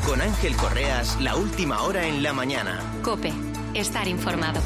Con Ángel Correas, la última hora en la mañana. COPE. Estar informado.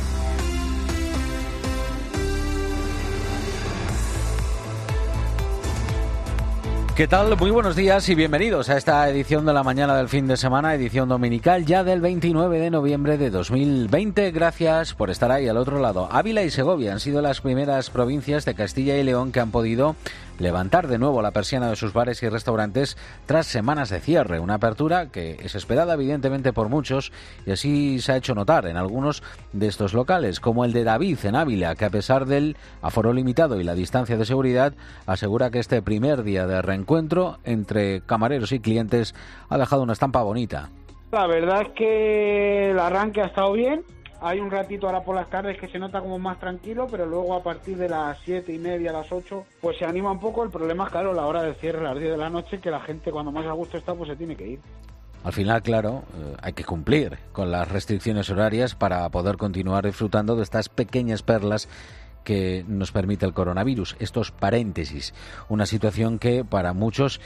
¿Qué tal? Muy buenos días y bienvenidos a esta edición de la mañana del fin de semana, edición dominical ya del 29 de noviembre de 2020. Gracias por estar ahí al otro lado. Ávila y Segovia han sido las primeras provincias de Castilla y León que han podido levantar de nuevo la persiana de sus bares y restaurantes tras semanas de cierre. Una apertura que es esperada evidentemente por muchos y así se ha hecho notar en algunos de estos locales, como el de David en Ávila, que a pesar del aforo limitado y la distancia de seguridad, asegura que este primer día de reencuentro entre camareros y clientes ha dejado una estampa bonita. La verdad es que el arranque ha estado bien. Hay un ratito ahora por las tardes que se nota como más tranquilo, pero luego a partir de las 7:30, las 8, pues se anima un poco. El problema es, claro, la hora del cierre, las 10 de la noche, que la gente cuando más a gusto está, pues se tiene que ir. Al final, claro, hay que cumplir con las restricciones horarias para poder continuar disfrutando de estas pequeñas perlas que nos permite el coronavirus, estos paréntesis. Una situación que para muchos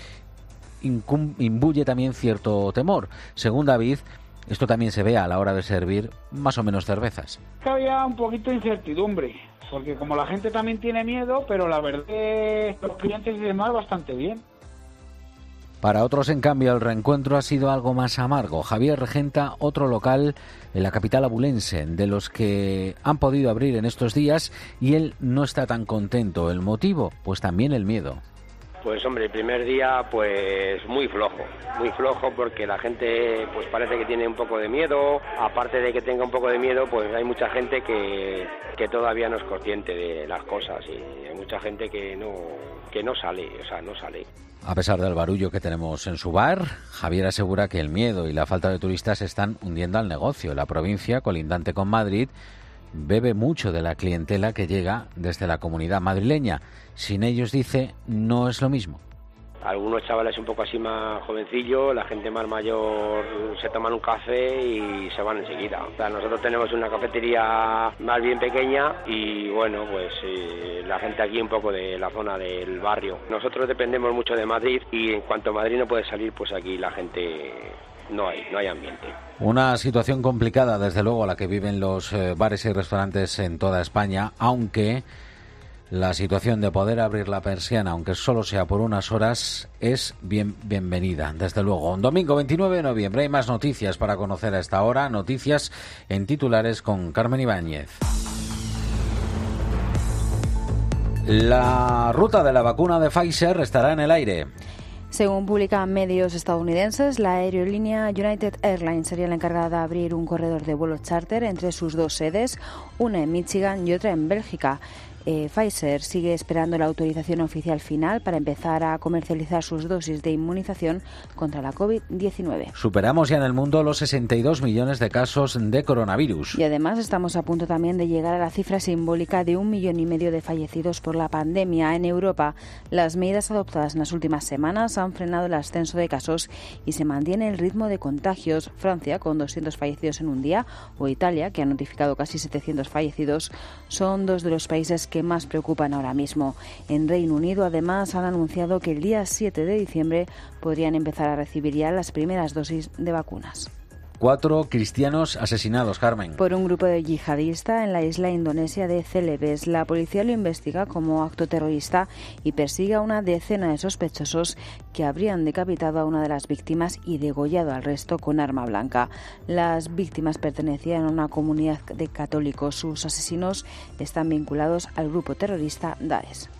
imbuye también cierto temor. Según David, esto también se ve a la hora de servir más o menos cervezas. Había un poquito de incertidumbre, porque como la gente también tiene miedo, pero la verdad es que los clientes y demás bastante bien. Para otros, en cambio, el reencuentro ha sido algo más amargo. Javier regenta otro local en la capital abulense, de los que han podido abrir en estos días, y él no está tan contento. ¿El motivo? Pues también el miedo. Pues hombre, el primer día pues muy flojo porque la gente pues parece que tiene un poco de miedo. Aparte de que tenga un poco de miedo, pues hay mucha gente que todavía no es consciente de las cosas y hay mucha gente que no sale. A pesar del barullo que tenemos en su bar, Javier asegura que el miedo y la falta de turistas están hundiendo al negocio. La provincia, colindante con Madrid, bebe mucho de la clientela que llega desde la comunidad madrileña. Sin ellos, dice, no es lo mismo. Algunos chavales un poco así más jovencillos, la gente más mayor se toman un café y se van enseguida. O sea, nosotros tenemos una cafetería más bien pequeña y bueno, pues la gente aquí un poco de la zona del barrio. Nosotros dependemos mucho de Madrid y en cuanto Madrid no puede salir, pues aquí la gente no hay ambiente. Una situación complicada, desde luego, la que viven los bares y restaurantes en toda España, aunque la situación de poder abrir la persiana, aunque solo sea por unas horas, es bienvenida, desde luego. Un domingo 29 de noviembre hay más noticias para conocer a esta hora, noticias en titulares con Carmen Ibáñez. La ruta de la vacuna de Pfizer estará en el aire. Según publican medios estadounidenses, la aerolínea United Airlines sería la encargada de abrir un corredor de vuelos charter entre sus dos sedes, una en Michigan y otra en Bélgica. Pfizer sigue esperando la autorización oficial final para empezar a comercializar sus dosis de inmunización contra la COVID-19. Superamos ya en el mundo los 62 millones de casos de coronavirus. Y además estamos a punto también de llegar a la cifra simbólica de 1,5 millones de fallecidos por la pandemia. En Europa, las medidas adoptadas en las últimas semanas han frenado el ascenso de casos y se mantiene el ritmo de contagios. Francia, con 200 fallecidos en un día, o Italia, que ha notificado casi 700 fallecidos, son dos de los países que más preocupan ahora mismo. En Reino Unido, además, han anunciado que el día 7 de diciembre podrían empezar a recibir ya las primeras dosis de vacunas. 4 cristianos asesinados, Carmen. Por un grupo de yihadistas en la isla indonesia de Celebes. La policía lo investiga como acto terrorista y persigue a una decena de sospechosos que habrían decapitado a una de las víctimas y degollado al resto con arma blanca. Las víctimas pertenecían a una comunidad de católicos. Sus asesinos están vinculados al grupo terrorista Daesh.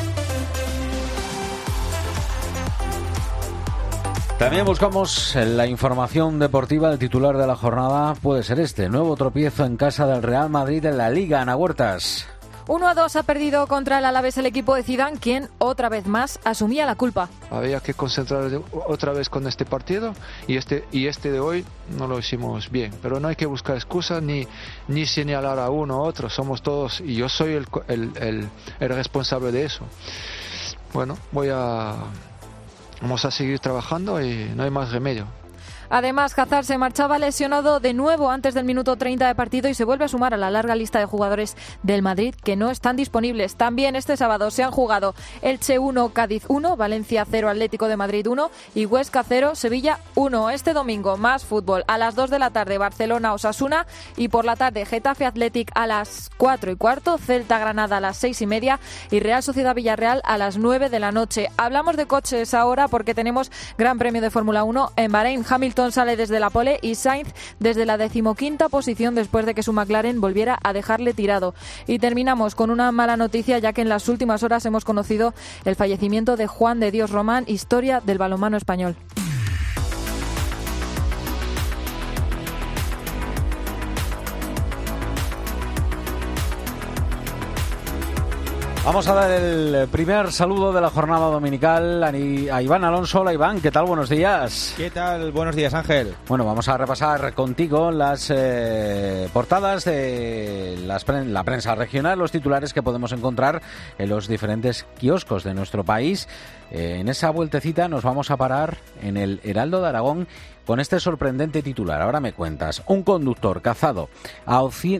También buscamos la información deportiva. El titular de la jornada puede ser este: nuevo tropiezo en casa del Real Madrid en la Liga. Ana Huertas. 1-2 ha perdido contra el Alavés el equipo de Zidane, quien otra vez más asumía la culpa. Había que concentrar otra vez con este partido y este de hoy no lo hicimos bien. Pero no hay que buscar excusas ni señalar a uno u otro. Somos todos y yo soy el responsable de eso. Bueno, vamos a seguir trabajando y no hay más remedio. Además, Hazard se marchaba lesionado de nuevo antes del minuto 30 de partido y se vuelve a sumar a la larga lista de jugadores del Madrid que no están disponibles. También este sábado se han jugado Elche 1, Cádiz 1, Valencia 0, Atlético de Madrid 1 y Huesca 0, Sevilla 1. Este domingo más fútbol. A las 2 de la tarde Barcelona Osasuna y por la tarde Getafe Athletic a las 4:15, Celta Granada a las 6:30 y Real Sociedad Villarreal a las 9 de la noche. Hablamos de coches ahora porque tenemos Gran Premio de Fórmula 1 en Bahrein. Hamilton sale desde la pole y Sainz desde la 15ª posición después de que su McLaren volviera a dejarle tirado. Y terminamos con una mala noticia, ya que en las últimas horas hemos conocido el fallecimiento de Juan de Dios Román, historia del balonmano español. Vamos a dar el primer saludo de la jornada dominical a Iván Alonso. Hola Iván, ¿qué tal? Buenos días. ¿Qué tal? Buenos días, Ángel. Bueno, vamos a repasar contigo las portadas de la prensa regional, los titulares que podemos encontrar en los diferentes kioscos de nuestro país. En esa vueltecita nos vamos a parar en el Heraldo de Aragón con este sorprendente titular. Ahora me cuentas. Un conductor cazado a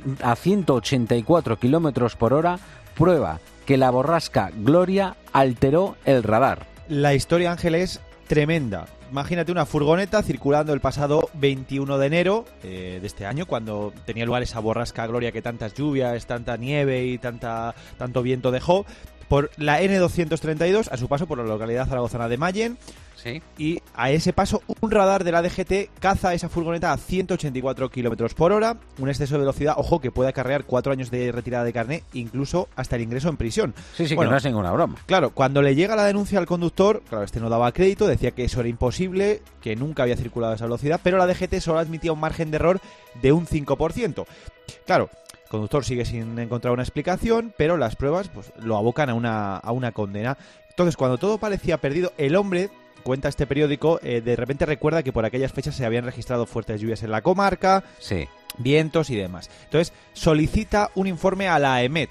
184 kilómetros por hora prueba que la borrasca Gloria alteró el radar. La historia, Ángel, es tremenda. Imagínate una furgoneta circulando el pasado 21 de enero de este año, cuando tenía lugar esa borrasca Gloria que tantas lluvias, tanta nieve y tanto viento dejó, por la N232, a su paso por la localidad zaragozana de Mayen. Sí. Y a ese paso un radar de la DGT caza esa furgoneta a 184 kilómetros por hora, un exceso de velocidad, ojo, que puede acarrear 4 años de retirada de carné, incluso hasta el ingreso en prisión. Sí, bueno, que no es ninguna broma. Claro, cuando le llega la denuncia al conductor, claro, este no daba crédito, decía que eso era imposible, que nunca había circulado a esa velocidad, pero la DGT solo admitía un margen de error de un 5%. Claro, el conductor sigue sin encontrar una explicación, pero las pruebas pues lo abocan a una condena. Entonces, cuando todo parecía perdido, el hombre, cuenta este periódico, de repente recuerda que por aquellas fechas se habían registrado fuertes lluvias en la comarca, sí, vientos y demás. Entonces solicita un informe a la AEMET.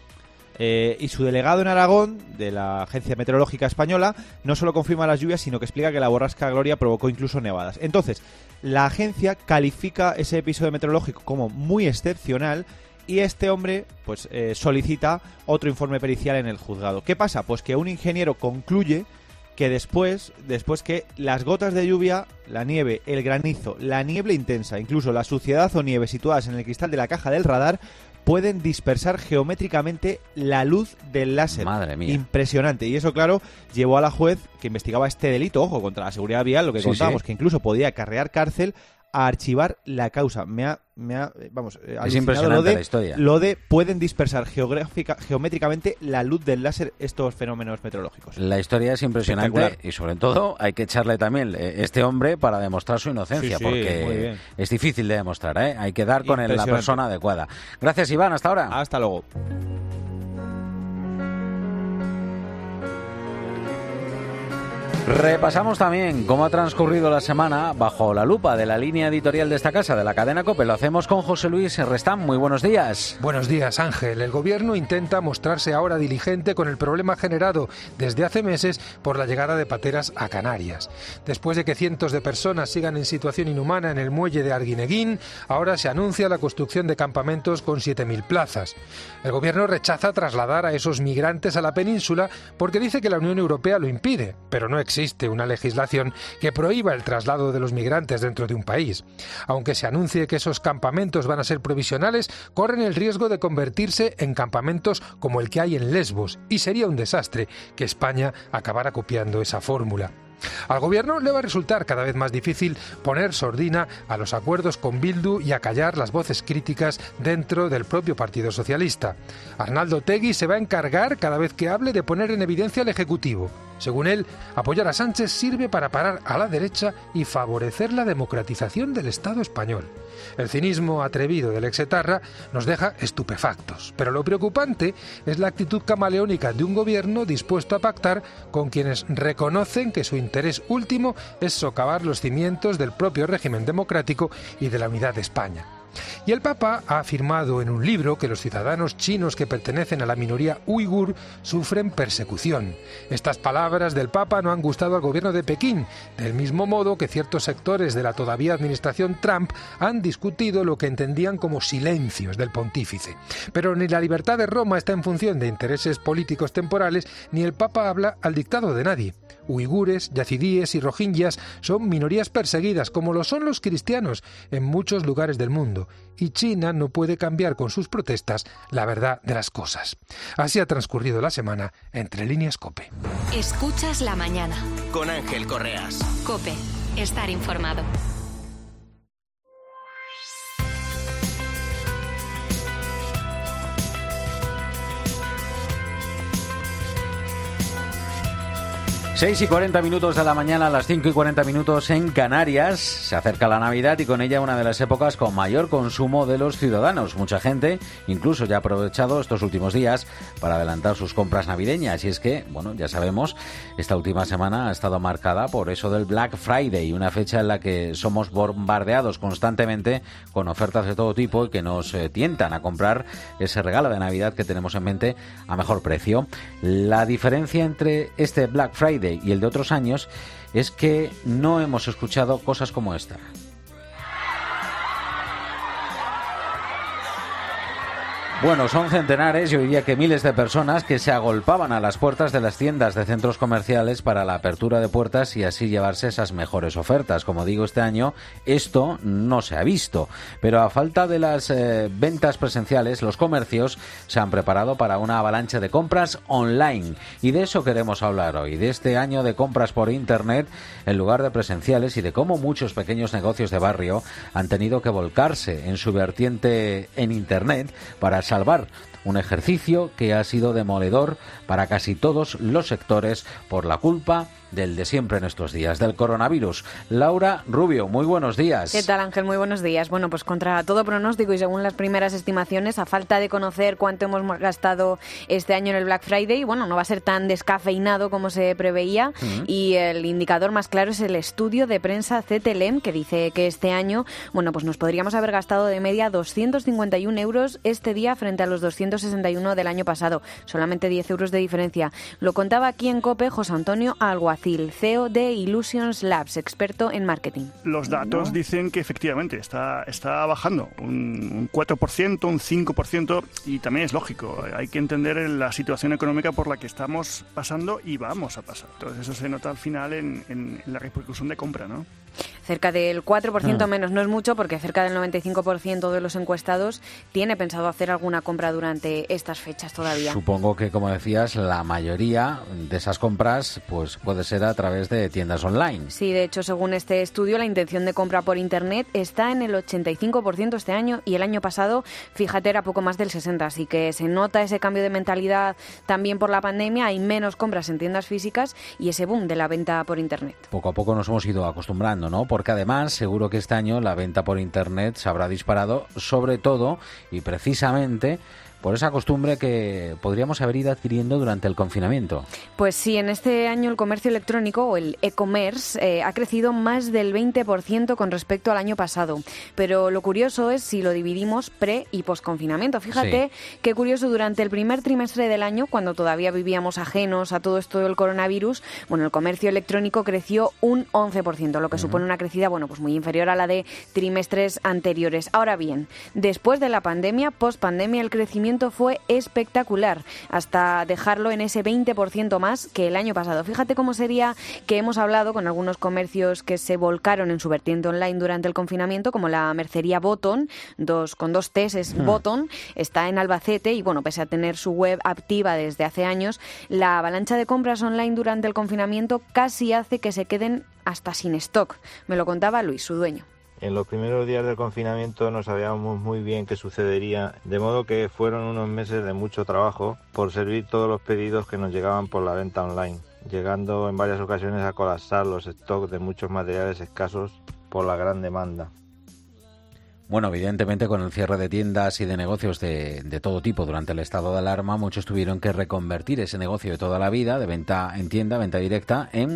Y su delegado en Aragón, de la Agencia Meteorológica Española, no solo confirma las lluvias, sino que explica que la borrasca Gloria provocó incluso nevadas. Entonces, la agencia califica ese episodio meteorológico como muy excepcional y este hombre pues solicita otro informe pericial en el juzgado. ¿Qué pasa? Pues que un ingeniero concluye que después que las gotas de lluvia, la nieve, el granizo, la niebla intensa, incluso la suciedad o nieve situadas en el cristal de la caja del radar, pueden dispersar geométricamente la luz del láser. Madre mía. Impresionante. Y eso, claro, llevó a la juez que investigaba este delito, ojo, contra la seguridad vial, lo que contábamos, que incluso podía acarrear cárcel, a archivar la causa. Es impresionante la historia. Lo de pueden dispersar geométricamente la luz del láser estos fenómenos meteorológicos. La historia es impresionante y sobre todo hay que echarle también este hombre para demostrar su inocencia, porque es difícil de demostrar, ¿eh? Hay que dar con la persona adecuada. Gracias, Iván, hasta ahora. Hasta luego. Repasamos también cómo ha transcurrido la semana bajo la lupa de la línea editorial de esta casa, de la cadena COPE. Lo hacemos con José Luis Restán. Muy buenos días. Buenos días, Ángel. El gobierno intenta mostrarse ahora diligente con el problema generado desde hace meses por la llegada de pateras a Canarias. Después de que cientos de personas sigan en situación inhumana en el muelle de Arguineguín, ahora se anuncia la construcción de campamentos con 7.000 plazas. El gobierno rechaza trasladar a esos migrantes a la península porque dice que la Unión Europea lo impide, pero no existe una legislación que prohíba el traslado de los migrantes dentro de un país. Aunque se anuncie que esos campamentos van a ser provisionales, corren el riesgo de convertirse en campamentos como el que hay en Lesbos, y sería un desastre que España acabara copiando esa fórmula. Al gobierno le va a resultar cada vez más difícil poner sordina a los acuerdos con Bildu y acallar las voces críticas dentro del propio Partido Socialista. Arnaldo Otegi se va a encargar cada vez que hable de poner en evidencia al Ejecutivo. Según él, apoyar a Sánchez sirve para parar a la derecha y favorecer la democratización del Estado español. El cinismo atrevido del exetarra nos deja estupefactos, pero lo preocupante es la actitud camaleónica de un gobierno dispuesto a pactar con quienes reconocen que su interés último es socavar los cimientos del propio régimen democrático y de la unidad de España. Y el Papa ha afirmado en un libro que los ciudadanos chinos que pertenecen a la minoría uigur sufren persecución. Estas palabras del Papa no han gustado al gobierno de Pekín, del mismo modo que ciertos sectores de la todavía administración Trump han discutido lo que entendían como silencios del pontífice. Pero ni la libertad de Roma está en función de intereses políticos temporales, ni el Papa habla al dictado de nadie. Uigures, yazidíes y rohingyas son minorías perseguidas, como lo son los cristianos en muchos lugares del mundo, y China no puede cambiar con sus protestas la verdad de las cosas. Así ha transcurrido la semana Entre Líneas COPE. Escuchas la mañana. Con Ángel Correas. COPE. Estar informado. Seis y 40 minutos de la mañana, a las 5 y 40 minutos en Canarias. Se acerca la Navidad y con ella una de las épocas con mayor consumo de los ciudadanos. Mucha gente incluso ya ha aprovechado estos últimos días para adelantar sus compras navideñas. Y es que, bueno, ya sabemos, esta última semana ha estado marcada por eso del Black Friday, una fecha en la que somos bombardeados constantemente con ofertas de todo tipo y que nos tientan a comprar ese regalo de Navidad que tenemos en mente a mejor precio. La diferencia entre este Black Friday y el de otros años es que no hemos escuchado cosas como esta. Bueno, son centenares, yo diría que miles de personas que se agolpaban a las puertas de las tiendas de centros comerciales para la apertura de puertas y así llevarse esas mejores ofertas. Como digo, este año esto no se ha visto, pero a falta de las ventas presenciales, los comercios se han preparado para una avalancha de compras online. Y de eso queremos hablar hoy, de este año de compras por Internet en lugar de presenciales y de cómo muchos pequeños negocios de barrio han tenido que volcarse en su vertiente en Internet para salvar un ejercicio que ha sido demoledor para casi todos los sectores por la culpa del de siempre en estos días, del coronavirus. Laura Rubio, muy buenos días. ¿Qué tal, Ángel? Muy buenos días. Bueno, pues contra todo pronóstico y según las primeras estimaciones, a falta de conocer cuánto hemos gastado este año en el Black Friday, bueno, no va a ser tan descafeinado como se preveía y el indicador más claro es el estudio de prensa CTLM que dice que este año, bueno, pues nos podríamos haber gastado de media 251 euros este día frente a los 261 del año pasado. Solamente 10 euros de diferencia. Lo contaba aquí en COPE José Antonio Alguacil, CEO de Illusions Labs, experto en marketing. Los datos dicen que efectivamente está bajando un 4%, un 5%, y también es lógico. Hay que entender la situación económica por la que estamos pasando y vamos a pasar. Entonces eso se nota al final en la repercusión de compra, ¿no? Cerca del 4% menos, no es mucho porque cerca del 95% de los encuestados tiene pensado hacer alguna compra durante estas fechas todavía. Supongo que, como decías, la mayoría de esas compras pues puede ser a través de tiendas online. Sí, de hecho, según este estudio, la intención de compra por Internet está en el 85% este año y el año pasado, fíjate, era poco más del 60%. Así que se nota ese cambio de mentalidad también por la pandemia. Hay menos compras en tiendas físicas y ese boom de la venta por Internet. Poco a poco nos hemos ido acostumbrando, ¿no? Porque además, seguro que este año la venta por Internet se habrá disparado, sobre todo y precisamente por esa costumbre que podríamos haber ido adquiriendo durante el confinamiento. Pues sí, en este año el comercio electrónico o el e-commerce ha crecido más del 20% con respecto al año pasado. Pero lo curioso es si lo dividimos pre- y post-confinamiento. Fíjate qué curioso, durante el primer trimestre del año, cuando todavía vivíamos ajenos a todo esto del coronavirus, bueno, el comercio electrónico creció un 11%, lo que supone una crecida, bueno, pues muy inferior a la de trimestres anteriores. Ahora bien, después de la pandemia, post-pandemia, el crecimiento fue espectacular, hasta dejarlo en ese 20% más que el año pasado. Fíjate cómo sería que hemos hablado con algunos comercios que se volcaron en su vertiente online durante el confinamiento, como la mercería Botón, con dos T's, es Botón, está en Albacete y, bueno, pese a tener su web activa desde hace años, la avalancha de compras online durante el confinamiento casi hace que se queden hasta sin stock. Me lo contaba Luis, su dueño. En los primeros días del confinamiento no sabíamos muy bien qué sucedería, de modo que fueron unos meses de mucho trabajo por servir todos los pedidos que nos llegaban por la venta online, llegando en varias ocasiones a colapsar los stocks de muchos materiales escasos por la gran demanda. Bueno, evidentemente con el cierre de tiendas y de negocios de todo tipo durante el estado de alarma, muchos tuvieron que reconvertir ese negocio de toda la vida, de venta en tienda, venta directa, en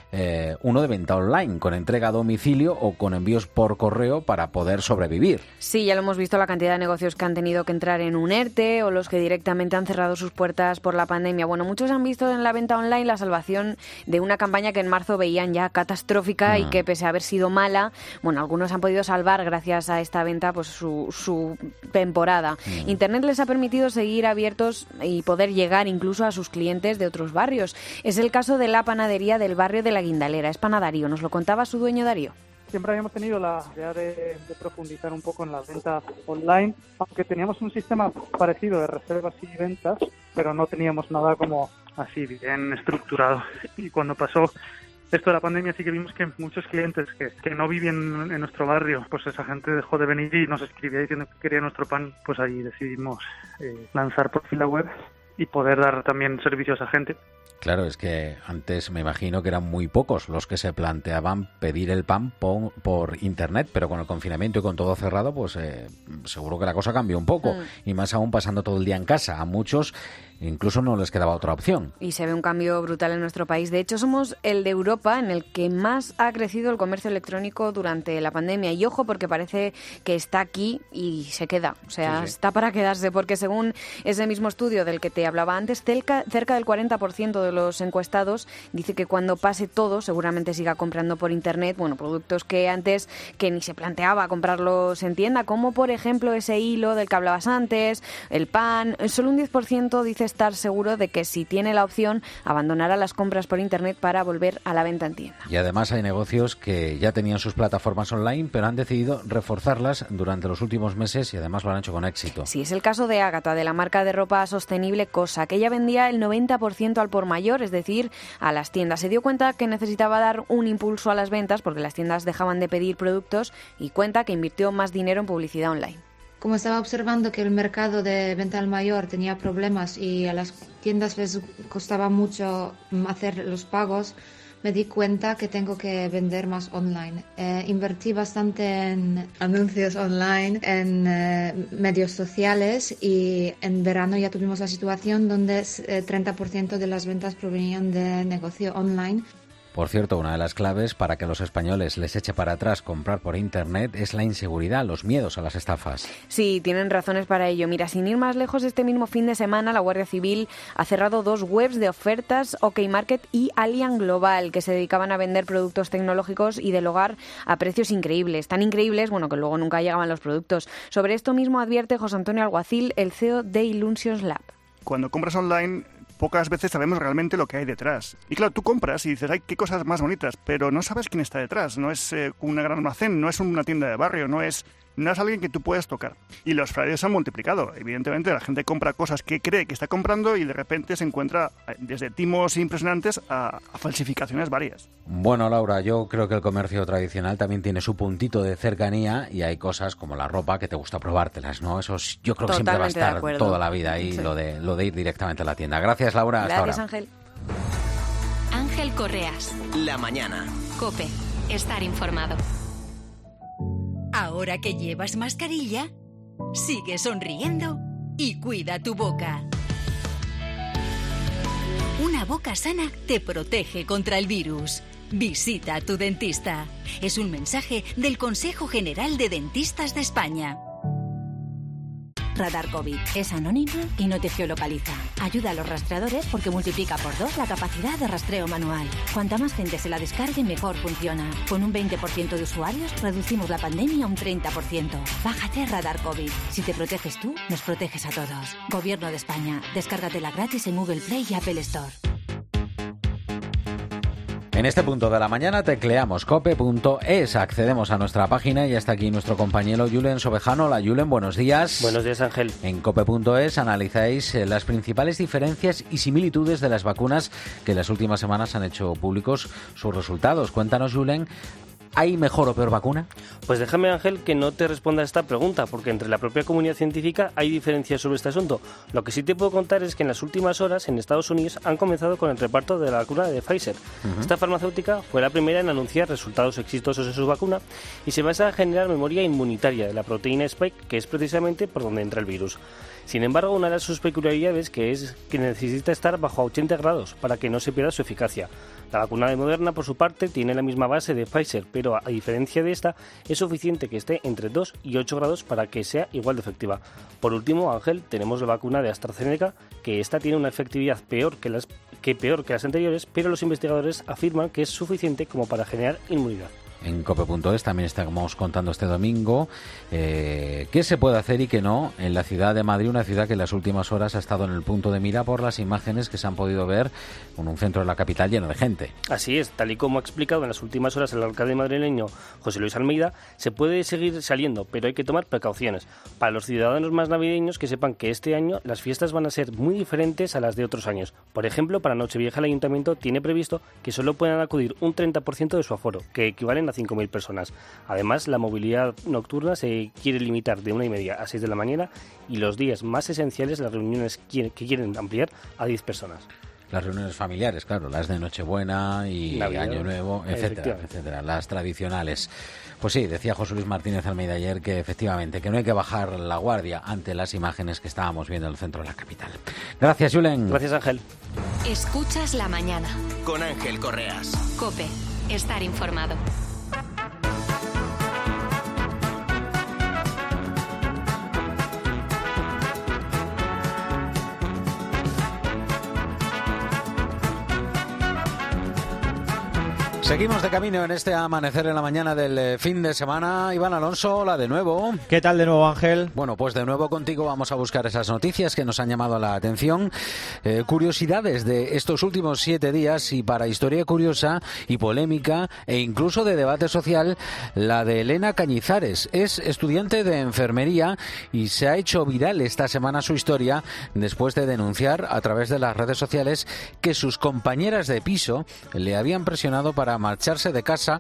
uno de venta online, con entrega a domicilio o con envíos por correo para poder sobrevivir. Sí, ya lo hemos visto, la cantidad de negocios que han tenido que entrar en un ERTE o los que directamente han cerrado sus puertas por la pandemia. Bueno, muchos han visto en la venta online la salvación de una campaña que en marzo veían ya catastrófica y que pese a haber sido mala, bueno, algunos han podido salvar gracias a esta venta pues su temporada. Internet les ha permitido seguir abiertos y poder llegar incluso a sus clientes de otros barrios. Es el caso de la panadería del barrio de La Guindalera. Es Panadarío, nos lo contaba su dueño Darío. Siempre habíamos tenido la idea de profundizar un poco en la venta online, aunque teníamos un sistema parecido de reservas y ventas, pero no teníamos nada como así bien estructurado. Y cuando pasó esto de la pandemia sí que vimos que muchos clientes que no vivían en nuestro barrio, pues esa gente dejó de venir y nos escribía diciendo que quería nuestro pan. Pues ahí decidimos lanzar por fin la web y poder dar también servicios a gente. Claro, es que antes me imagino que eran muy pocos los que se planteaban pedir el pan por internet, pero con el confinamiento y con todo cerrado, pues seguro que la cosa cambió un poco. Y más aún pasando todo el día en casa. A muchos incluso no les quedaba otra opción. Y se ve un cambio brutal en nuestro país. De hecho, somos el de Europa en el que más ha crecido el comercio electrónico durante la pandemia. Y ojo, porque parece que está aquí y se queda. O sea, está para quedarse, porque según ese mismo estudio del que te hablaba antes, cerca del 40% de los encuestados dice que cuando pase todo, seguramente siga comprando por internet, bueno, productos que antes que ni se planteaba comprarlos en tienda, como por ejemplo ese hilo del que hablabas antes, el pan. Solo un 10% dice estar seguro de que si tiene la opción abandonará las compras por internet para volver a la venta en tienda. Y además hay negocios que ya tenían sus plataformas online, pero han decidido reforzarlas durante los últimos meses y además lo han hecho con éxito. Sí, es el caso de Ágata, de la marca de ropa sostenible Cosa, que ella vendía el 90% al por mayor, es decir, a las tiendas. Se dio cuenta que necesitaba dar un impulso a las ventas porque las tiendas dejaban de pedir productos y cuenta que invirtió más dinero en publicidad online. Como estaba observando que el mercado de venta al mayor tenía problemas y a las tiendas les costaba mucho hacer los pagos, me di cuenta que tengo que vender más online. Invertí bastante en anuncios online, en medios sociales, y en verano ya tuvimos la situación donde 30% de las ventas provenían de negocio online. Por cierto, una de las claves para que a los españoles les eche para atrás comprar por internet es la inseguridad, los miedos a las estafas. Sí, tienen razones para ello. Mira, sin ir más lejos, este mismo fin de semana la Guardia Civil ha cerrado 2 webs de ofertas, OK Market y Allian Global, que se dedicaban a vender productos tecnológicos y del hogar a precios increíbles. Tan increíbles, bueno, que luego nunca llegaban los productos. Sobre esto mismo advierte José Antonio Alguacil, el CEO de Illusions Lab. Cuando compras online, pocas veces sabemos realmente lo que hay detrás. Y claro, tú compras y dices, ¡ay, qué cosas más bonitas! Pero no sabes quién está detrás. No es un gran almacén, no es una tienda de barrio, no es alguien que tú puedas tocar. Y los fraudes se han multiplicado. Evidentemente, la gente compra cosas que cree que está comprando y de repente se encuentra desde timos impresionantes a falsificaciones varias. Bueno, Laura, yo creo que el comercio tradicional también tiene su puntito de cercanía y hay cosas como la ropa que te gusta probártelas, ¿no? Eso yo creo que siempre va a estar toda la vida ahí, sí. lo de ir directamente a la tienda. Gracias, Laura. Hasta Gracias, ahora. Ángel. Ángel Correas. La mañana. COPE. Estar informado. Ahora que llevas mascarilla, sigue sonriendo y cuida tu boca. Una boca sana te protege contra el virus. Visita a tu dentista. Es un mensaje del Consejo General de Dentistas de España. Radar COVID es anónimo y no te geolocaliza. Ayuda a los rastreadores porque multiplica por 2 la capacidad de rastreo manual. Cuanta más gente se la descargue, mejor funciona. Con un 20% de usuarios, reducimos la pandemia a un 30%. Bájate Radar COVID. Si te proteges tú, nos proteges a todos. Gobierno de España. Descárgatela gratis en Google Play y Apple Store. En este punto de la mañana tecleamos cope.es, accedemos a nuestra página y hasta aquí nuestro compañero Julen Sobejano. Hola Julen, buenos días. Buenos días, Ángel. En cope.es analizáis las principales diferencias y similitudes de las vacunas que en las últimas semanas han hecho públicos sus resultados. Cuéntanos, Julen, ¿hay mejor o peor vacuna? Pues déjame, Ángel, que no te responda a esta pregunta, porque entre la propia comunidad científica hay diferencias sobre este asunto. Lo que sí te puedo contar es que en las últimas horas en Estados Unidos han comenzado con el reparto de la vacuna de Pfizer. Esta farmacéutica fue la primera en anunciar resultados exitosos de su vacuna y se basa en generar memoria inmunitaria de la proteína Spike, que es precisamente por donde entra el virus. Sin embargo, una de sus peculiaridades es que necesita estar bajo 80 grados para que no se pierda su eficacia. La vacuna de Moderna, por su parte, tiene la misma base de Pfizer, pero a diferencia de esta, es suficiente que esté entre 2 y 8 grados para que sea igual de efectiva. Por último, Ángel, tenemos la vacuna de AstraZeneca, que esta tiene una efectividad peor que las anteriores, pero los investigadores afirman que es suficiente como para generar inmunidad. En cope.es también estamos contando este domingo qué se puede hacer y qué no en la ciudad de Madrid, una ciudad que en las últimas horas ha estado en el punto de mira por las imágenes que se han podido ver con un centro de la capital lleno de gente. Así es, tal y como ha explicado en las últimas horas el alcalde madrileño José Luis Almeida, se puede seguir saliendo, pero hay que tomar precauciones. Para los ciudadanos más navideños, que sepan que este año las fiestas van a ser muy diferentes a las de otros años. Por ejemplo, para Nochevieja el Ayuntamiento tiene previsto que solo puedan acudir un 30% de su aforo, que equivalen a 5.000 personas. Además, la movilidad nocturna se quiere limitar de 1:30 a 6 de la mañana y los días más esenciales, las reuniones que quieren ampliar a 10 personas. Las reuniones familiares, claro, las de Nochebuena y Navidad, Año Nuevo, etcétera, etcétera, las tradicionales. Pues sí, decía José Luis Martínez Almeida ayer que efectivamente que no hay que bajar la guardia ante las imágenes que estábamos viendo en el centro de la capital. Gracias, Julen. Gracias, Ángel. Escuchas la mañana. Con Ángel Correas. COPE. Estar informado. Seguimos de camino en este amanecer en la mañana del fin de semana. Iván Alonso, hola de nuevo. ¿Qué tal de nuevo, Ángel? Bueno, pues de nuevo contigo vamos a buscar esas noticias que nos han llamado la atención. Curiosidades de estos últimos 7 días y para historia curiosa y polémica e incluso de debate social, la de Elena Cañizares. Es estudiante de enfermería y se ha hecho viral esta semana su historia después de denunciar a través de las redes sociales que sus compañeras de piso le habían presionado para marcharse de casa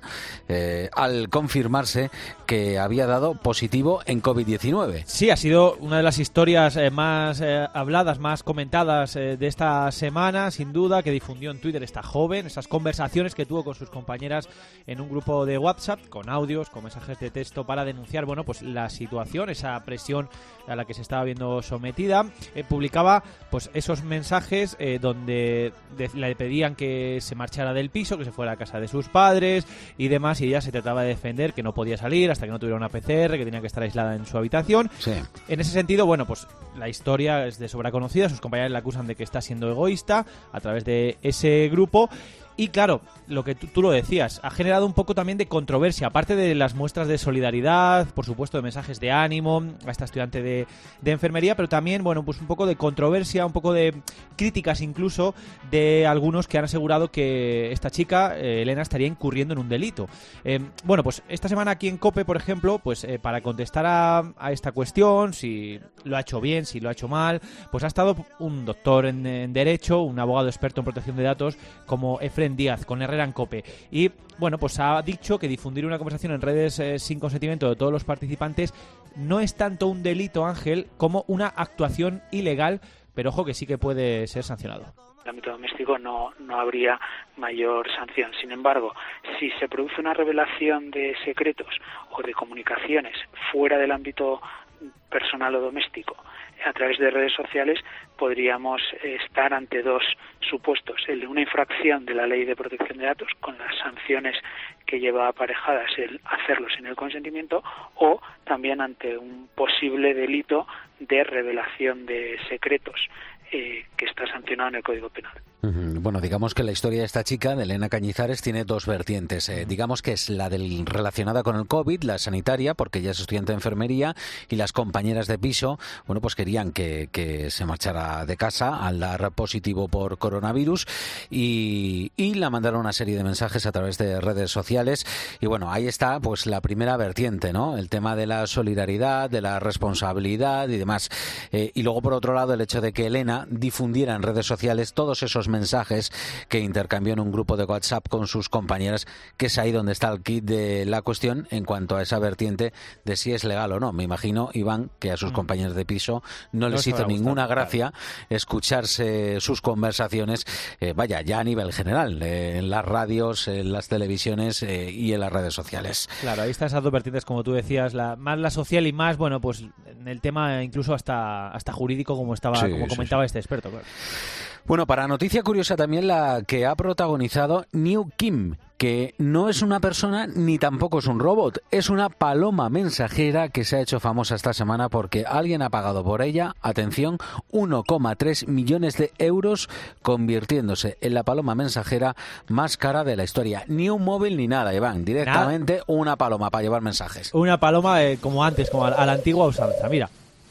al confirmarse que había dado positivo en COVID-19. Sí, ha sido una de las historias más habladas, más comentadas de esta semana, sin duda, que difundió en Twitter esta joven, esas conversaciones que tuvo con sus compañeras en un grupo de WhatsApp, con audios, con mensajes de texto para denunciar, bueno, pues la situación, esa presión a la que se estaba viendo sometida. Publicaba pues esos mensajes donde le pedían que se marchara del piso, que se fuera a casa de sus padres y demás, y ella se trataba de defender que no podía salir hasta que no tuviera una PCR, que tenía que estar aislada en su habitación. Sí. En ese sentido, bueno, pues la historia es de sobra conocida, sus compañeros le acusan de que está siendo egoísta a través de ese grupo. Y claro, lo que tú lo decías, ha generado un poco también de controversia, aparte de las muestras de solidaridad, por supuesto de mensajes de ánimo a esta estudiante de enfermería, pero también, bueno, pues un poco de controversia, un poco de críticas incluso de algunos que han asegurado que esta chica, Elena, estaría incurriendo en un delito. Bueno, pues esta semana aquí en COPE, por ejemplo, pues para contestar a esta cuestión, si lo ha hecho bien, si lo ha hecho mal, pues ha estado un doctor en Derecho, un abogado experto en protección de datos como Efren Díaz, con Herrera en COPE. Y bueno, pues ha dicho que difundir una conversación en redes sin consentimiento de todos los participantes no es tanto un delito, Ángel, como una actuación ilegal, pero ojo que sí que puede ser sancionado. En el ámbito doméstico no habría mayor sanción. Sin embargo, si se produce una revelación de secretos o de comunicaciones fuera del ámbito personal o doméstico a través de redes sociales, podríamos estar ante dos supuestos: el de una infracción de la Ley de Protección de Datos con las sanciones que lleva aparejadas el hacerlo sin el consentimiento, o también ante un posible delito de revelación de secretos que está sancionado en el Código Penal. Bueno, digamos que la historia de esta chica, de Elena Cañizares, tiene dos vertientes. Digamos que es la relacionada con el COVID, la sanitaria, porque ella es estudiante de enfermería, y las compañeras de piso, bueno, pues querían que se marchara de casa al dar positivo por coronavirus y la mandaron una serie de mensajes a través de redes sociales. Y bueno, ahí está pues la primera vertiente, ¿no? El tema de la solidaridad, de la responsabilidad y demás. Y luego, por otro lado, el hecho de que Elena difundiera en redes sociales todos esos los mensajes que intercambió en un grupo de WhatsApp con sus compañeras, que es ahí donde está el kit de la cuestión en cuanto a esa vertiente de si es legal o no. Me imagino, Iván, que a sus compañeros de piso no les hizo ninguna gracia escucharse sus conversaciones, ya a nivel general, en las radios, en las televisiones y en las redes sociales. Claro, ahí están esas dos vertientes, como tú decías, más la social y más, bueno, pues en el tema incluso hasta jurídico, como comentaba este experto. Claro. Bueno, para noticia curiosa también la que ha protagonizado New Kim, que no es una persona ni tampoco es un robot, es una paloma mensajera que se ha hecho famosa esta semana porque alguien ha pagado por ella, atención, 1,3 millones de euros, convirtiéndose en la paloma mensajera más cara de la historia. Ni un móvil ni nada, Iván, directamente una paloma para llevar mensajes. Una paloma como antes, como a la antigua usanza, mira.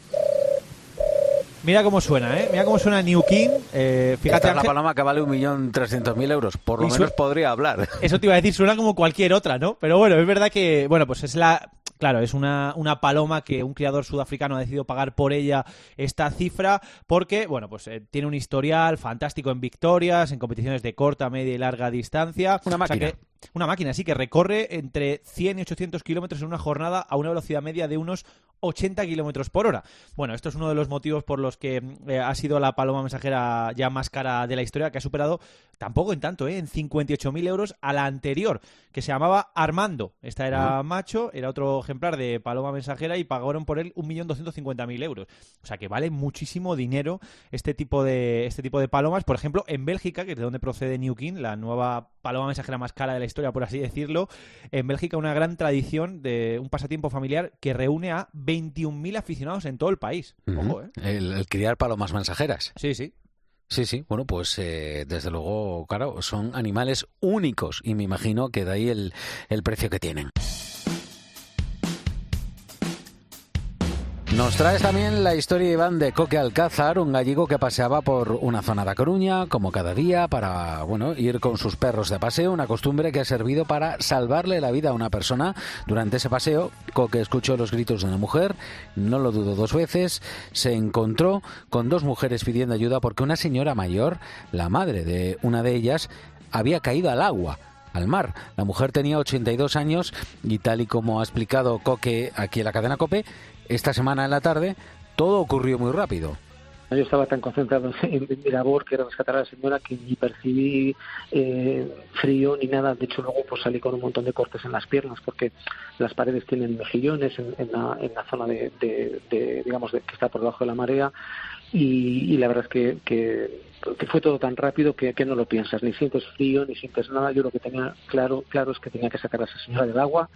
Mira cómo suena, ¿eh? Mira cómo suena New King. Fíjate, esta es la paloma que vale 1.300.000 euros. Por lo menos podría hablar. Eso te iba a decir, suena como cualquier otra, ¿no? Pero bueno, es verdad que, bueno, pues es claro, es una paloma que un criador sudafricano ha decidido pagar por ella esta cifra porque, bueno, pues tiene un historial fantástico en victorias, en competiciones de corta, media y larga distancia. Una máquina. Una máquina, sí, que recorre entre 100 y 800 kilómetros en una jornada a una velocidad media de unos 80 kilómetros por hora. Bueno, esto es uno de los motivos por los que ha sido la paloma mensajera ya más cara de la historia, que ha superado, tampoco en tanto, en 58.000 euros a la anterior, que se llamaba Armando. Esta era macho, era otro ejemplar de paloma mensajera y pagaron por él 1.250.000 euros. O sea que vale muchísimo dinero este tipo de palomas. Por ejemplo, en Bélgica, que es de donde procede New King, la nueva paloma mensajera más cara de la historia, por así decirlo, en Bélgica una gran tradición de un pasatiempo familiar que reúne a 21.000 aficionados en todo el país. Ojo, ¿eh? El criar palomas mensajeras. Sí, sí. Sí, bueno, pues desde luego, claro, son animales únicos y me imagino que de ahí el precio que tienen. Nos traes también la historia, Iván, de Coque Alcázar, un gallego que paseaba por una zona de A Coruña, como cada día, para, bueno, ir con sus perros de paseo, una costumbre que ha servido para salvarle la vida a una persona. Durante ese paseo, Coque escuchó los gritos de una mujer, no lo dudó dos veces, se encontró con dos mujeres pidiendo ayuda porque una señora mayor, la madre de una de ellas, había caído al agua, al mar. La mujer tenía 82 años y, tal y como ha explicado Coque aquí en la cadena COPE, esta semana en la tarde todo ocurrió muy rápido. Yo estaba tan concentrado en mi labor, que era rescatar a la señora, que ni percibí frío ni nada. De hecho, luego pues salí con un montón de cortes en las piernas porque las paredes tienen mejillones en la zona de digamos, que está por debajo de la marea, y la verdad es que fue todo tan rápido que no lo piensas, ni sientes frío, ni sientes nada. Yo lo que tenía claro es que tenía que sacar a esa señora del agua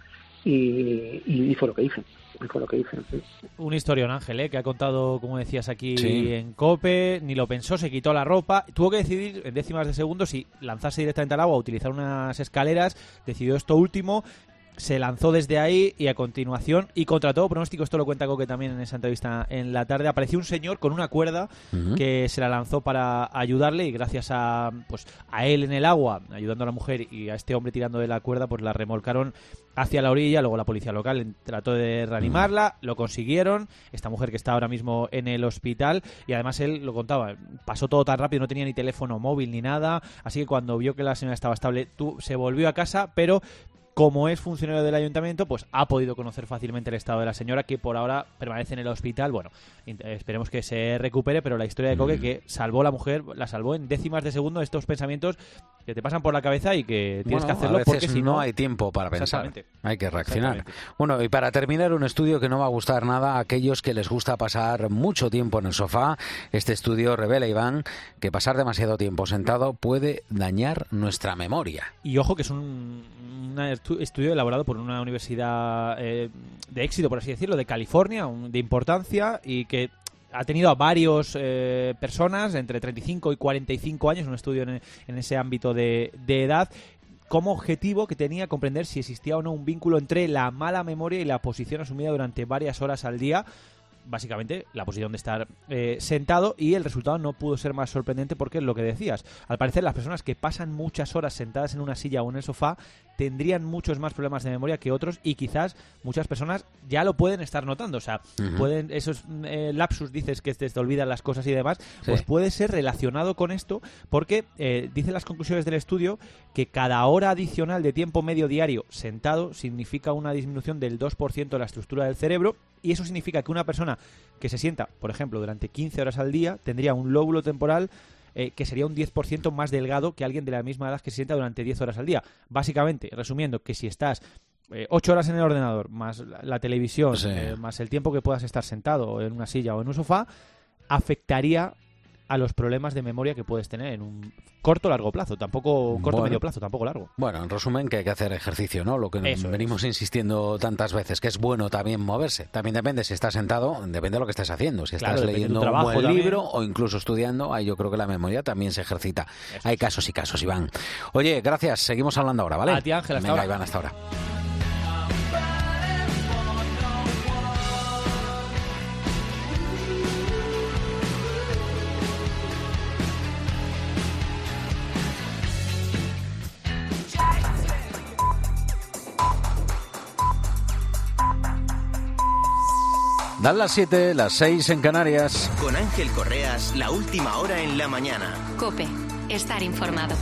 y fue lo que hice. Sí. Un historión, Ángel, que ha contado, como decías aquí sí, en COPE, ni lo pensó, se quitó la ropa, tuvo que decidir en décimas de segundo si lanzarse directamente al agua o utilizar unas escaleras, decidió esto último, se lanzó desde ahí y a continuación, y contra todo pronóstico, esto lo cuenta Coque también en esa entrevista en la tarde, apareció un señor con una cuerda que se la lanzó para ayudarle, y gracias a él en el agua, ayudando a la mujer, y a este hombre tirando de la cuerda, pues la remolcaron hacia la orilla. Luego la policía local trató de reanimarla, lo consiguieron, esta mujer que está ahora mismo en el hospital, y además él lo contaba, pasó todo tan rápido, no tenía ni teléfono móvil ni nada, así que cuando vio que la señora estaba estable, se volvió a casa, pero como es funcionario del ayuntamiento, pues ha podido conocer fácilmente el estado de la señora, que por ahora permanece en el hospital. Bueno, esperemos que se recupere, pero la historia de Coque, que salvó a la mujer, la salvó en décimas de segundo, estos pensamientos que te pasan por la cabeza y que tienes que hacerlo, a veces porque si no hay tiempo para pensar, hay que reaccionar. Exactamente. Bueno, y para terminar, un estudio que no va a gustar nada a aquellos que les gusta pasar mucho tiempo en el sofá. Este estudio revela, Iván, que pasar demasiado tiempo sentado puede dañar nuestra memoria. Y ojo que es un estudio elaborado por una universidad de éxito, por así decirlo, de California, de importancia, y que ha tenido a varios personas entre 35 y 45 años, un estudio en ese ámbito de edad, como objetivo que tenía comprender si existía o no un vínculo entre la mala memoria y la posición asumida durante varias horas al día. Básicamente la posición de estar sentado, y el resultado no pudo ser más sorprendente porque es lo que decías. Al parecer, las personas que pasan muchas horas sentadas en una silla o en el sofá tendrían muchos más problemas de memoria que otros y quizás muchas personas ya lo pueden estar notando. O sea, pueden esos lapsus, dices que te olvidan las cosas y demás, pues puede ser relacionado con esto porque dicen las conclusiones del estudio que cada hora adicional de tiempo medio diario sentado significa una disminución del 2% de la estructura del cerebro, y eso significa que una persona que se sienta, por ejemplo, durante 15 horas al día tendría un lóbulo temporal que sería un 10% más delgado que alguien de la misma edad que se sienta durante 10 horas al día. Básicamente, resumiendo, que si estás 8 horas en el ordenador, más la televisión, más el tiempo que puedas estar sentado en una silla o en un sofá, afectaría a los problemas de memoria que puedes tener en un corto o largo plazo, tampoco corto medio plazo, tampoco largo. Bueno, en resumen, que hay que hacer ejercicio, ¿no? Lo que venimos insistiendo tantas veces, que es bueno también moverse. También depende si estás sentado, depende de lo que estés haciendo. Si estás leyendo un buen libro o incluso estudiando, ahí yo creo que la memoria también se ejercita. Hay casos y casos, Iván. Oye, gracias, seguimos hablando ahora, ¿vale? A ti, Ángel, hasta ahora. Iván, hasta ahora. Dan las 7, las 6 en Canarias. Con Ángel Correas, la última hora en la mañana. COPE, estar informado.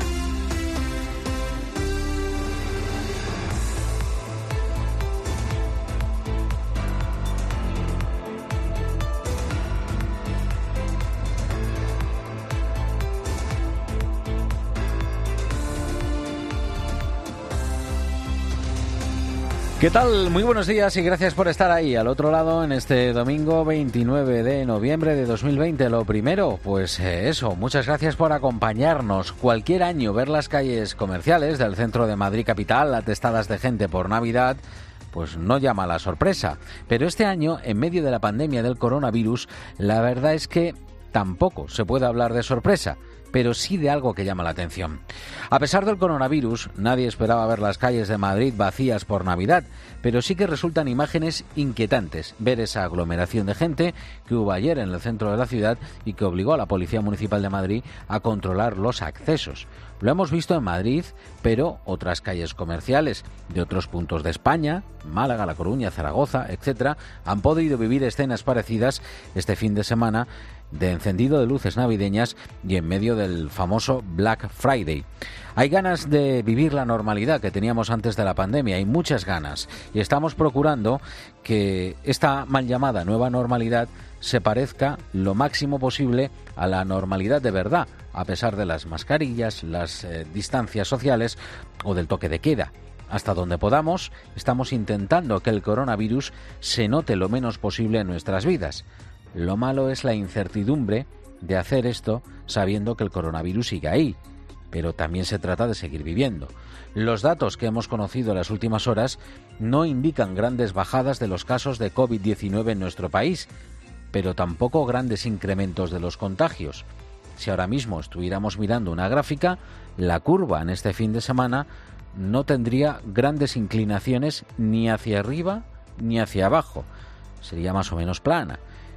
¿Qué tal? Muy buenos días y gracias por estar ahí al otro lado en este domingo 29 de noviembre de 2020. Lo primero, pues eso, muchas gracias por acompañarnos. Cualquier año ver las calles comerciales del centro de Madrid capital atestadas de gente por Navidad, pues no llama a la sorpresa. Pero este año, en medio de la pandemia del coronavirus, la verdad es que tampoco se puede hablar de sorpresa, pero sí de algo que llama la atención. A pesar del coronavirus, nadie esperaba ver las calles de Madrid vacías por Navidad, pero sí que resultan imágenes inquietantes ver esa aglomeración de gente que hubo ayer en el centro de la ciudad y que obligó a la Policía Municipal de Madrid a controlar los accesos. Lo hemos visto en Madrid, pero otras calles comerciales de otros puntos de España, Málaga, La Coruña, Zaragoza, etcétera, han podido vivir escenas parecidas este fin de semana de encendido de luces navideñas y en medio del famoso Black Friday. Hay ganas de vivir la normalidad que teníamos antes de la pandemia, hay muchas ganas, y estamos procurando que esta mal llamada nueva normalidad se parezca lo máximo posible a la normalidad de verdad, a pesar de las mascarillas, las distancias sociales o del toque de queda. Hasta donde podamos, estamos intentando que el coronavirus se note lo menos posible en nuestras vidas. Lo malo es la incertidumbre de hacer esto sabiendo que el coronavirus sigue ahí, pero también se trata de seguir viviendo. Los datos que hemos conocido en las últimas horas no indican grandes bajadas de los casos de COVID-19 en nuestro país, pero tampoco grandes incrementos de los contagios. Si ahora mismo estuviéramos mirando una gráfica, la curva en este fin de semana no tendría grandes inclinaciones ni hacia arriba ni hacia abajo. Sería más o menos plana.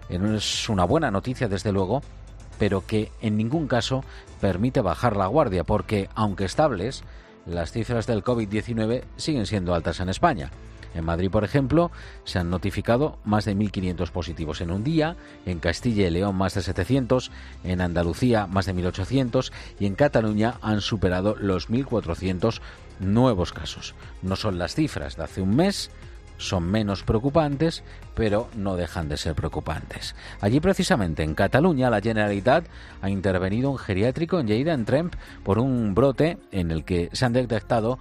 Es una buena noticia, desde luego, pero que en ningún caso permite bajar la guardia, porque, aunque estables, las cifras del COVID-19 siguen siendo altas en España. En Madrid, por ejemplo, se han notificado más de 1.500 positivos en un día, en Castilla y León más de 700, en Andalucía más de 1.800 y en Cataluña han superado los 1.400 nuevos casos. No son las cifras de hace un mes, son menos preocupantes, pero no dejan de ser preocupantes. Allí, precisamente, en Cataluña, la Generalitat ha intervenido un geriátrico en Lleida, en Tremp, por un brote en el que se han detectado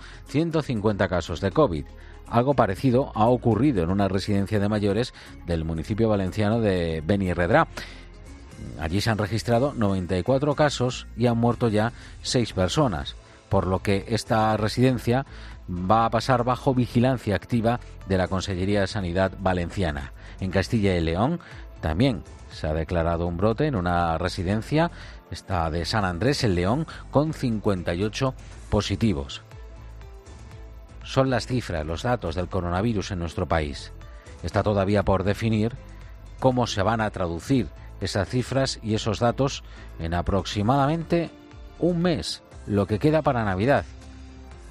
150 casos de COVID. Algo parecido ha ocurrido en una residencia de mayores del municipio valenciano de Benirredrà. Allí se han registrado 94 casos y han muerto ya 6 personas, por lo que esta residencia va a pasar bajo vigilancia activa de la Consellería de Sanidad valenciana. En Castilla y León también se ha declarado un brote en una residencia, esta de San Andrés, en León, con 58 positivos. Son las cifras, los datos del coronavirus en nuestro país. Está todavía por definir cómo se van a traducir esas cifras y esos datos en aproximadamente un mes, lo que queda para Navidad.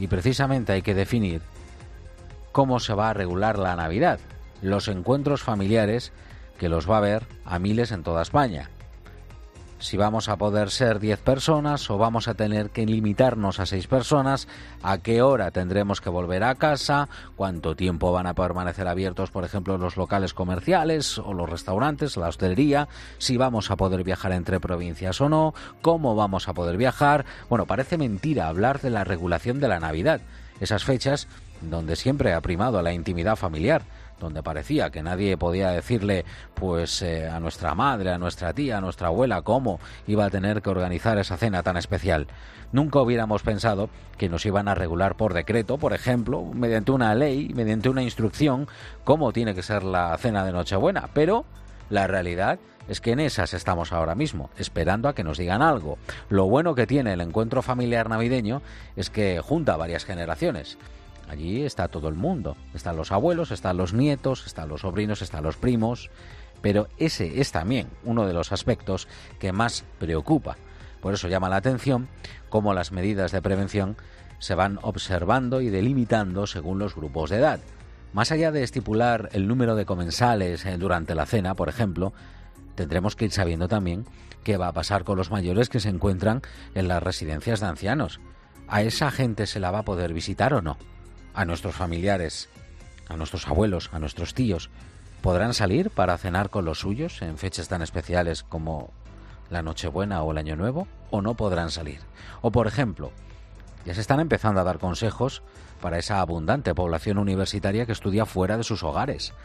Y precisamente hay que definir cómo se va a regular la Navidad, los encuentros familiares que los va a haber a miles en toda España. Si vamos a poder ser 10 personas o vamos a tener que limitarnos a 6 personas, a qué hora tendremos que volver a casa, cuánto tiempo van a permanecer abiertos, por ejemplo, los locales comerciales o los restaurantes, la hostelería, si vamos a poder viajar entre provincias o no, cómo vamos a poder viajar. Bueno, parece mentira hablar de la regulación de la Navidad, esas fechas donde siempre ha primado la intimidad familiar, donde parecía que nadie podía decirle a nuestra madre, a nuestra tía, a nuestra abuela cómo iba a tener que organizar esa cena tan especial. Nunca hubiéramos pensado que nos iban a regular por decreto, por ejemplo, mediante una ley, mediante una instrucción, cómo tiene que ser la cena de Nochebuena, pero la realidad es que en esas estamos ahora mismo, esperando a que nos digan algo. Lo bueno que tiene el encuentro familiar navideño es que junta varias generaciones. Allí está todo el mundo, están los abuelos, están los nietos, están los sobrinos, están los primos, pero ese es también uno de los aspectos que más preocupa. Por eso llama la atención cómo las medidas de prevención se van observando y delimitando según los grupos de edad. Más allá de estipular el número de comensales durante la cena, por ejemplo, tendremos que ir sabiendo también qué va a pasar con los mayores que se encuentran en las residencias de ancianos. ¿A esa gente se la va a poder visitar o no? ¿A nuestros familiares, a nuestros abuelos, a nuestros tíos, podrán salir para cenar con los suyos en fechas tan especiales como la Nochebuena o el Año Nuevo, o no podrán salir? O, por ejemplo, ya se están empezando a dar consejos para esa abundante población universitaria que estudia fuera de sus hogares.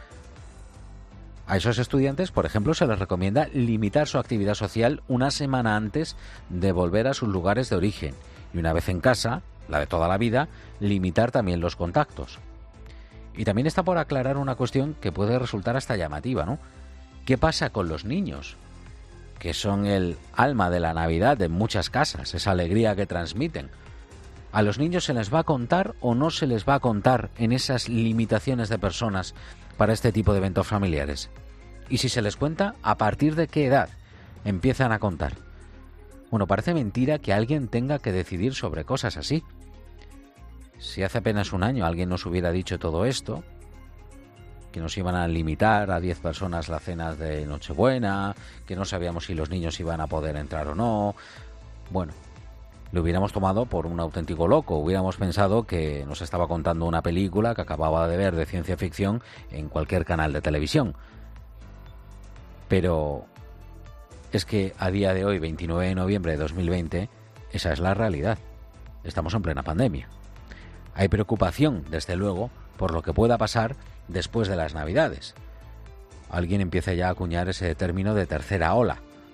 A esos estudiantes, por ejemplo, se les recomienda limitar su actividad social una semana antes de volver a sus lugares de origen, y una vez en casa, la de toda la vida, limitar también los contactos. Y también está por aclarar una cuestión que puede resultar hasta llamativa, ¿no? ¿Qué pasa con los niños? Que son el alma de la Navidad de muchas casas, esa alegría que transmiten. ¿A los niños se les va a contar o no se les va a contar en esas limitaciones de personas para este tipo de eventos familiares? Y si se les cuenta, ¿a partir de qué edad empiezan a contar? Bueno, parece mentira que alguien tenga que decidir sobre cosas así. Si hace apenas un año alguien nos hubiera dicho todo esto, que nos iban a limitar a 10 personas las cenas de Nochebuena, que no sabíamos si los niños iban a poder entrar o no, bueno, lo hubiéramos tomado por un auténtico loco. Hubiéramos pensado que nos estaba contando una película que acababa de ver de ciencia ficción en cualquier canal de televisión. Pero es que a día de hoy, 29 de noviembre de 2020, esa es la realidad. Estamos en plena pandemia. Hay preocupación, desde luego, por lo que pueda pasar después de las Navidades. Alguien empieza ya a acuñar ese término de tercera ola.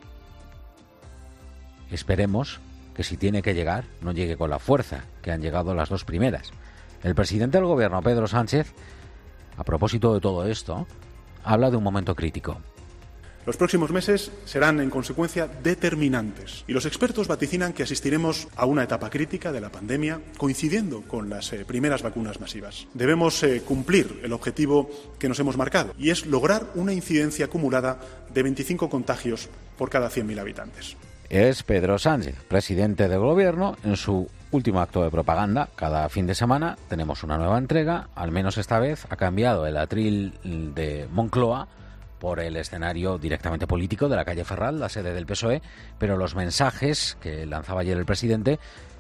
Esperemos que si tiene que llegar, no llegue con la fuerza que han llegado las dos primeras. El presidente del gobierno, Pedro Sánchez, a propósito de todo esto, habla de un momento crítico. Los próximos meses serán, en consecuencia, determinantes y los expertos vaticinan que asistiremos a una etapa crítica de la pandemia coincidiendo con las primeras vacunas masivas. Debemos cumplir el objetivo que nos hemos marcado y es lograr una incidencia acumulada de 25 contagios por cada 100.000 habitantes. Es Pedro Sánchez, presidente del gobierno, en su último acto de propaganda. Cada fin de semana tenemos una nueva entrega, al menos esta vez ha cambiado el atril de Moncloa por el escenario directamente político de la calle Ferral, la sede del PSOE, pero los mensajes que lanzaba ayer el presidente,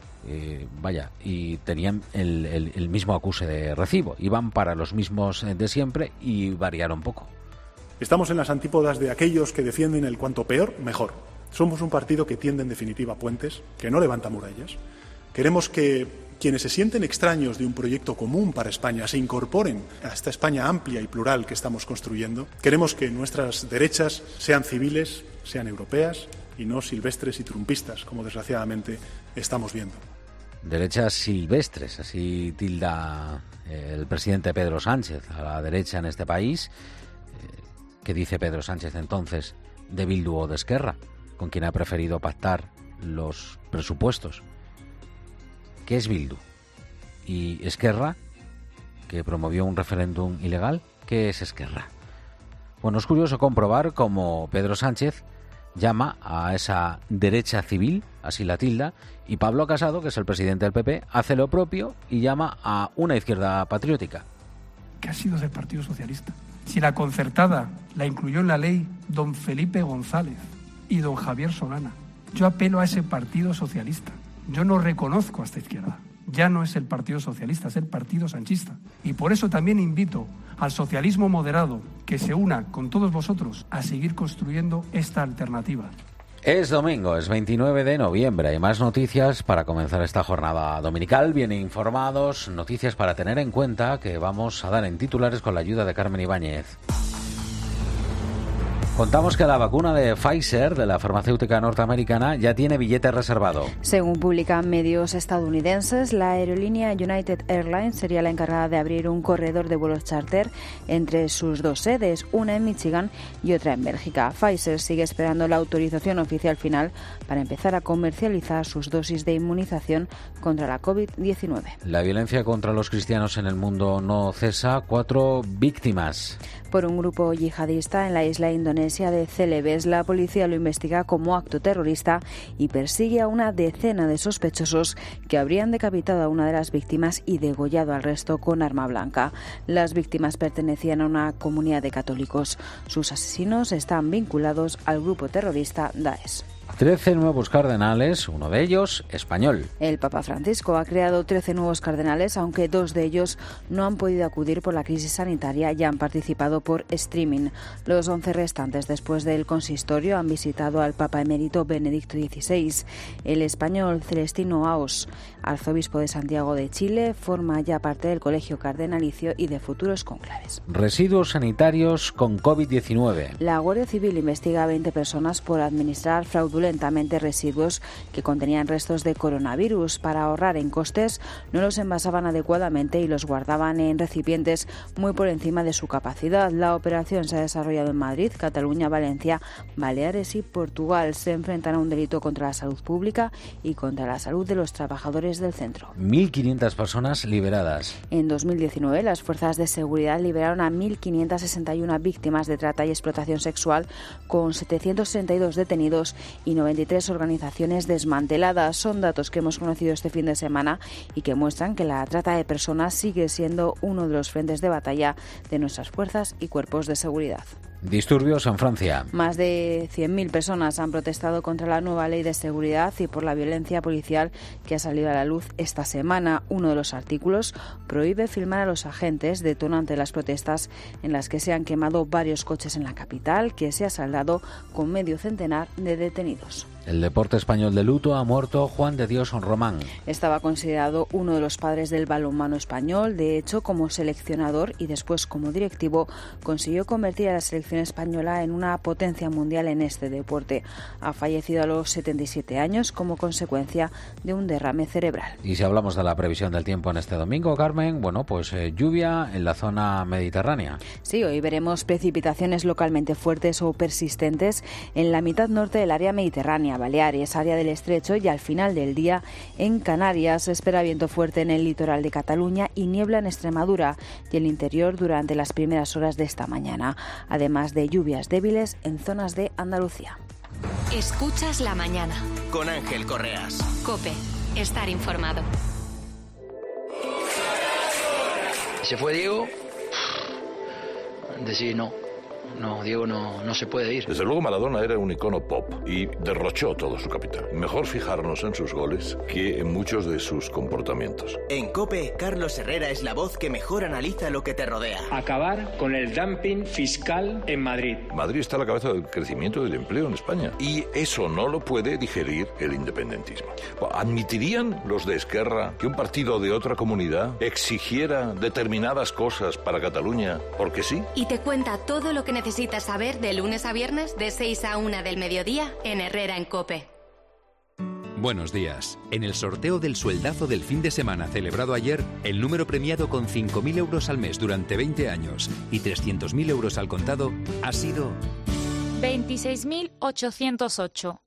y tenían el mismo acuse de recibo, iban para los mismos de siempre y variaron poco. Estamos en las antípodas de aquellos que defienden el cuanto peor, mejor. Somos un partido que tiende en definitiva a puentes, que no levanta murallas. Queremos que quienes se sienten extraños de un proyecto común para España se incorporen a esta España amplia y plural que estamos construyendo. Queremos que nuestras derechas sean civiles, sean europeas y no silvestres y trumpistas, como desgraciadamente estamos viendo. Derechas silvestres, así tilda el presidente Pedro Sánchez a la derecha en este país. ¿Qué dice Pedro Sánchez entonces de Bildu o de Esquerra, con quien ha preferido pactar los presupuestos? ¿Qué es Bildu? ¿Y Esquerra, que promovió un referéndum ilegal? ¿Qué es Esquerra? Bueno, es curioso comprobar cómo Pedro Sánchez llama a esa derecha civil, así la tilda, y Pablo Casado, que es el presidente del PP, hace lo propio y llama a una izquierda patriótica. ¿Qué ha sido del Partido Socialista? Si la concertada la incluyó en la ley don Felipe González y don Javier Solana, yo apelo a ese Partido Socialista. Yo no reconozco a esta izquierda. Ya no es el Partido Socialista, es el Partido Sanchista. Y por eso también invito al socialismo moderado que se una con todos vosotros a seguir construyendo esta alternativa. Es domingo, es 29 de noviembre. Hay más noticias para comenzar esta jornada dominical. Bien informados, noticias para tener en cuenta que vamos a dar en titulares con la ayuda de Carmen Ibáñez. Contamos que la vacuna de Pfizer, de la farmacéutica norteamericana, ya tiene billete reservado. Según publican medios estadounidenses, la aerolínea United Airlines sería la encargada de abrir un corredor de vuelos charter entre sus dos sedes, una en Michigan y otra en Bélgica. Pfizer sigue esperando la autorización oficial final para empezar a comercializar sus dosis de inmunización contra la COVID-19. La violencia contra los cristianos en el mundo no cesa. 4 víctimas. Por un grupo yihadista en la isla indonesia de Celebes. La policía lo investiga como acto terrorista y persigue a una decena de sospechosos que habrían decapitado a una de las víctimas y degollado al resto con arma blanca. Las víctimas pertenecían a una comunidad de católicos. Sus asesinos están vinculados al grupo terrorista Daesh. 13 nuevos cardenales, uno de ellos español. El Papa Francisco ha creado 13 nuevos cardenales, aunque 2 de ellos no han podido acudir por la crisis sanitaria y han participado por streaming. Los 11 restantes, después del consistorio, han visitado al Papa emérito Benedicto XVI. El español Celestino Aos, arzobispo de Santiago de Chile, forma ya parte del colegio cardenalicio y de futuros conclaves. Residuos sanitarios con COVID-19. La Guardia Civil investiga a 20 personas por administrar fraudulentamente residuos que contenían restos de coronavirus. Para ahorrar en costes, no los envasaban adecuadamente y los guardaban en recipientes muy por encima de su capacidad. La operación se ha desarrollado en Madrid, Cataluña, Valencia, Baleares y Portugal. Se enfrentan a un delito contra la salud pública y contra la salud de los trabajadores del centro. 1.500 personas liberadas. En 2019, las fuerzas de seguridad liberaron a 1.561 víctimas de trata y explotación sexual, con 762 detenidos y 93 organizaciones desmanteladas. Son datos que hemos conocido este fin de semana y que muestran que la trata de personas sigue siendo uno de los frentes de batalla de nuestras fuerzas y cuerpos de seguridad. Disturbios en Francia. Más de 100.000 personas han protestado contra la nueva ley de seguridad y por la violencia policial que ha salido a la luz esta semana. Uno de los artículos prohíbe filmar a los agentes, detonante las protestas en las que se han quemado varios coches en la capital, que se ha saldado con medio centenar de detenidos. El deporte español de luto, ha muerto Juan de Dios Román. Estaba considerado uno de los padres del balonmano español. De hecho, como seleccionador y después como directivo, consiguió convertir a la selección española en una potencia mundial en este deporte. Ha fallecido a los 77 años como consecuencia de un derrame cerebral. Y si hablamos de la previsión del tiempo en este domingo, Carmen, bueno, pues lluvia en la zona mediterránea. Sí, hoy veremos precipitaciones localmente fuertes o persistentes en la mitad norte del área mediterránea, Baleares, área del Estrecho, y al final del día en Canarias se espera viento fuerte en el litoral de Cataluña y niebla en Extremadura y el interior durante las primeras horas de esta mañana, además de lluvias débiles en zonas de Andalucía. Escuchas la mañana con Ángel Correas. COPE, estar informado. Se fue Diego, decir no, Diego no se puede ir. Desde luego Maradona era un icono pop y derrochó todo su capital. Mejor fijarnos en sus goles que en muchos de sus comportamientos. En COPE, Carlos Herrera es la voz que mejor analiza lo que te rodea. Acabar con el dumping fiscal en Madrid. Madrid está a la cabeza del crecimiento del empleo en España y eso no lo puede digerir el independentismo. ¿Admitirían los de Esquerra que un partido de otra comunidad exigiera determinadas cosas para Cataluña porque sí? Y te cuenta todo lo que necesitas saber de lunes a viernes de 6 a 1 del mediodía en Herrera en COPE. Buenos días. En el sorteo del sueldazo del fin de semana celebrado ayer, el número premiado con 5.000 euros al mes durante 20 años y 300.000 euros al contado ha sido 26.808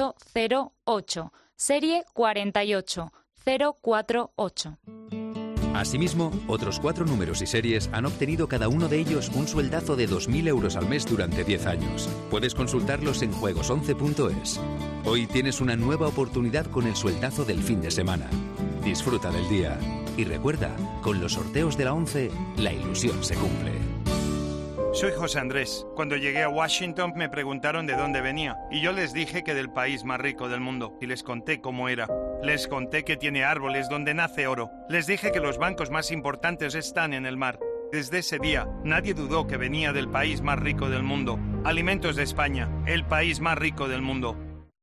26808, serie 48048. Asimismo, otros 4 números y series han obtenido cada uno de ellos un sueldazo de 2.000 euros al mes durante 10 años. Puedes consultarlos en juegos11.es. Hoy tienes una nueva oportunidad con el sueldazo del fin de semana. Disfruta del día. Y recuerda, con los sorteos de la 11, la ilusión se cumple. Soy José Andrés. Cuando llegué a Washington me preguntaron de dónde venía y yo les dije que del país más rico del mundo y les conté cómo era. Les conté que tiene árboles donde nace oro. Les dije que los bancos más importantes están en el mar. Desde ese día, nadie dudó que venía del país más rico del mundo. Alimentos de España, el país más rico del mundo.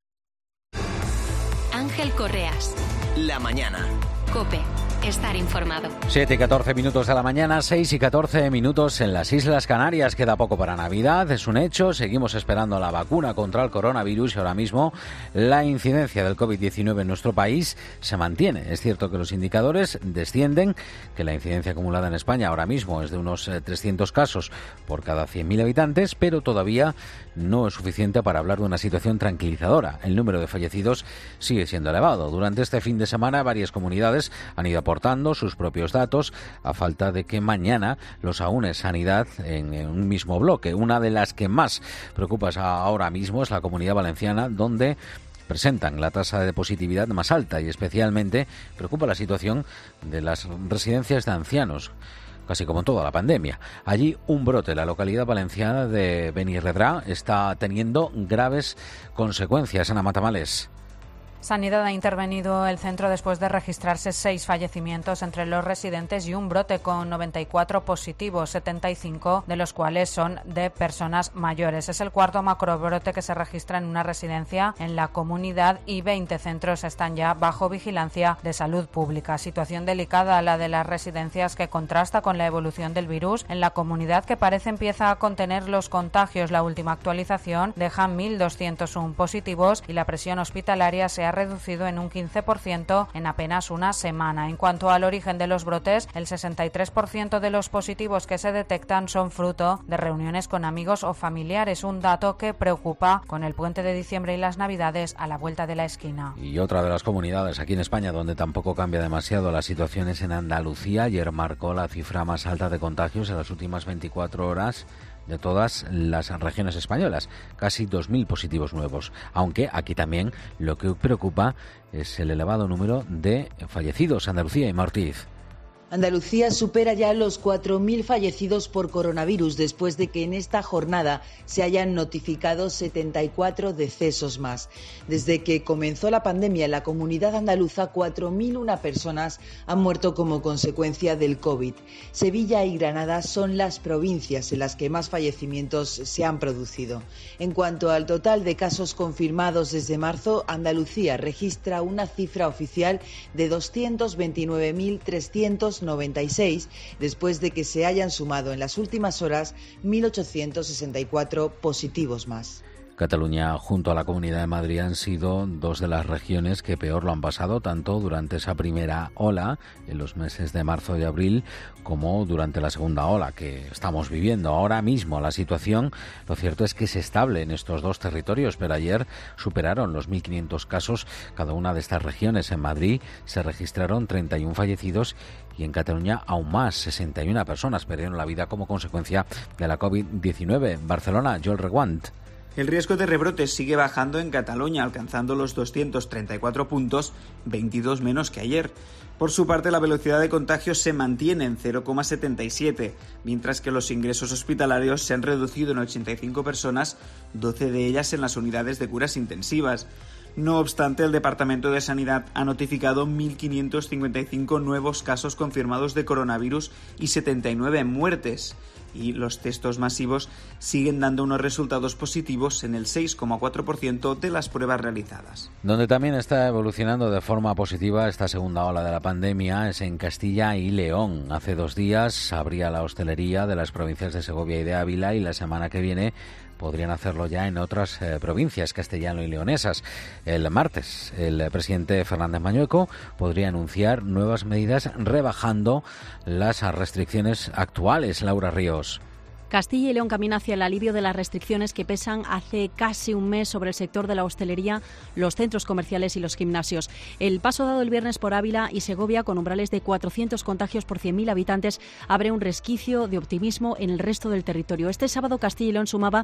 Ángel Correas. La mañana. COPE. Estar informado. 7 y 14 minutos de la mañana, 6 y 14 minutos en las Islas Canarias. Queda poco para Navidad, es un hecho. Seguimos esperando la vacuna contra el coronavirus y ahora mismo la incidencia del COVID-19 en nuestro país se mantiene. Es cierto que los indicadores descienden, que la incidencia acumulada en España ahora mismo es de unos 300 casos por cada 100.000 habitantes, pero todavía no es suficiente para hablar de una situación tranquilizadora. El número de fallecidos sigue siendo elevado. Durante este fin de semana varias comunidades han ido aportando sus propios datos a falta de que mañana los aúne Sanidad en un mismo bloque. Una de las que más preocupa ahora mismo es la Comunidad Valenciana, donde presentan la tasa de positividad más alta y especialmente preocupa la situación de las residencias de ancianos, casi como en toda la pandemia. Allí un brote, la localidad valenciana de Benirredrà, está teniendo graves consecuencias. Ana Matamales. Sanidad ha intervenido el centro después de registrarse 6 fallecimientos entre los residentes y un brote con 94 positivos, 75 de los cuales son de personas mayores. Es el cuarto macrobrote que se registra en una residencia en la comunidad y 20 centros están ya bajo vigilancia de salud pública. Situación delicada la de las residencias que contrasta con la evolución del virus en la comunidad, que parece empieza a contener los contagios. La última actualización deja 1.201 positivos y la presión hospitalaria se ha reducido en un 15% en apenas una semana. En cuanto al origen de los brotes, el 63% de los positivos que se detectan son fruto de reuniones con amigos o familiares, un dato que preocupa con el puente de diciembre y las Navidades a la vuelta de la esquina. Y otra de las comunidades aquí en España donde tampoco cambia demasiado la situación es en Andalucía. Ayer marcó la cifra más alta de contagios en las últimas 24 horas de todas las regiones españolas, casi 2.000 positivos nuevos, aunque aquí también lo que preocupa es el elevado número de fallecidos. Andalucía y Ortiz. Andalucía supera ya los 4.000 fallecidos por coronavirus después de que en esta jornada se hayan notificado 74 decesos más. Desde que comenzó la pandemia en la comunidad andaluza, 4.001 personas han muerto como consecuencia del COVID. Sevilla y Granada son las provincias en las que más fallecimientos se han producido. En cuanto al total de casos confirmados desde marzo, Andalucía registra una cifra oficial de 229.396, después de que se hayan sumado en las últimas horas 1.864 positivos más. Cataluña junto a la Comunidad de Madrid han sido dos de las regiones que peor lo han pasado, tanto durante esa primera ola, en los meses de marzo y abril, como durante la segunda ola que estamos viviendo. Ahora mismo la situación, lo cierto es que es estable en estos dos territorios, pero ayer superaron los 1.500 casos cada una de estas regiones. En Madrid se registraron 31 fallecidos y en Cataluña aún más, 61 personas perdieron la vida como consecuencia de la COVID-19. Barcelona, Joel Reguant. El riesgo de rebrotes sigue bajando en Cataluña, alcanzando los 234 puntos, 22 menos que ayer. Por su parte, la velocidad de contagio se mantiene en 0,77, mientras que los ingresos hospitalarios se han reducido en 85 personas, 12 de ellas en las unidades de curas intensivas. No obstante, el Departamento de Sanidad ha notificado 1.555 nuevos casos confirmados de coronavirus y 79 muertes. Y los testos masivos siguen dando unos resultados positivos en el 6,4% de las pruebas realizadas. Donde también está evolucionando de forma positiva esta segunda ola de la pandemia es en Castilla y León. Hace 2 días abría la hostelería de las provincias de Segovia y de Ávila y la semana que viene podrían hacerlo ya en otras provincias castellano y leonesas. El martes, el presidente Fernández Mañueco podría anunciar nuevas medidas rebajando las restricciones actuales. Laura Ríos. Castilla y León camina hacia el alivio de las restricciones que pesan hace casi un mes sobre el sector de la hostelería, los centros comerciales y los gimnasios. El paso dado el viernes por Ávila y Segovia, con umbrales de 400 contagios por 100.000 habitantes, abre un resquicio de optimismo en el resto del territorio. Este sábado Castilla y León sumaba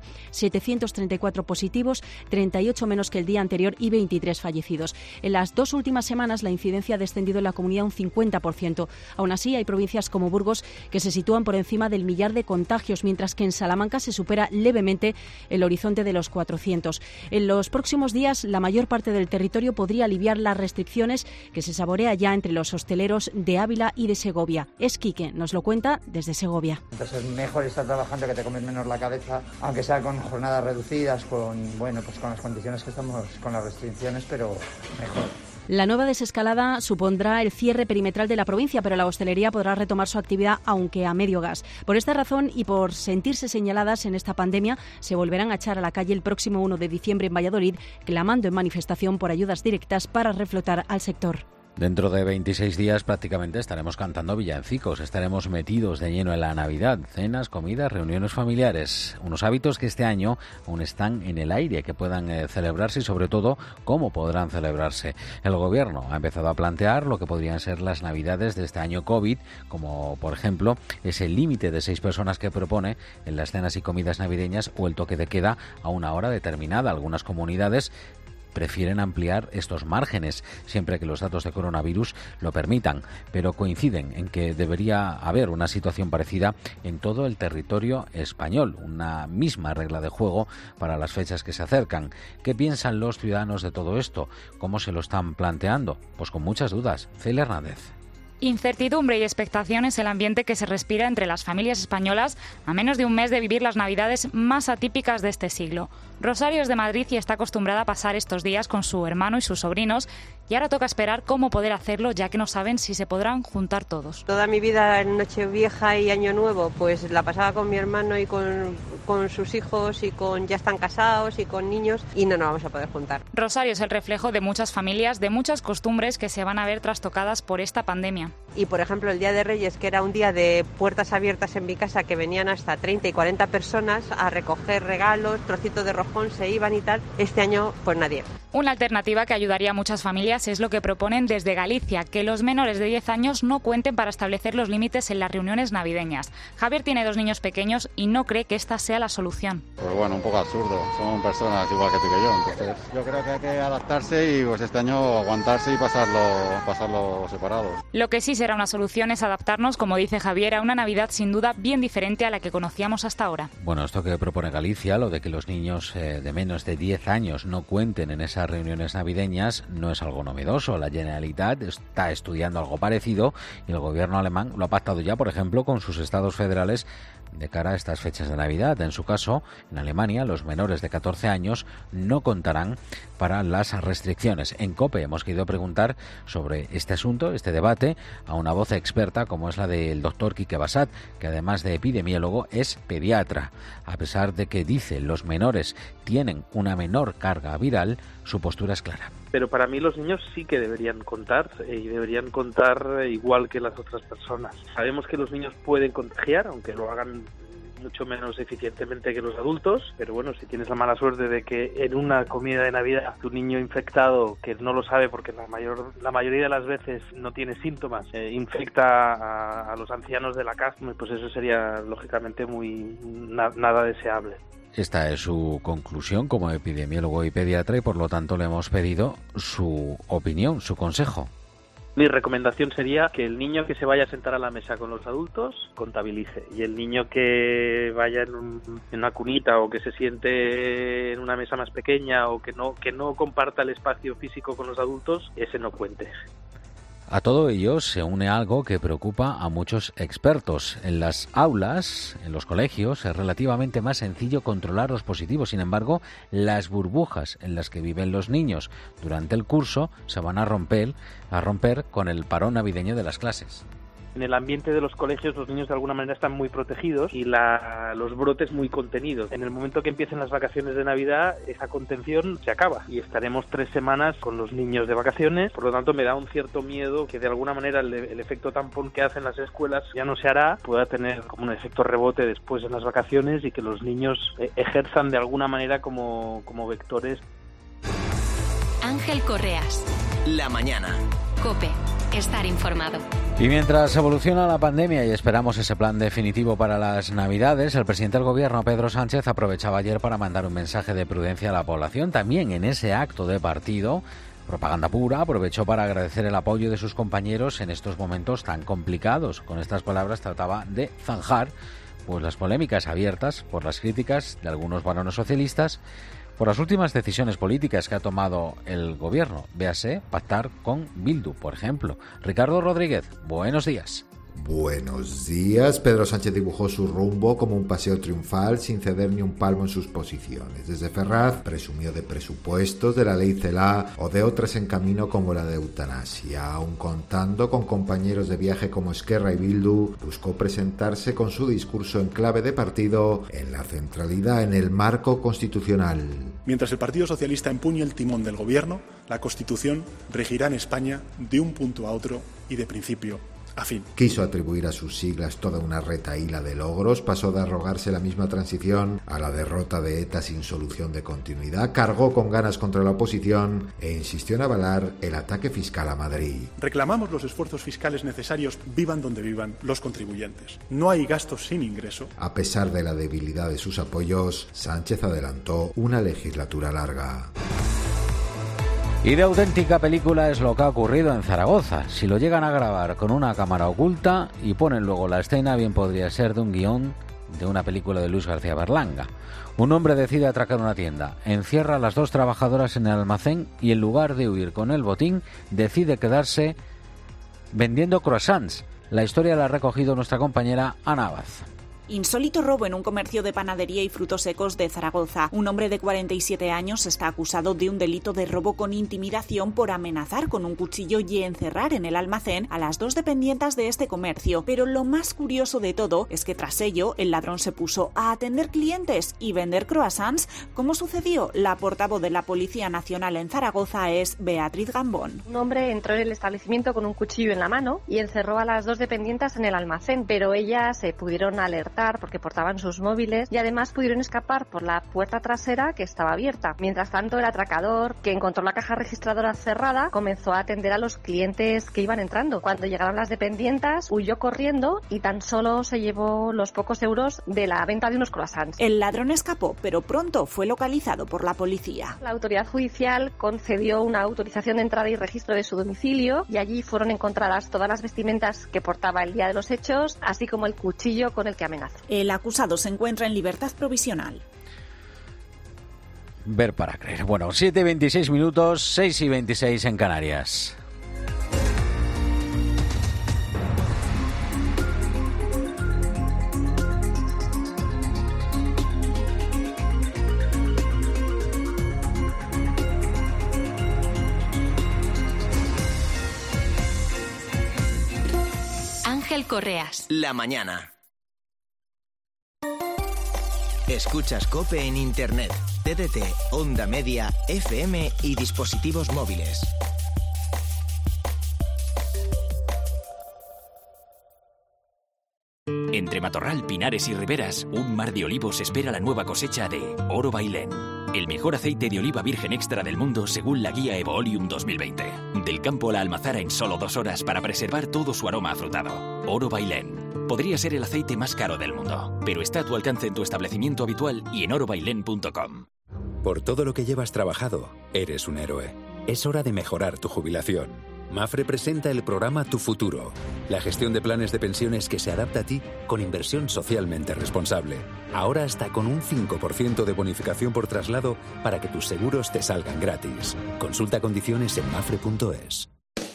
734 positivos, 38 menos que el día anterior y 23 fallecidos. En las 2 últimas semanas la incidencia ha descendido en la comunidad un 50%. Aún así, hay provincias como Burgos que se sitúan por encima del 1.000.000 de contagios, mientras que en Salamanca se supera levemente el horizonte de los 400. En los próximos días, la mayor parte del territorio podría aliviar las restricciones que se saborea ya entre los hosteleros de Ávila y de Segovia. Es Quique, nos lo cuenta desde Segovia. Entonces es mejor estar trabajando, que te comes menos la cabeza, aunque sea con jornadas reducidas, con las condiciones que estamos, con las restricciones, pero mejor. La nueva desescalada supondrá el cierre perimetral de la provincia, pero la hostelería podrá retomar su actividad, aunque a medio gas. Por esta razón y por sentirse señaladas en esta pandemia, se volverán a echar a la calle el próximo 1 de diciembre en Valladolid, clamando en manifestación por ayudas directas para reflotar al sector. Dentro de 26 días prácticamente estaremos cantando villancicos, estaremos metidos de lleno en la Navidad, cenas, comidas, reuniones familiares, unos hábitos que este año aún están en el aire, que puedan celebrarse y sobre todo cómo podrán celebrarse. El Gobierno ha empezado a plantear lo que podrían ser las Navidades de este año COVID, como por ejemplo ese límite de 6 personas que propone en las cenas y comidas navideñas o el toque de queda a una hora determinada. Algunas comunidades prefieren ampliar estos márgenes siempre que los datos de coronavirus lo permitan, pero coinciden en que debería haber una situación parecida en todo el territorio español, una misma regla de juego para las fechas que se acercan. ¿Qué piensan los ciudadanos de todo esto? ¿Cómo se lo están planteando? Pues con muchas dudas. Celia Hernández. Incertidumbre y expectación es el ambiente que se respira entre las familias españolas a menos de un mes de vivir las Navidades más atípicas de este siglo. Rosario es de Madrid y está acostumbrada a pasar estos días con su hermano y sus sobrinos, y ahora toca esperar cómo poder hacerlo, ya que no saben si se podrán juntar todos. Toda mi vida en Nochevieja y Año Nuevo pues la pasaba con mi hermano y con sus hijos, y ya están casados y con niños, y no nos vamos a poder juntar. Rosario es el reflejo de muchas familias, de muchas costumbres que se van a ver trastocadas por esta pandemia. Y por ejemplo el Día de Reyes, que era un día de puertas abiertas en mi casa, que venían hasta 30 y 40 personas a recoger regalos, trocitos de roscón, se iban y tal, este año pues nadie. Una alternativa que ayudaría a muchas familias es lo que proponen desde Galicia, que los menores de 10 años no cuenten para establecer los límites en las reuniones navideñas. Javier tiene 2 niños pequeños y no cree que esta sea la solución. Pues bueno, un poco absurdo, son personas igual que tú y que yo, entonces yo creo que hay que adaptarse y pues este año aguantarse y pasarlo separados. Lo que sí será una solución es adaptarnos, como dice Javier, a una Navidad sin duda bien diferente a la que conocíamos hasta ahora. Bueno, esto que propone Galicia, lo de que los niños de menos de 10 años no cuenten en esas reuniones navideñas, no es algo novedoso. La Generalitat está estudiando algo parecido y el gobierno alemán lo ha pactado ya, por ejemplo, con sus estados federales de cara a estas fechas de Navidad. En su caso, en Alemania, los menores de 14 años no contarán para las restricciones. En COPE hemos querido preguntar sobre este asunto, este debate, a una voz experta como es la del doctor Quique Bassat, que además de epidemiólogo es pediatra. A pesar de que dice los menores tienen una menor carga viral, su postura es clara. Pero para mí los niños sí que deberían contar, y deberían contar igual que las otras personas. Sabemos que los niños pueden contagiar, aunque lo hagan mucho menos eficientemente que los adultos, pero bueno, si tienes la mala suerte de que en una comida de Navidad tu niño infectado, que no lo sabe porque la mayoría de las veces no tiene síntomas, infecta a los ancianos de la casa, pues eso sería lógicamente nada deseable. Esta es su conclusión como epidemiólogo y pediatra y por lo tanto le hemos pedido su opinión, su consejo. Mi recomendación sería que el niño que se vaya a sentar a la mesa con los adultos contabilice, y el niño que vaya en una cunita o que se siente en una mesa más pequeña o que no comparta el espacio físico con los adultos, ese no cuente. A todo ello se une algo que preocupa a muchos expertos. En las aulas, en los colegios, es relativamente más sencillo controlar los positivos. Sin embargo, las burbujas en las que viven los niños durante el curso se van a romper con el parón navideño de las clases. En el ambiente de los colegios los niños de alguna manera están muy protegidos y los brotes muy contenidos. En el momento que empiecen las vacaciones de Navidad, esa contención se acaba y estaremos 3 semanas con los niños de vacaciones. Por lo tanto, me da un cierto miedo que de alguna manera el efecto tampón que hacen las escuelas ya no se hará, pueda tener como un efecto rebote después en las vacaciones y que los niños ejerzan de alguna manera como vectores. Ángel Correas. La mañana. COPE. Estar informado. Y mientras evoluciona la pandemia y esperamos ese plan definitivo para las Navidades, el presidente del Gobierno, Pedro Sánchez, aprovechaba ayer para mandar un mensaje de prudencia a la población. También en ese acto de partido, propaganda pura, aprovechó para agradecer el apoyo de sus compañeros en estos momentos tan complicados. Con estas palabras trataba de zanjar pues las polémicas abiertas por las críticas de algunos varones socialistas por las últimas decisiones políticas que ha tomado el Gobierno. Véase, pactar con Bildu, por ejemplo. Ricardo Rodríguez, buenos días. Buenos días. Pedro Sánchez dibujó su rumbo como un paseo triunfal sin ceder ni un palmo en sus posiciones. Desde Ferraz presumió de presupuestos, de la ley CELA o de otras en camino como la de eutanasia. Aun contando con compañeros de viaje como Esquerra y Bildu, buscó presentarse con su discurso en clave de partido en la centralidad en el marco constitucional. Mientras el Partido Socialista empuñe el timón del Gobierno, la Constitución regirá en España de un punto a otro y de principio a fin. Quiso atribuir a sus siglas toda una retahíla de logros, pasó de arrogarse la misma transición a la derrota de ETA sin solución de continuidad, cargó con ganas contra la oposición e insistió en avalar el ataque fiscal a Madrid. Reclamamos los esfuerzos fiscales necesarios, vivan donde vivan los contribuyentes. No hay gastos sin ingreso. A pesar de la debilidad de sus apoyos, Sánchez adelantó una legislatura larga. Y de auténtica película es lo que ha ocurrido en Zaragoza. Si lo llegan a grabar con una cámara oculta y ponen luego la escena, bien podría ser de un guión de una película de Luis García Berlanga. Un hombre decide atracar una tienda, encierra a las 2 trabajadoras en el almacén y en lugar de huir con el botín, decide quedarse vendiendo croissants. La historia la ha recogido nuestra compañera Ana Abad. Insólito robo en un comercio de panadería y frutos secos de Zaragoza. Un hombre de 47 años está acusado de un delito de robo con intimidación por amenazar con un cuchillo y encerrar en el almacén a las 2 dependientas de este comercio. Pero lo más curioso de todo es que tras ello el ladrón se puso a atender clientes y vender croissants. ¿Cómo sucedió? La portavoz de la Policía Nacional en Zaragoza es Beatriz Gambón. Un hombre entró en el establecimiento con un cuchillo en la mano y encerró a las 2 dependientas en el almacén, pero ellas se pudieron alertar porque portaban sus móviles y además pudieron escapar por la puerta trasera que estaba abierta. Mientras tanto, el atracador, que encontró la caja registradora cerrada, comenzó a atender a los clientes que iban entrando. Cuando llegaron las dependientas, huyó corriendo y tan solo se llevó los pocos euros de la venta de unos croissants. El ladrón escapó, pero pronto fue localizado por la policía. La autoridad judicial concedió una autorización de entrada y registro de su domicilio y allí fueron encontradas todas las vestimentas que portaba el día de los hechos, así como el cuchillo con el que amenazó. El acusado se encuentra en libertad provisional. Ver para creer. Bueno, 7:26 minutos, 6:26 en Canarias. Ángel Correas. La mañana. Escuchas COPE en Internet, TDT, Onda Media, FM y dispositivos móviles. Entre Matorral, Pinares y Riberas, un mar de olivos espera la nueva cosecha de Oro Bailén, el mejor aceite de oliva virgen extra del mundo según la guía Evoolium 2020. Del campo a la almazara en solo 2 horas para preservar todo su aroma afrutado. Oro Bailén. Podría ser el aceite más caro del mundo, pero está a tu alcance en tu establecimiento habitual y en orobailén.com. Por todo lo que llevas trabajado, eres un héroe. Es hora de mejorar tu jubilación. Mafre presenta el programa Tu Futuro, la gestión de planes de pensiones que se adapta a ti con inversión socialmente responsable. Ahora hasta con un 5% de bonificación por traslado para que tus seguros te salgan gratis. Consulta condiciones en mafre.es.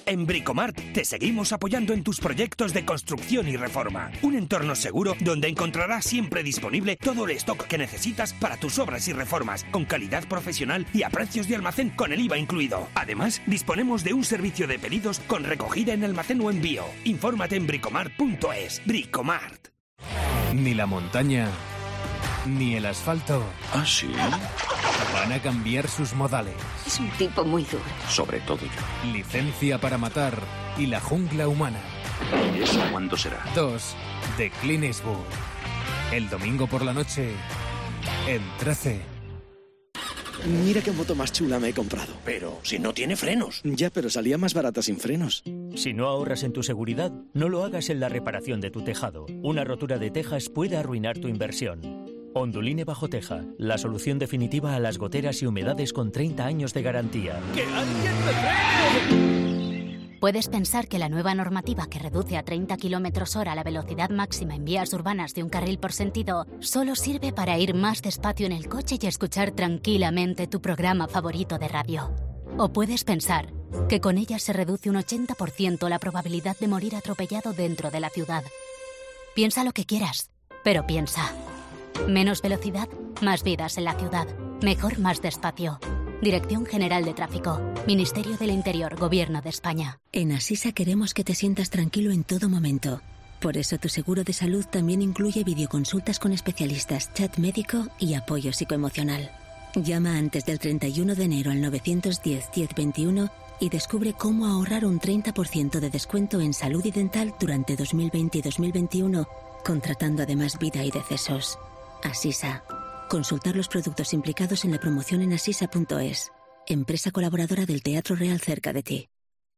En Bricomart te seguimos apoyando en tus proyectos de construcción y reforma. Un entorno seguro donde encontrarás siempre disponible todo el stock que necesitas para tus obras y reformas, con calidad profesional y a precios de almacén con el IVA incluido. Además, disponemos de un servicio de pedidos con recogida en almacén o envío. Infórmate en bricomart.es. Bricomart. Ni la montaña, ni el asfalto. ¿Ah, sí? Van a cambiar sus modales. Es un tipo muy duro. Sobre todo yo. Licencia para matar y la jungla humana. ¿Y eso cuándo será? 2 de Clint Eastwood. El domingo por la noche, en 13. Mira qué moto más chula me he comprado. Pero si no tiene frenos. Ya, pero salía más barata sin frenos. Si no ahorras en tu seguridad, no lo hagas en la reparación de tu tejado. Una rotura de tejas puede arruinar tu inversión. Onduline Bajo Teja, la solución definitiva a las goteras y humedades con 30 años de garantía. ¡Que alguien me frene! Puedes pensar que la nueva normativa que reduce a 30 km/h la velocidad máxima en vías urbanas de un carril por sentido solo sirve para ir más despacio en el coche y escuchar tranquilamente tu programa favorito de radio. O puedes pensar que con ella se reduce un 80% la probabilidad de morir atropellado dentro de la ciudad. Piensa lo que quieras, pero piensa. Menos velocidad, más vidas en la ciudad. Mejor más despacio. Dirección General de Tráfico. Ministerio del Interior, Gobierno de España. En Asisa queremos que te sientas tranquilo en todo momento. Por eso tu seguro de salud también incluye videoconsultas con especialistas, chat médico y apoyo psicoemocional. Llama antes del 31 de enero al 910-1021 y descubre cómo ahorrar un 30% de descuento en salud y dental durante 2020 y 2021, contratando además vida y decesos. Asisa. Consultar los productos implicados en la promoción en asisa.es. Empresa colaboradora del Teatro Real cerca de ti.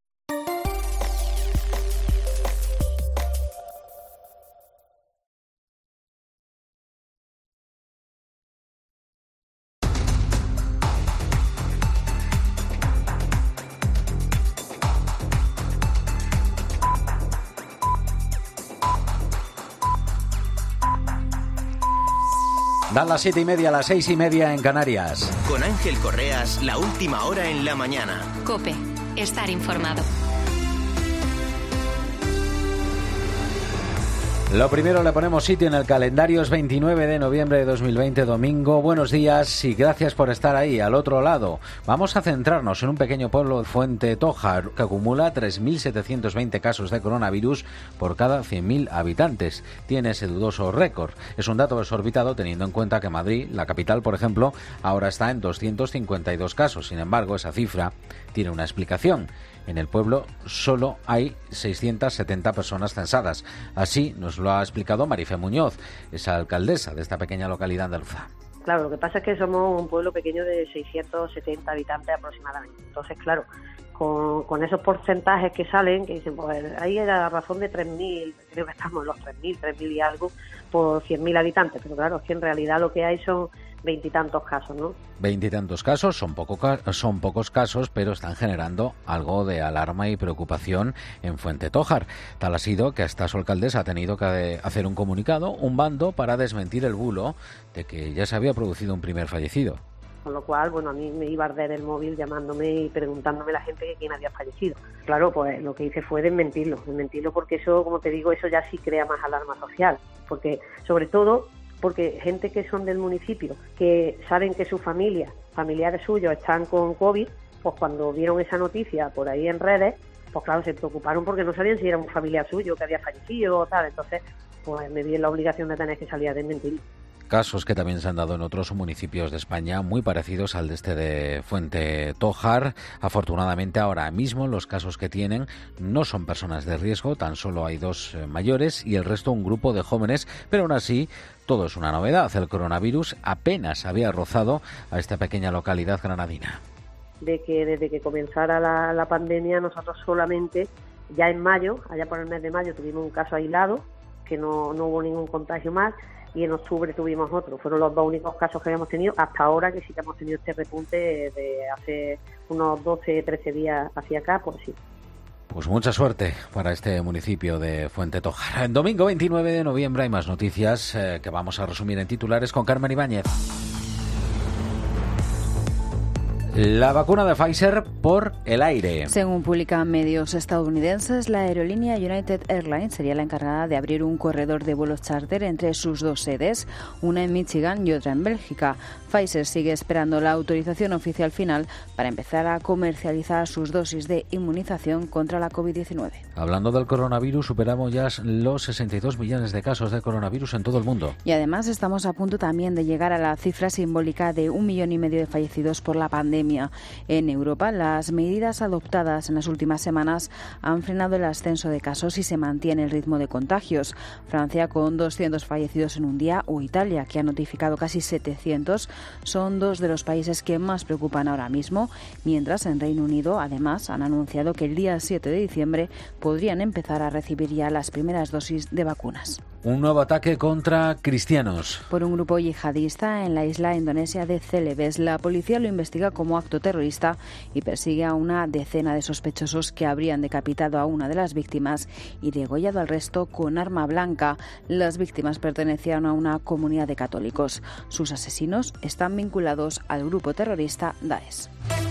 Dan las 7:30, las 6:30 en Canarias. Con Ángel Correas, la última hora en la mañana. COPE. Estar informado. Lo primero, le ponemos sitio en el calendario. Es 29 de noviembre de 2020, domingo. Buenos días y gracias por estar ahí, al otro lado. Vamos a centrarnos en un pequeño pueblo de Fuente Tójar que acumula 3.720 casos de coronavirus por cada 100.000 habitantes. Tiene ese dudoso récord. Es un dato desorbitado teniendo en cuenta que Madrid, la capital, por ejemplo, ahora está en 252 casos. Sin embargo, esa cifra tiene una explicación. En el pueblo solo hay 670 personas censadas. Así nos lo ha explicado Marife Muñoz, esa alcaldesa de esta pequeña localidad andaluza. Claro, lo que pasa es que somos un pueblo pequeño de 670 habitantes aproximadamente. Entonces, claro, con esos porcentajes que salen, que dicen, pues ahí era la razón de 3.000, creo que estamos en los 3.000 y algo por 100.000 habitantes. Pero claro, es que en realidad lo que hay son 20 y tantos casos, ¿no? 20 y tantos casos, son pocos casos, pero están generando algo de alarma y preocupación en Fuente Tójar. Tal ha sido que hasta su alcaldesa ha tenido que hacer un comunicado, un bando, para desmentir el bulo de que ya se había producido un primer fallecido. Con lo cual, bueno, a mí me iba a arder el móvil llamándome y preguntándome la gente que quién había fallecido. Claro, pues lo que hice fue desmentirlo porque eso, como te digo, eso ya sí crea más alarma social. Porque, sobre todo, porque gente que son del municipio, que saben que sus familiares suyos están con COVID, pues cuando vieron esa noticia por ahí en redes, pues claro, se preocuparon porque no sabían si era un familiar suyo que había fallecido o tal. Entonces, pues me vi en la obligación de tener que salir a desmentir. Casos que también se han dado en otros municipios de España muy parecidos al de este de Fuente Tójar. Afortunadamente ahora mismo los casos que tienen no son personas de riesgo, tan solo hay 2 mayores y el resto un grupo de jóvenes, pero aún así todo es una novedad. El coronavirus apenas había rozado a esta pequeña localidad granadina. Desde que comenzara la pandemia, nosotros solamente ya en mayo, allá por el mes de mayo, tuvimos un caso aislado, que no hubo ningún contagio más, y en octubre tuvimos otro. Fueron los 2 únicos casos que habíamos tenido hasta ahora, que sí que hemos tenido este repunte de hace unos 12, 13 días hacia acá, pues sí. Pues mucha suerte para este municipio de Fuente Tójar. En domingo 29 de noviembre hay más noticias que vamos a resumir en titulares con Carmen Ibáñez. La vacuna de Pfizer por el aire. Según publican medios estadounidenses, la aerolínea United Airlines sería la encargada de abrir un corredor de vuelos charter entre sus dos sedes, una en Michigan y otra en Bélgica. Pfizer sigue esperando la autorización oficial final para empezar a comercializar sus dosis de inmunización contra la COVID-19. Hablando del coronavirus, superamos ya los 62 millones de casos de coronavirus en todo el mundo. Y además estamos a punto también de llegar a la cifra simbólica de 1,5 millones de fallecidos por la pandemia. En Europa, las medidas adoptadas en las últimas semanas han frenado el ascenso de casos y se mantiene el ritmo de contagios. Francia, con 200 fallecidos en un día, o Italia, que ha notificado casi 700, son dos de los países que más preocupan ahora mismo, mientras en Reino Unido, además, han anunciado que el día 7 de diciembre podrían empezar a recibir ya las primeras dosis de vacunas. Un nuevo ataque contra cristianos. Por un grupo yihadista en la isla indonesia de Celebes. La policía lo investiga como acto terrorista y persigue a una decena de sospechosos que habrían decapitado a una de las víctimas y degollado al resto con arma blanca. Las víctimas pertenecían a una comunidad de católicos. Sus asesinos están vinculados al grupo terrorista Daesh.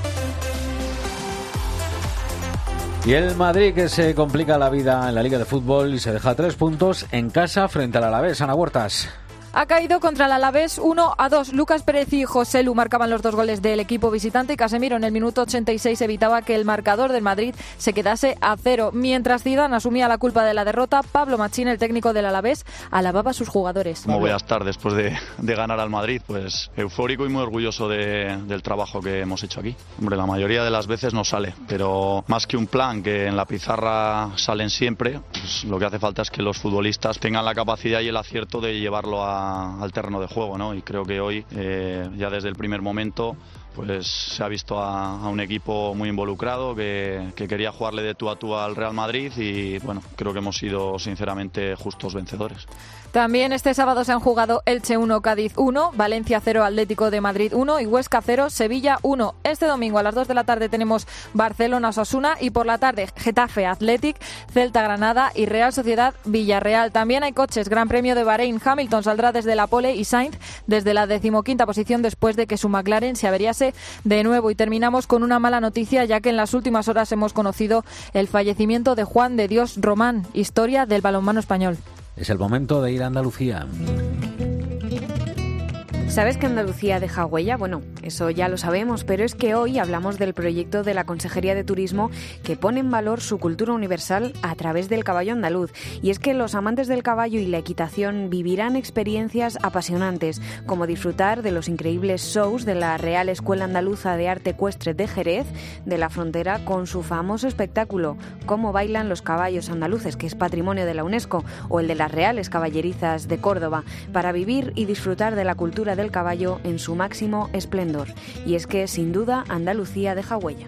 Y el Madrid, que se complica la vida en la Liga de Fútbol y se deja 3 puntos en casa frente al Alavés. Ana Huertas. Ha caído contra el Alavés 1-2. Lucas Pérez y José Lu marcaban los 2 goles del equipo visitante y Casemiro en el minuto 86 evitaba que el marcador del Madrid se quedase a 0. Mientras Zidane asumía la culpa de la derrota, Pablo Machín, el técnico del Alavés, alababa a sus jugadores. ¿Cómo voy a estar después de ganar al Madrid? Pues eufórico y muy orgulloso del trabajo que hemos hecho aquí. Hombre, la mayoría de las veces no sale, pero más que un plan que en la pizarra salen siempre, pues lo que hace falta es que los futbolistas tengan la capacidad y el acierto de llevarlo al terreno de juego, ¿no? Y creo que hoy, ya desde el primer momento, pues se ha visto a un equipo muy involucrado que quería jugarle de tú a tú al Real Madrid y bueno, creo que hemos sido sinceramente justos vencedores. También este sábado se han jugado Elche 1, Cádiz 1, Valencia 0, Atlético de Madrid 1 y Huesca 0, Sevilla 1. Este domingo a las 2 de la tarde tenemos Barcelona-Osasuna y por la tarde Getafe Athletic, Celta Granada y Real Sociedad Villarreal. También hay coches, Gran Premio de Bahrein, Hamilton saldrá desde la pole y Sainz desde la 15ª posición después de que su McLaren se averiase de nuevo. Y terminamos con una mala noticia, ya que en las últimas horas hemos conocido el fallecimiento de Juan de Dios Román, historia del balonmano español. Es el momento de ir a Andalucía. ¿Sabes que Andalucía deja huella? Bueno, eso ya lo sabemos, pero es que hoy hablamos del proyecto de la Consejería de Turismo que pone en valor su cultura universal a través del caballo andaluz. Y es que los amantes del caballo y la equitación vivirán experiencias apasionantes, como disfrutar de los increíbles shows de la Real Escuela Andaluza de Arte Ecuestre de Jerez de la Frontera con su famoso espectáculo Cómo bailan los caballos andaluces, que es patrimonio de la UNESCO, o el de las Reales Caballerizas de Córdoba, para vivir y disfrutar de la cultura del caballo en su máximo esplendor. Y es que, sin duda, Andalucía deja huella.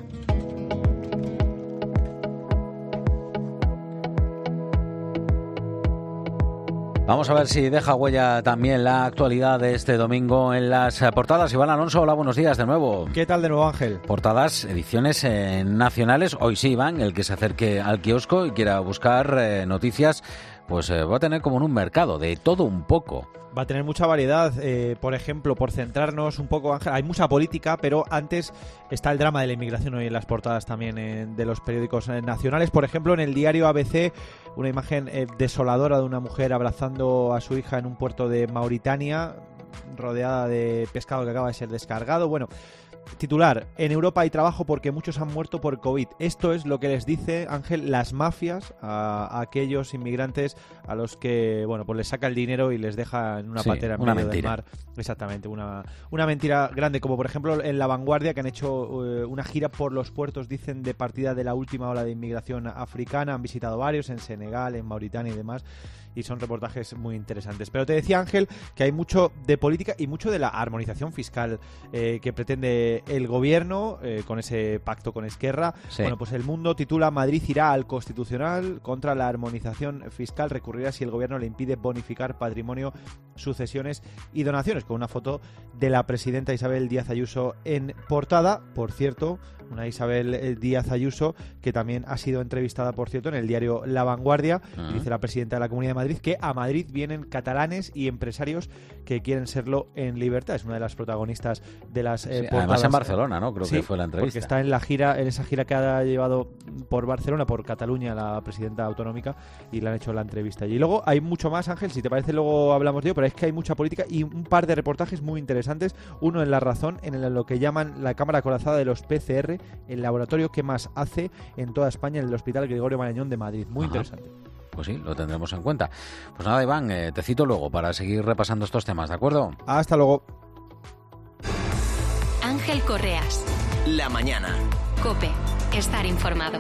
Vamos a ver si deja huella también la actualidad de este domingo en las portadas. Iván Alonso, hola, buenos días de nuevo. ¿Qué tal de nuevo, Ángel? Portadas, ediciones nacionales. Hoy sí, Iván, el que se acerque al kiosco y quiera buscar noticias, pues va a tener como en un mercado de todo un poco. Va a tener mucha variedad, por ejemplo, por centrarnos un poco, Ángel, hay mucha política, pero antes está el drama de la inmigración hoy en las portadas también de los periódicos nacionales. Por ejemplo, en el diario ABC, una imagen desoladora de una mujer abrazando a su hija en un puerto de Mauritania, rodeada de pescado que acaba de ser descargado. Bueno, titular, en Europa hay trabajo porque muchos han muerto por COVID. Esto es lo que les dice, Ángel, las mafias a aquellos inmigrantes a los que, bueno, pues les saca el dinero y les deja en una patera en medio del mar. Exactamente, una mentira grande, como por ejemplo en La Vanguardia, que han hecho una gira por los puertos, dicen, de partida de la última ola de inmigración africana. Han visitado varios en Senegal, en Mauritania y demás, y son reportajes muy interesantes. Pero te decía, Ángel, que hay mucho de política y mucho de la armonización fiscal que pretende el gobierno con ese pacto con Esquerra. Sí. Bueno, pues El Mundo titula: Madrid irá al Constitucional contra la armonización fiscal, recurrirá si el gobierno le impide bonificar patrimonio, sucesiones y donaciones, con una foto de la presidenta Isabel Díaz Ayuso en portada. Por cierto, una Isabel Díaz Ayuso que también ha sido entrevistada, por cierto, en el diario La Vanguardia. Y dice la presidenta de la Comunidad de Madrid, que a Madrid vienen catalanes y empresarios que quieren serlo en libertad. Es una de las protagonistas de las portadas. Además en Barcelona, ¿no? Creo que fue la entrevista. Porque está en esa gira que ha llevado por Barcelona, por Cataluña, la presidenta autonómica, y le han hecho la entrevista. Y luego hay mucho más, Ángel, si te parece luego hablamos de ello, pero es que hay mucha política y un par de reportajes muy interesantes. Uno en La Razón, en lo que llaman la cámara acorazada de los PCR, el laboratorio que más hace en toda España, en el Hospital Gregorio Marañón de Madrid. Muy interesante. Pues sí, lo tendremos en cuenta. Pues nada, Iván, te cito luego para seguir repasando estos temas, ¿de acuerdo? Hasta luego. Ángel Correas. La mañana. COPE. Estar informado.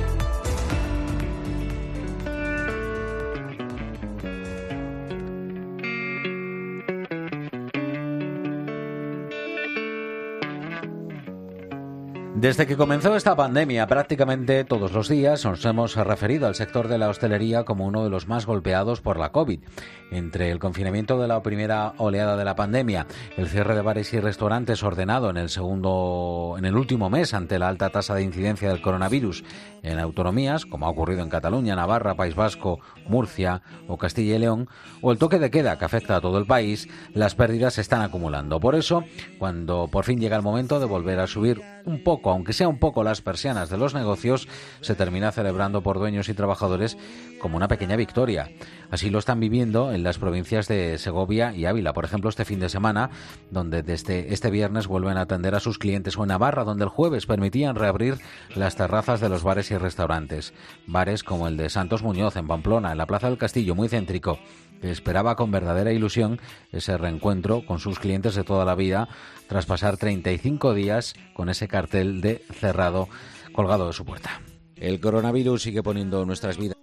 Desde que comenzó esta pandemia, prácticamente todos los días nos hemos referido al sector de la hostelería como uno de los más golpeados por la COVID. Entre el confinamiento de la primera oleada de la pandemia, el cierre de bares y restaurantes ordenado en el último mes ante la alta tasa de incidencia del coronavirus en autonomías, como ha ocurrido en Cataluña, Navarra, País Vasco, Murcia o Castilla y León, o el toque de queda que afecta a todo el país, las pérdidas se están acumulando. Por eso, cuando por fin llega el momento de volver a subir un poco, aunque sea un poco, las persianas de los negocios, se termina celebrando por dueños y trabajadores como una pequeña victoria. Así lo están viviendo en las provincias de Segovia y Ávila, por ejemplo, este fin de semana, donde desde este viernes vuelven a atender a sus clientes, o en Navarra, donde el jueves permitían reabrir las terrazas de los bares y restaurantes. Bares como el de Santos Muñoz, en Pamplona, en la Plaza del Castillo, muy céntrico, que esperaba con verdadera ilusión ese reencuentro con sus clientes de toda la vida, tras pasar 35 días con ese cartel de cerrado colgado de su puerta. El coronavirus sigue poniendo nuestras vidas.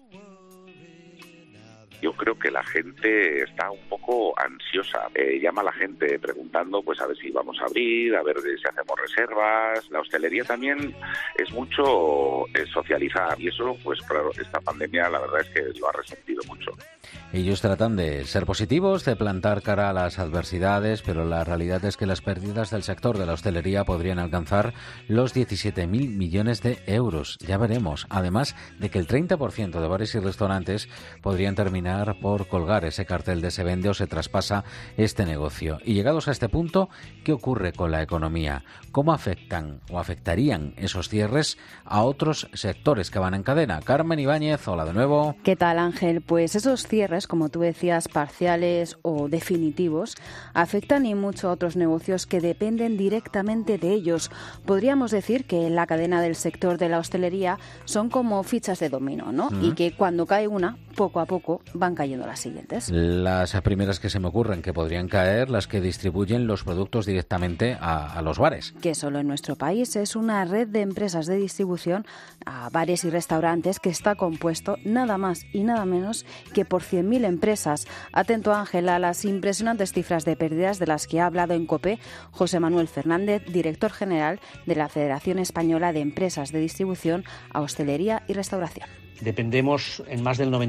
Yo creo que la gente está un poco ansiosa. Llama a la gente preguntando pues a ver si vamos a abrir, a ver si hacemos reservas. La hostelería también es mucho socializar, y eso, pues claro, esta pandemia la verdad es que lo ha resentido mucho. Ellos tratan de ser positivos, de plantar cara a las adversidades, pero la realidad es que las pérdidas del sector de la hostelería podrían alcanzar los 17.000 millones de euros. Ya veremos. Además de que el 30% de bares y restaurantes podrían terminar por colgar ese cartel de se vende o se traspasa este negocio. Y llegados a este punto, ¿qué ocurre con la economía? ¿Cómo afectan o afectarían esos cierres a otros sectores que van en cadena? Carmen Ibáñez, hola de nuevo. ¿Qué tal, Ángel? Pues esos cierres, como tú decías, parciales o definitivos, afectan y mucho a otros negocios que dependen directamente de ellos. Podríamos decir que la cadena del sector de la hostelería son como fichas de dominó, ¿no? Y que cuando cae una, poco a poco van cayendo las siguientes. Las primeras que se me ocurren que podrían caer, las que distribuyen los productos directamente a los bares. Que solo en nuestro país es una red de empresas de distribución a bares y restaurantes que está compuesto nada más y nada menos que por 100.000 empresas. Atento, Ángel, a las impresionantes cifras de pérdidas de las que ha hablado en COPE José Manuel Fernández, director general de la Federación Española de Empresas de Distribución a Hostelería y Restauración. Dependemos en más del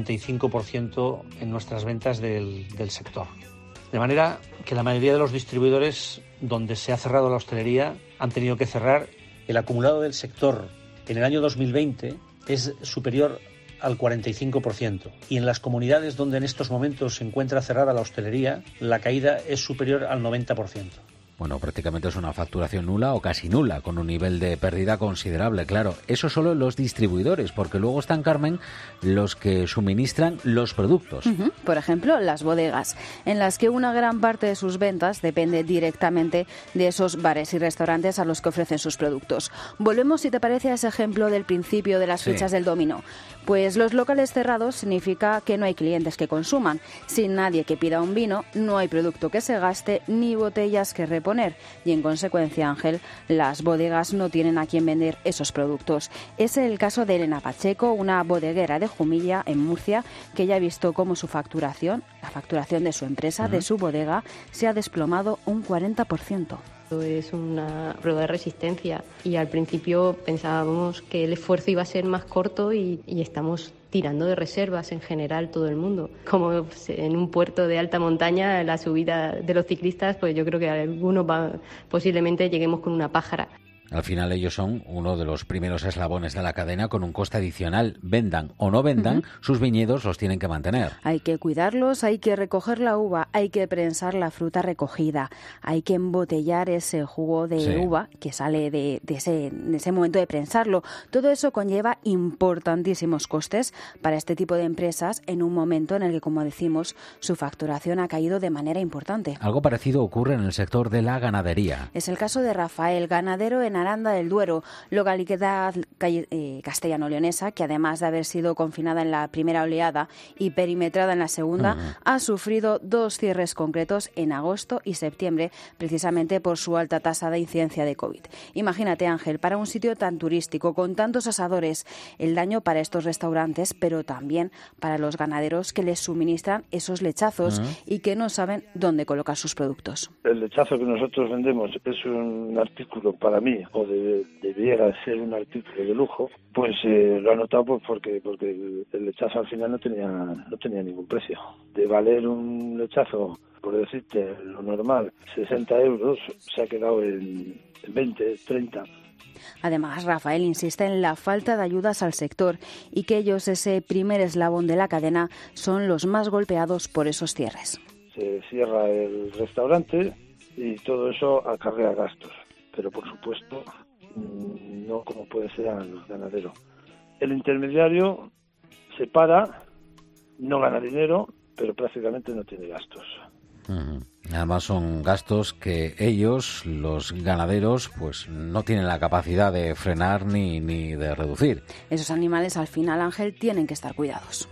95% en nuestras ventas del sector. De manera que la mayoría de los distribuidores donde se ha cerrado la hostelería han tenido que cerrar. El acumulado del sector en el año 2020 es superior al 45%. Y en las comunidades donde en estos momentos se encuentra cerrada la hostelería, la caída es superior al 90%. Bueno, prácticamente es una facturación nula o casi nula, con un nivel de pérdida considerable, claro. Eso solo los distribuidores, porque luego están, Carmen, los que suministran los productos. Por ejemplo, las bodegas, en las que una gran parte de sus ventas depende directamente de esos bares y restaurantes a los que ofrecen sus productos. Volvemos, si te parece, a ese ejemplo del principio de las fichas del dominó. Pues los locales cerrados significa que no hay clientes que consuman. Sin nadie que pida un vino, no hay producto que se gaste ni botellas que reponer. Y en consecuencia, Ángel, las bodegas no tienen a quién vender esos productos. Es el caso de Elena Pacheco, una bodeguera de Jumilla, en Murcia, que ya ha visto cómo su facturación, la facturación de su empresa, de su bodega, se ha desplomado un 40%. Es una prueba de resistencia y al principio pensábamos que el esfuerzo iba a ser más corto y estamos tirando de reservas en general todo el mundo. Como en un puerto de alta montaña, la subida de los ciclistas, pues yo creo que algunos posiblemente lleguemos con una pájara. Al final ellos son uno de los primeros eslabones de la cadena con un coste adicional. Vendan o no vendan, sus viñedos los tienen que mantener. Hay que cuidarlos, hay que recoger la uva, hay que prensar la fruta recogida, hay que embotellar ese jugo de uva que sale de ese momento de prensarlo. Todo eso conlleva importantísimos costes para este tipo de empresas en un momento en el que, como decimos, su facturación ha caído de manera importante. Algo parecido ocurre en el sector de la ganadería. Es el caso de Rafael, ganadero en Aranda del Duero, localidad castellano-leonesa, que además de haber sido confinada en la primera oleada y perimetrada en la segunda, ha sufrido 2 cierres concretos en agosto y septiembre, precisamente por su alta tasa de incidencia de COVID. Imagínate, Ángel, para un sitio tan turístico, con tantos asadores, el daño para estos restaurantes, pero también para los ganaderos que les suministran esos lechazos y que no saben dónde colocar sus productos. El lechazo que nosotros vendemos es un artículo para mí, o debiera ser un artículo de lujo, pues lo he notado porque el lechazo al final no tenía ningún precio. De valer un lechazo, por decirte lo normal, 60 euros, se ha quedado en 20, 30. Además, Rafael insiste en la falta de ayudas al sector y que ellos, ese primer eslabón de la cadena, son los más golpeados por esos cierres. Se cierra el restaurante y todo eso acarrea gastos, pero por supuesto no como puede ser al ganadero. El intermediario se para, no gana dinero, pero prácticamente no tiene gastos. Además son gastos que ellos, los ganaderos, pues no tienen la capacidad de frenar ni de reducir. Esos animales al final, Ángel, tienen que estar cuidados.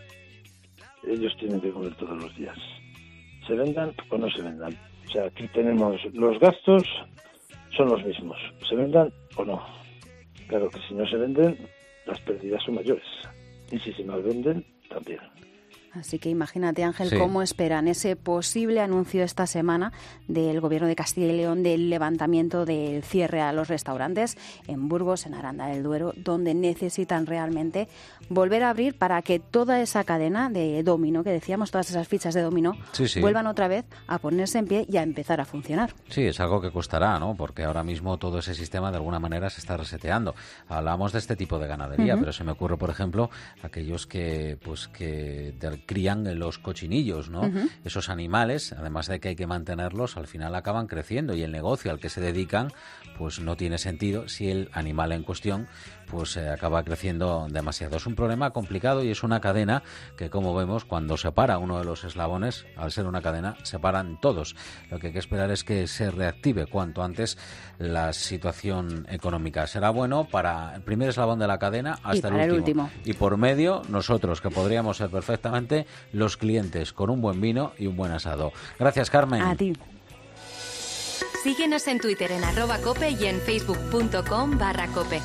Ellos tienen que comer todos los días, se vendan o no se vendan. O sea, aquí tenemos los gastos, son los mismos, se vendan o no. Claro que si no se venden, las pérdidas son mayores. Y si se malvenden, también. Así que imagínate, Ángel, cómo esperan ese posible anuncio esta semana del Gobierno de Castilla y León del levantamiento del cierre a los restaurantes en Burgos, en Aranda del Duero, donde necesitan realmente volver a abrir para que toda esa cadena de dominó, que decíamos, todas esas fichas de dominó, vuelvan otra vez a ponerse en pie y a empezar a funcionar. Sí, es algo que costará, ¿no? Porque ahora mismo todo ese sistema de alguna manera se está reseteando. Hablamos de este tipo de ganadería, pero se me ocurre, por ejemplo, aquellos que crían los cochinillos, ¿no? Esos animales, además de que hay que mantenerlos, al final acaban creciendo y el negocio al que se dedican pues no tiene sentido si el animal en cuestión pues acaba creciendo demasiado. Es un problema complicado y es una cadena que, como vemos, cuando se para uno de los eslabones, al ser una cadena, se paran todos. Lo que hay que esperar es que se reactive cuanto antes la situación económica. Será bueno para el primer eslabón de la cadena hasta el último. Y por medio, nosotros, que podríamos ser perfectamente los clientes, con un buen vino y un buen asado. Gracias, Carmen. A ti. Síguenos en Twitter en @cope y en facebook.com/cope.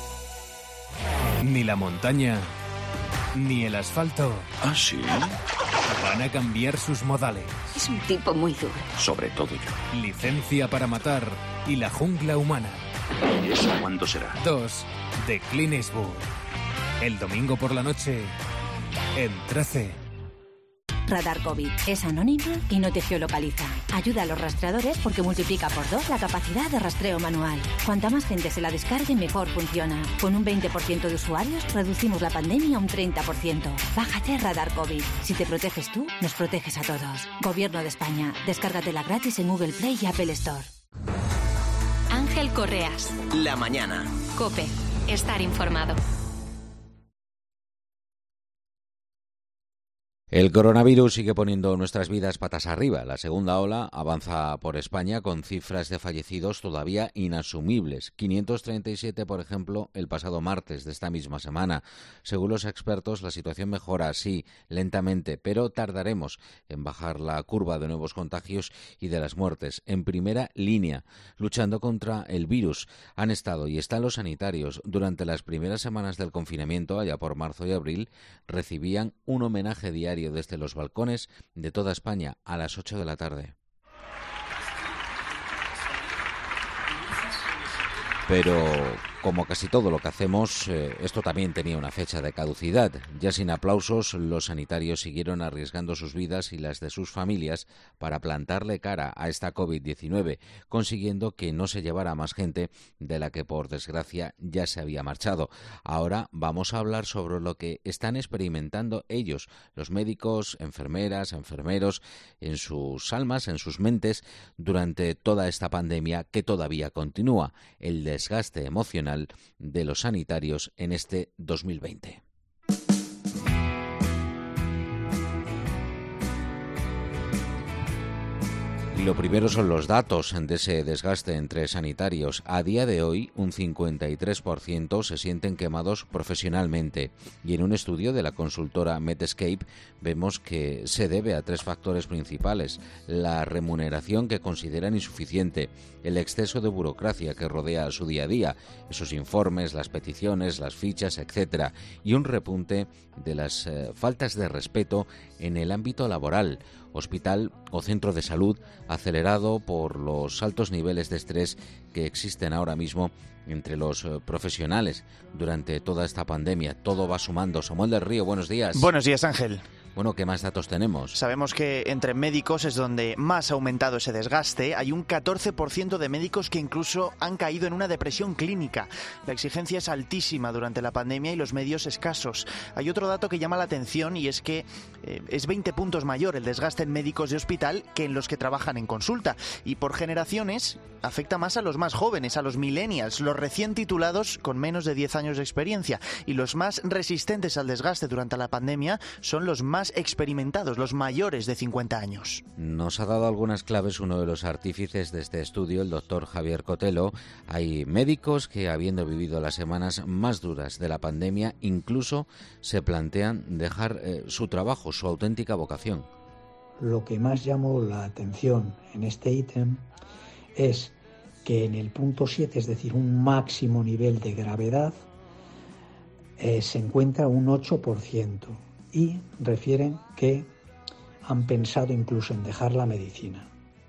Ni la montaña, ni el asfalto. ¿Ah, sí? Van a cambiar sus modales. Es un tipo muy duro. Sobre todo yo. Licencia para matar y la jungla humana. ¿Y eso cuándo será? 2 de Clint Eastwood. El domingo por la noche en 13. Radar COVID. Es anónimo y no te geolocaliza. Ayuda a los rastreadores porque multiplica por 2 la capacidad de rastreo manual. Cuanta más gente se la descargue, mejor funciona. Con un 20% de usuarios, reducimos la pandemia a un 30%. Bájate Radar COVID. Si te proteges tú, nos proteges a todos. Gobierno de España. Descárgatela gratis en Google Play y Apple Store. Ángel Correas. La mañana. COPE. Estar informado. El coronavirus sigue poniendo nuestras vidas patas arriba. La segunda ola avanza por España con cifras de fallecidos todavía inasumibles. 537, por ejemplo, el pasado martes de esta misma semana. Según los expertos, la situación mejora, sí, lentamente, pero tardaremos en bajar la curva de nuevos contagios y de las muertes. En primera línea, luchando contra el virus, han estado y están los sanitarios. Durante las primeras semanas del confinamiento, allá por marzo y abril, recibían un homenaje diario desde los balcones de toda España a las 8 de la tarde. Pero como casi todo lo que hacemos, esto también tenía una fecha de caducidad. Ya sin aplausos, los sanitarios siguieron arriesgando sus vidas y las de sus familias para plantarle cara a esta COVID-19, consiguiendo que no se llevara más gente de la que, por desgracia, ya se había marchado. Ahora vamos a hablar sobre lo que están experimentando ellos, los médicos, enfermeras, enfermeros, en sus almas, en sus mentes, durante toda esta pandemia que todavía continúa, el desgaste emocional de los sanitarios en este 2020. Lo primero son los datos de ese desgaste entre sanitarios. A día de hoy, un 53% se sienten quemados profesionalmente. Y en un estudio de la consultora Medscape vemos que se debe a 3 factores principales: la remuneración, que consideran insuficiente, el exceso de burocracia que rodea su día a día, esos informes, las peticiones, las fichas, etcétera, y un repunte de las faltas de respeto en el ámbito laboral. Hospital o centro de salud acelerado por los altos niveles de estrés que existen ahora mismo entre los profesionales durante toda esta pandemia. Todo va sumando. Samuel del Río, buenos días. Buenos días, Ángel. Bueno, ¿qué más datos tenemos? Sabemos que entre médicos es donde más ha aumentado ese desgaste. Hay un 14% de médicos que incluso han caído en una depresión clínica. La exigencia es altísima durante la pandemia y los medios escasos. Hay otro dato que llama la atención y es que es 20 puntos mayor el desgaste en médicos de hospital que en los que trabajan en consulta. Y por generaciones afecta más a los más jóvenes, a los millennials, los recién titulados con menos de 10 años de experiencia. Y los más resistentes al desgaste durante la pandemia son los más experimentados, los mayores de 50 años. Nos ha dado algunas claves uno de los artífices de este estudio, el doctor Javier Cotelo. Hay médicos que, habiendo vivido las semanas más duras de la pandemia, incluso se plantean dejar su trabajo, su auténtica vocación. Lo que más llamó la atención en este ítem es que en el punto 7, es decir, un máximo nivel de gravedad, se encuentra un 8%. Y refieren que han pensado incluso en dejar la medicina.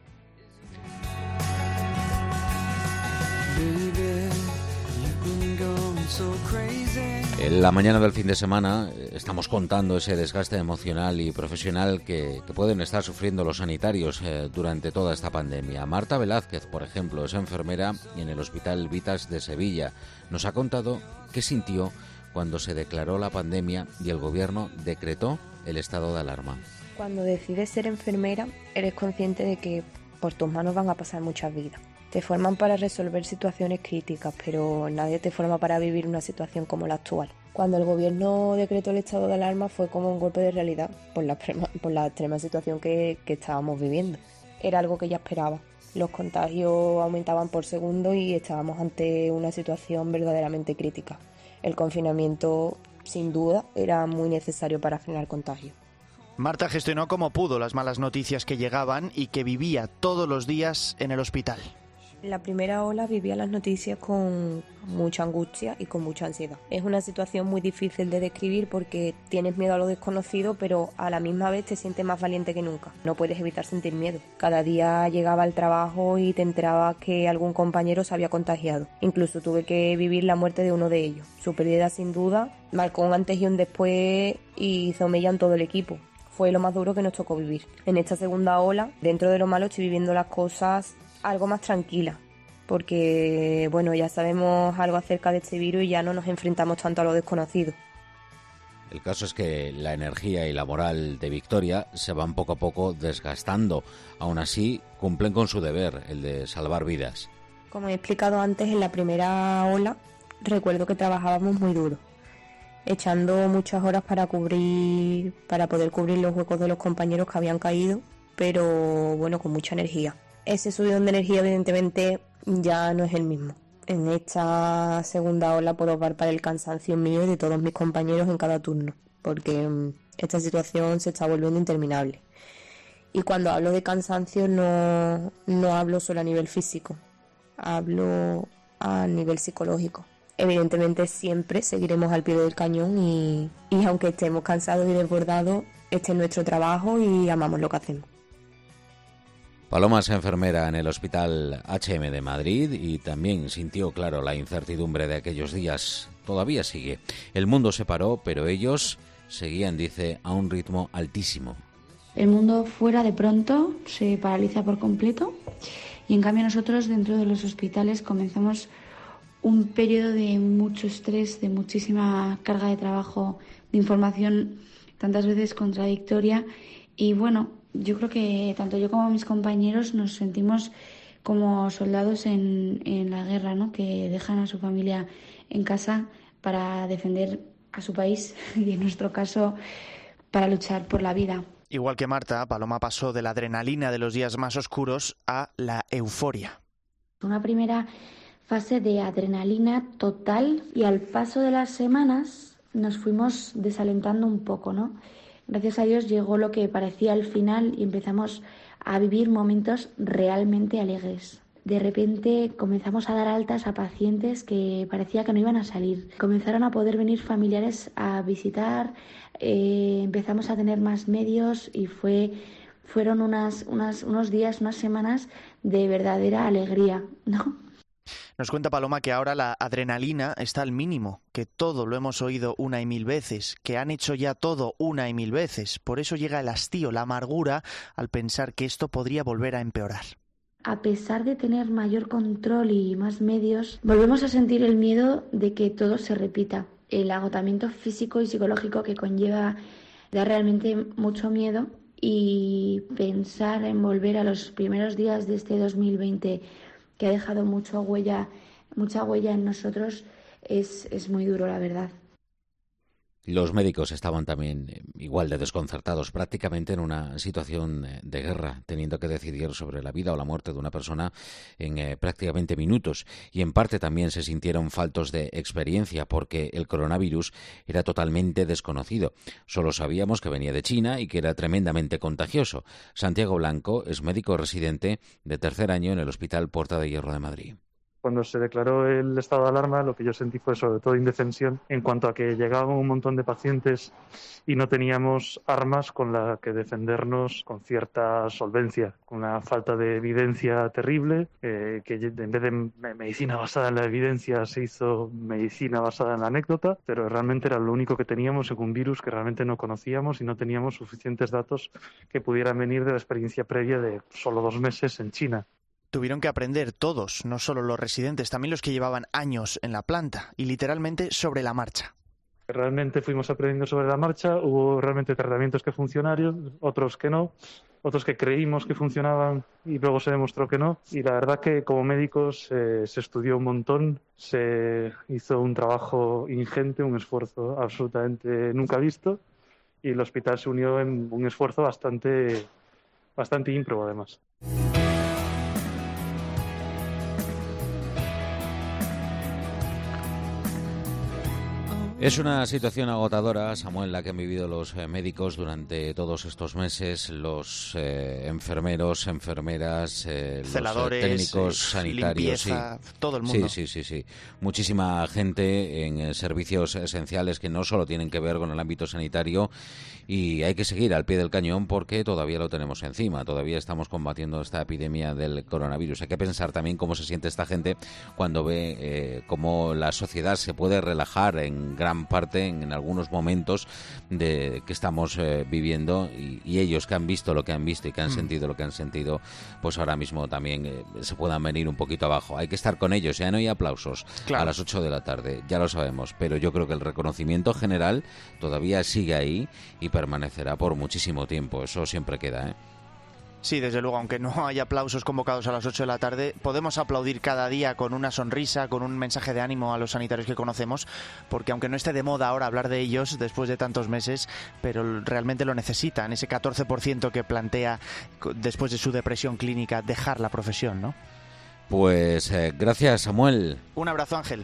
En la mañana del fin de semana estamos contando ese desgaste emocional y profesional que pueden estar sufriendo los sanitarios durante toda esta pandemia. Marta Velázquez, por ejemplo, es enfermera en el Hospital Vitas de Sevilla. Nos ha contado qué sintió cuando se declaró la pandemia y el gobierno decretó el estado de alarma. Cuando decides ser enfermera, eres consciente de que por tus manos van a pasar muchas vidas. Te forman para resolver situaciones críticas, pero nadie te forma para vivir una situación como la actual. Cuando el gobierno decretó el estado de alarma fue como un golpe de realidad por la extrema situación que estábamos viviendo. Era algo que ya esperaba. Los contagios aumentaban por segundo y estábamos ante una situación verdaderamente crítica. El confinamiento, sin duda, era muy necesario para frenar contagios. Marta gestionó como pudo las malas noticias que llegaban y que vivía todos los días en el hospital. En la primera ola vivía las noticias con mucha angustia y con mucha ansiedad. Es una situación muy difícil de describir porque tienes miedo a lo desconocido, pero a la misma vez te sientes más valiente que nunca. No puedes evitar sentir miedo. Cada día llegaba al trabajo y te enterabas que algún compañero se había contagiado. Incluso tuve que vivir la muerte de uno de ellos. Su pérdida, sin duda, marcó un antes y un después y hizo mella en todo el equipo. Fue lo más duro que nos tocó vivir. En esta segunda ola, dentro de lo malo, estoy viviendo las cosas algo más tranquila, porque bueno, ya sabemos algo acerca de este virus y ya no nos enfrentamos tanto a lo desconocido. El caso es que la energía y la moral de Victoria se van poco a poco desgastando. Aún así, cumplen con su deber, el de salvar vidas. Como he explicado antes, en la primera ola recuerdo que trabajábamos muy duro, echando muchas horas para poder cubrir los huecos de los compañeros que habían caído, pero bueno, con mucha energía. Ese subidón de energía evidentemente ya no es el mismo. En esta segunda ola puedo palpar el cansancio mío y de todos mis compañeros en cada turno, porque esta situación se está volviendo interminable. Y cuando hablo de cansancio no hablo solo a nivel físico, hablo a nivel psicológico. Evidentemente siempre seguiremos al pie del cañón y aunque estemos cansados y desbordados, este es nuestro trabajo y amamos lo que hacemos. Paloma es enfermera en el Hospital HM de Madrid y también sintió, claro, la incertidumbre de aquellos días. Todavía sigue. El mundo se paró, pero ellos seguían, dice, a un ritmo altísimo. El mundo fuera de pronto se paraliza por completo y en cambio nosotros dentro de los hospitales comenzamos un periodo de mucho estrés, de muchísima carga de trabajo, de información tantas veces contradictoria y bueno, yo creo que tanto yo como mis compañeros nos sentimos como soldados en la guerra, ¿no? Que dejan a su familia en casa para defender a su país y en nuestro caso para luchar por la vida. Igual que Marta, Paloma pasó de la adrenalina de los días más oscuros a la euforia. Una primera fase de adrenalina total y al paso de las semanas nos fuimos desalentando un poco, ¿no? Gracias a Dios llegó lo que parecía el final y empezamos a vivir momentos realmente alegres. De repente comenzamos a dar altas a pacientes que parecía que no iban a salir. Comenzaron a poder venir familiares a visitar, empezamos a tener más medios y fueron unos días, unas semanas de verdadera alegría, ¿no? Nos cuenta Paloma que ahora la adrenalina está al mínimo, que todo lo hemos oído una y mil veces, que han hecho ya todo una y mil veces. Por eso llega el hastío, la amargura, al pensar que esto podría volver a empeorar. A pesar de tener mayor control y más medios, volvemos a sentir el miedo de que todo se repita. El agotamiento físico y psicológico que conlleva da realmente mucho miedo y pensar en volver a los primeros días de este 2020 que ha dejado mucha huella en nosotros, es muy duro, la verdad. Los médicos estaban también igual de desconcertados, prácticamente en una situación de guerra, teniendo que decidir sobre la vida o la muerte de una persona en prácticamente minutos. Y en parte también se sintieron faltos de experiencia, porque el coronavirus era totalmente desconocido. Solo sabíamos que venía de China y que era tremendamente contagioso. Santiago Blanco es médico residente de tercer año en el Hospital Puerta de Hierro de Madrid. Cuando se declaró el estado de alarma, lo que yo sentí fue sobre todo indefensión en cuanto a que llegaban un montón de pacientes y no teníamos armas con las que defendernos con cierta solvencia, con una falta de evidencia terrible, que en vez de medicina basada en la evidencia se hizo medicina basada en la anécdota, pero realmente era lo único que teníamos en un virus que realmente no conocíamos y no teníamos suficientes datos que pudieran venir de la experiencia previa de solo 2 meses en China. Tuvieron que aprender todos, no solo los residentes, también los que llevaban años en la planta y literalmente sobre la marcha. Realmente fuimos aprendiendo sobre la marcha, hubo realmente tratamientos que funcionaron, otros que no, otros que creímos que funcionaban y luego se demostró que no. Y la verdad que como médicos se estudió un montón, se hizo un trabajo ingente, un esfuerzo absolutamente nunca visto y el hospital se unió en un esfuerzo bastante ímprobo además. Es una situación agotadora, Samuel, la que han vivido los médicos durante todos estos meses, los enfermeros, enfermeras, celadores, los técnicos sanitarios, limpieza, todo el mundo. Sí. Muchísima gente en servicios esenciales que no solo tienen que ver con el ámbito sanitario y hay que seguir al pie del cañón porque todavía lo tenemos encima, todavía estamos combatiendo esta epidemia del coronavirus. Hay que pensar también cómo se siente esta gente cuando ve cómo la sociedad se puede relajar en gran parte en algunos momentos de que estamos viviendo y ellos que han visto lo que han visto y que han sentido lo que han sentido, pues ahora mismo también se puedan venir un poquito abajo. Hay que estar con ellos, ya no hay aplausos a las 8 de la tarde, ya lo sabemos, pero yo creo que el reconocimiento general todavía sigue ahí y permanecerá por muchísimo tiempo, eso siempre queda, Sí, desde luego, aunque no haya aplausos convocados a las 8 de la tarde, podemos aplaudir cada día con una sonrisa, con un mensaje de ánimo a los sanitarios que conocemos, porque aunque no esté de moda ahora hablar de ellos después de tantos meses, pero realmente lo necesitan, ese 14% que plantea después de su depresión clínica dejar la profesión, ¿no? Pues gracias, Samuel. Un abrazo, Ángel.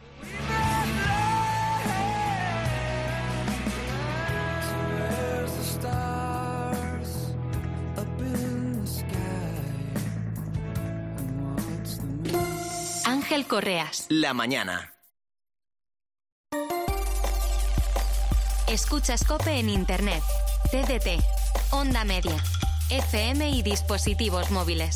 Ángel Correas. La mañana. Escuchas COPE en Internet. TDT. Onda Media. FM y dispositivos móviles.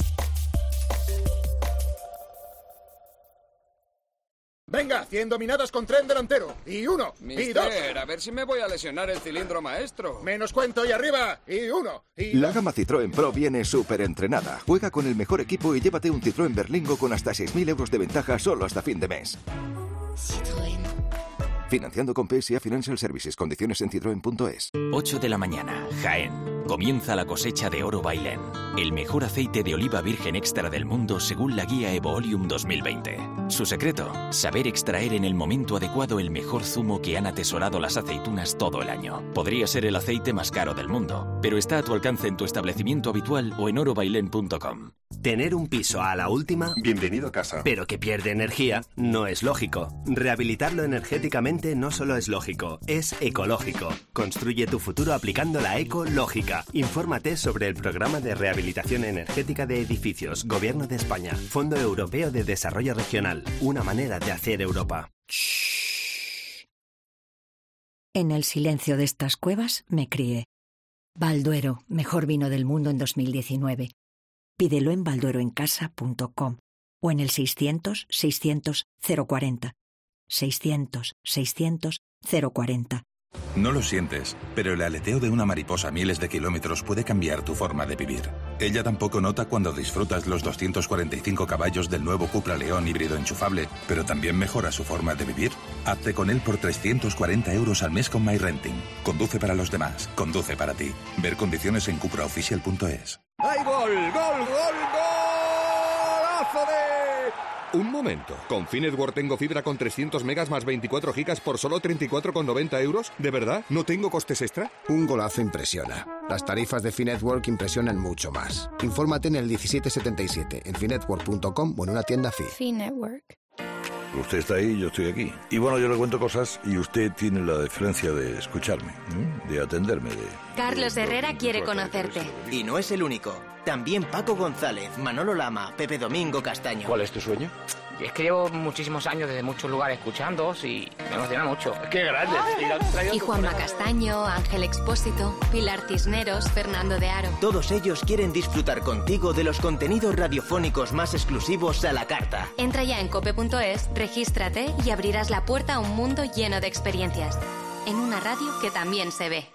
Venga, 100 dominadas con tren delantero. Y 1, y 2. A ver si me voy a lesionar el cilindro maestro. Menos cuento y arriba. Y 1, y 2. La gama Citroën Pro viene súper entrenada. Juega con el mejor equipo y llévate un Citroën Berlingo con hasta 6.000 euros de ventaja solo hasta fin de mes. Citroën. Financiando con PSA Financial Services. Condiciones en citroen.es. 8 de la mañana, Jaén. Comienza la cosecha de Oro Bailén, el mejor aceite de oliva virgen extra del mundo según la guía Evoolium 2020. Su secreto, saber extraer en el momento adecuado el mejor zumo que han atesorado las aceitunas todo el año. Podría ser el aceite más caro del mundo, pero está a tu alcance en tu establecimiento habitual o en orobailén.com. Tener un piso a la última, bienvenido a casa, pero que pierde energía, no es lógico. Rehabilitarlo energéticamente no solo es lógico, es ecológico. Construye tu futuro aplicando la ecológica. Infórmate sobre el programa de rehabilitación energética de edificios, Gobierno de España, Fondo Europeo de Desarrollo Regional, una manera de hacer Europa. En el silencio de estas cuevas me crié. Balduero, mejor vino del mundo en 2019. Pídelo en baldueroencasa.com o en el 600-600-040. 600-600-040. No lo sientes, pero el aleteo de una mariposa a miles de kilómetros puede cambiar tu forma de vivir. Ella tampoco nota cuando disfrutas los 245 caballos del nuevo Cupra León híbrido enchufable, pero también mejora su forma de vivir. Hazte con él por 340 euros al mes con MyRenting. Conduce para los demás, conduce para ti. Ver condiciones en cupraoficial.es. ¡Hay gol! ¡Gol! ¡Golazo de... Un momento. ¿Con Finetwork tengo fibra con 300 megas más 24 gigas por solo 34,90 euros? ¿De verdad? ¿No tengo costes extra? Un golazo impresiona. Las tarifas de Finetwork impresionan mucho más. Infórmate en el 1777, en finetwork.com o en una tienda Fi. Finetwork. Usted está ahí, yo estoy aquí. Y bueno, yo le cuento cosas y usted tiene la deferencia de escucharme, de atenderme, de... Carlos Herrera quiere conocerte. Y no es el único. También Paco González, Manolo Lama, Pepe Domingo Castaño. ¿Cuál es tu sueño? Es que llevo muchísimos años desde muchos lugares escuchándoos y me emociona mucho. ¡Qué grande! Y Juanma Castaño, Ángel Expósito, Pilar Cisneros, Fernando de Aro. Todos ellos quieren disfrutar contigo de los contenidos radiofónicos más exclusivos a la carta. Entra ya en cope.es, regístrate y abrirás la puerta a un mundo lleno de experiencias. En una radio que también se ve.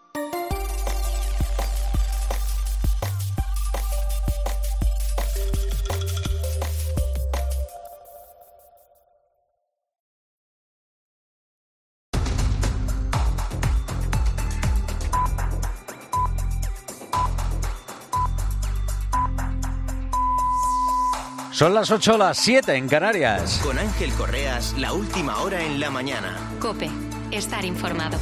Son las 8, las 7 en Canarias. Con Ángel Correas, la última hora en la mañana. COPE, estar informado.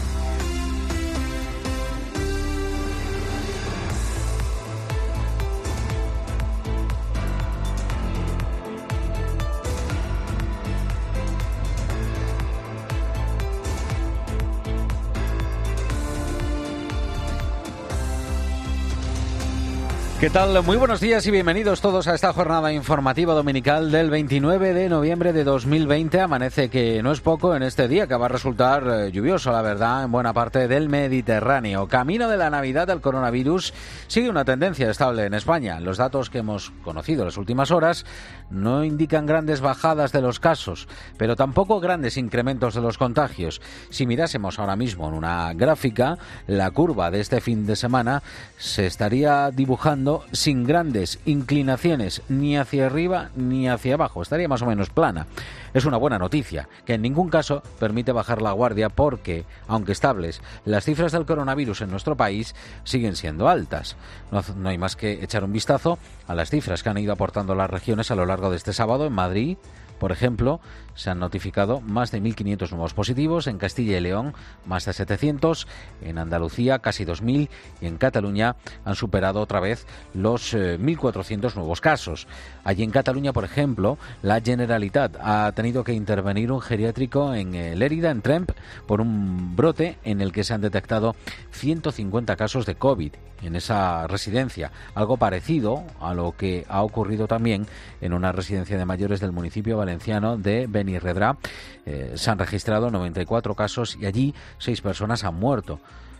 ¿Qué tal? Muy buenos días y bienvenidos todos a esta jornada informativa dominical del 29 de noviembre de 2020. Amanece que no es poco en este día, que va a resultar lluvioso, la verdad, en buena parte del Mediterráneo. Camino de la Navidad, el coronavirus sigue una tendencia estable en España. Los datos que hemos conocido en las últimas horas no indican grandes bajadas de los casos, pero tampoco grandes incrementos de los contagios. Si mirásemos ahora mismo en una gráfica, la curva de este fin de semana se estaría dibujando sin grandes inclinaciones ni hacia arriba ni hacia abajo, estaría más o menos plana. Es una buena noticia, que en ningún caso permite bajar la guardia porque, aunque estables, las cifras del coronavirus en nuestro país siguen siendo altas. No hay más que echar un vistazo a las cifras que han ido aportando las regiones a lo largo de este sábado. En Madrid, por ejemplo, se han notificado más de 1.500 nuevos positivos, en Castilla y León más de 700, en Andalucía casi 2.000 y en Cataluña han superado otra vez los 1.400 nuevos casos. Allí en Cataluña, por ejemplo, la Generalitat ha tenido que intervenir un geriátrico en Lérida, en Tremp, por un brote en el que se han detectado 150 casos de COVID en esa residencia, algo parecido a lo que ha ocurrido también en una residencia de mayores del municipio valenciano de Benirredrà. Se han registrado 94 casos y allí 6 personas han muerto.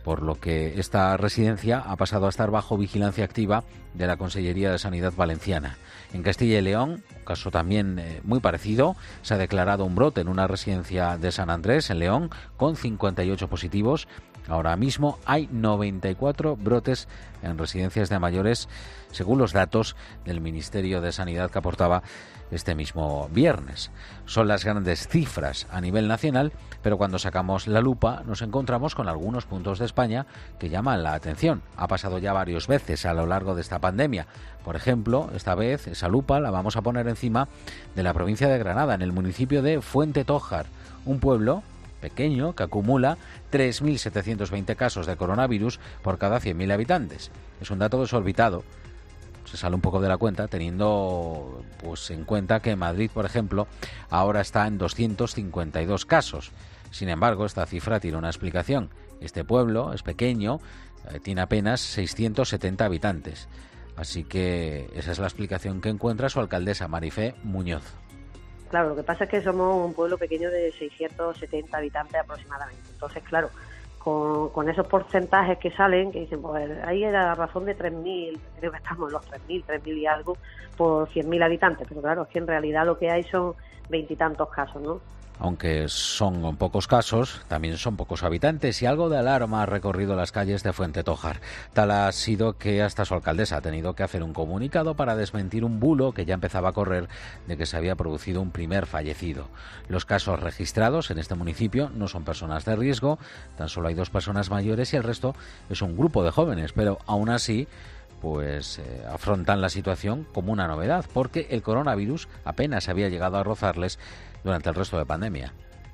por lo que esta residencia ha pasado a estar bajo vigilancia activa de la Consellería de Sanidad valenciana. En Castilla y León, un caso también muy parecido, se ha declarado un brote en una residencia de San Andrés, en León, con 58 positivos. Ahora mismo hay 94 brotes en residencias de mayores, según los datos del Ministerio de Sanidad que aportaba este mismo viernes. Son las grandes cifras a nivel nacional, pero cuando sacamos la lupa nos encontramos con algunos puntos de España que llaman la atención. Ha pasado ya varias veces a lo largo de esta pandemia. Por ejemplo, esta vez esa lupa la vamos a poner encima de la provincia de Granada, en el municipio de Fuentetójar, un pueblo pequeño que acumula 3.720 casos de coronavirus por cada 100.000 habitantes. Es un dato desorbitado. Se sale un poco de la cuenta teniendo en cuenta que Madrid, por ejemplo, ahora está en 252 casos. Sin embargo, esta cifra tiene una explicación. Este pueblo es pequeño, tiene apenas 670 habitantes. Así que esa es la explicación que encuentra su alcaldesa, Marifé Muñoz. Claro, lo que pasa es que somos un pueblo pequeño de 670 habitantes aproximadamente. Entonces, claro, con esos porcentajes que salen, que dicen, pues ahí era la razón de 3.000, creo que estamos en los 3.000 y algo por 100.000 habitantes. Pero claro, es que en realidad lo que hay son 20 y tantos casos, ¿no? Aunque son pocos casos, también son pocos habitantes y algo de alarma ha recorrido las calles de Fuentetójar. Tal ha sido que hasta su alcaldesa ha tenido que hacer un comunicado para desmentir un bulo que ya empezaba a correr de que se había producido un primer fallecido. Los casos registrados en este municipio no son personas de riesgo, tan solo hay 2 personas mayores y el resto es un grupo de jóvenes, pero aún así afrontan la situación como una novedad, porque el coronavirus apenas había llegado a rozarles durante el resto de pandemia.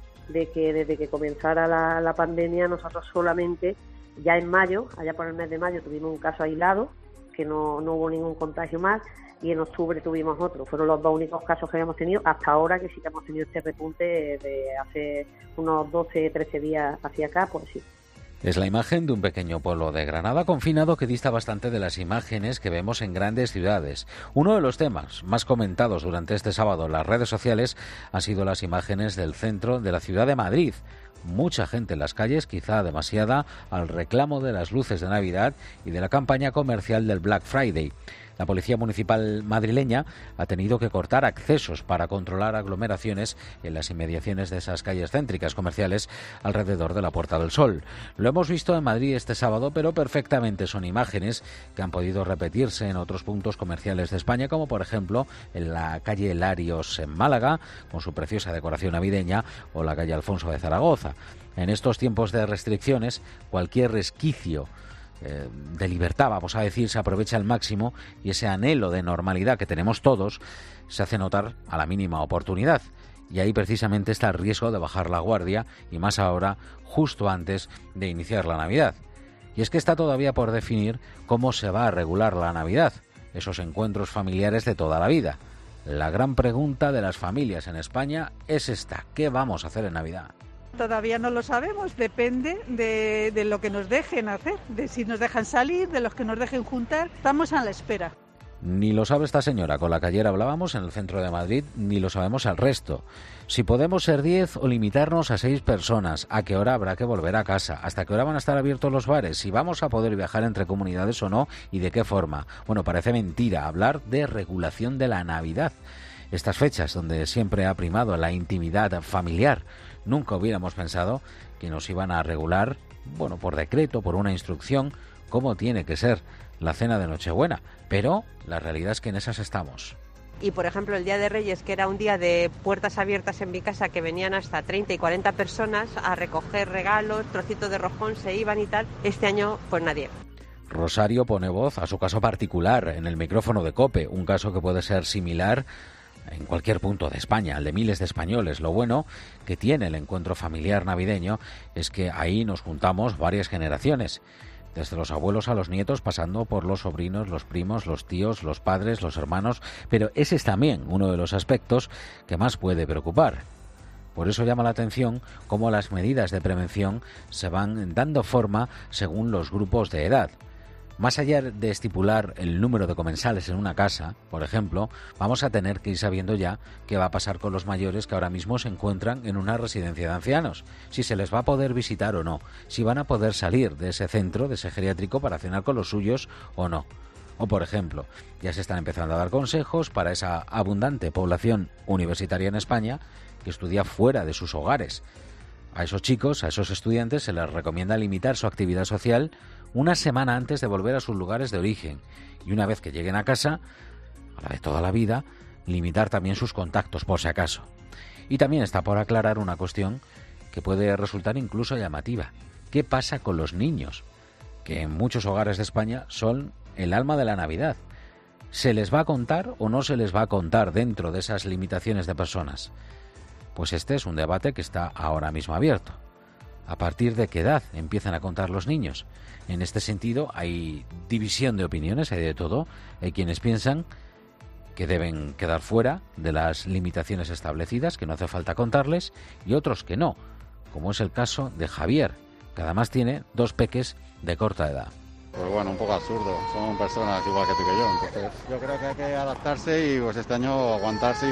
Desde que comenzara la pandemia, nosotros solamente, ya en mayo, allá por el mes de mayo, tuvimos un caso aislado, que no hubo ningún contagio más, y en octubre tuvimos otro. Fueron los 2 únicos casos que habíamos tenido hasta ahora, que sí que hemos tenido este repunte de hace unos 12, 13 días hacia acá, pues sí. Es la imagen de un pequeño pueblo de Granada confinado que dista bastante de las imágenes que vemos en grandes ciudades. Uno de los temas más comentados durante este sábado en las redes sociales han sido las imágenes del centro de la ciudad de Madrid. Mucha gente en las calles, quizá demasiada, al reclamo de las luces de Navidad y de la campaña comercial del Black Friday. La Policía Municipal madrileña ha tenido que cortar accesos para controlar aglomeraciones en las inmediaciones de esas calles céntricas comerciales alrededor de la Puerta del Sol. Lo hemos visto en Madrid este sábado, pero perfectamente son imágenes que han podido repetirse en otros puntos comerciales de España, como por ejemplo en la calle Larios en Málaga, con su preciosa decoración navideña, o la calle Alfonso de Zaragoza. En estos tiempos de restricciones, cualquier resquicio de libertad, vamos a decir, se aprovecha al máximo, y ese anhelo de normalidad que tenemos todos se hace notar a la mínima oportunidad. Y ahí precisamente está el riesgo de bajar la guardia, y más ahora, justo antes de iniciar la Navidad. Y es que está todavía por definir cómo se va a regular la Navidad, esos encuentros familiares de toda la vida. La gran pregunta de las familias en España es esta: ¿qué vamos a hacer en Navidad? Todavía no lo sabemos, depende de lo que nos dejen hacer, de si nos dejan salir, de los que nos dejen juntar. Estamos a la espera. Ni lo sabe esta señora con la que ayer hablábamos en el centro de Madrid, ni lo sabemos el resto. Si podemos ser 10 o limitarnos a 6 personas, a qué hora habrá que volver a casa, hasta qué hora van a estar abiertos los bares, si vamos a poder viajar entre comunidades o no y de qué forma. Bueno, parece mentira hablar de regulación de la Navidad. Estas fechas donde siempre ha primado la intimidad familiar. Nunca hubiéramos pensado que nos iban a regular, por decreto, por una instrucción, cómo tiene que ser la cena de Nochebuena. Pero la realidad es que en esas estamos. Y, por ejemplo, el Día de Reyes, que era un día de puertas abiertas en mi casa, que venían hasta 30 y 40 personas a recoger regalos, trocitos de roscón, se iban y tal. Este año, pues nadie. Rosario pone voz a su caso particular en el micrófono de COPE, un caso que puede ser similar en cualquier punto de España, al de miles de españoles. Lo bueno que tiene el encuentro familiar navideño es que ahí nos juntamos varias generaciones, desde los abuelos a los nietos, pasando por los sobrinos, los primos, los tíos, los padres, los hermanos, pero ese es también uno de los aspectos que más puede preocupar. Por eso llama la atención cómo las medidas de prevención se van dando forma según los grupos de edad. Más allá de estipular el número de comensales en una casa, por ejemplo, vamos a tener que ir sabiendo ya qué va a pasar con los mayores que ahora mismo se encuentran en una residencia de ancianos, si se les va a poder visitar o no, si van a poder salir de ese centro, de ese geriátrico, para cenar con los suyos o no. O, por ejemplo, ya se están empezando a dar consejos para esa abundante población universitaria en España que estudia fuera de sus hogares. A esos chicos, a esos estudiantes, se les recomienda limitar su actividad social una semana antes de volver a sus lugares de origen, y una vez que lleguen a casa, a la de toda la vida, limitar también sus contactos por si acaso. Y también está por aclarar una cuestión que puede resultar incluso llamativa. ¿Qué pasa con los niños? Que en muchos hogares de España son el alma de la Navidad. ¿Se les va a contar o no se les va a contar dentro de esas limitaciones de personas? Pues este es un debate que está ahora mismo abierto. ¿A partir de qué edad empiezan a contar los niños? En este sentido hay división de opiniones, hay de todo. Hay quienes piensan que deben quedar fuera de las limitaciones establecidas, que no hace falta contarles, y otros que no, como es el caso de Javier, que además tiene 2 peques de corta edad. Pues bueno, un poco absurdo, son personas igual que tú y que yo, entonces yo creo que hay que adaptarse y pues este año aguantarse y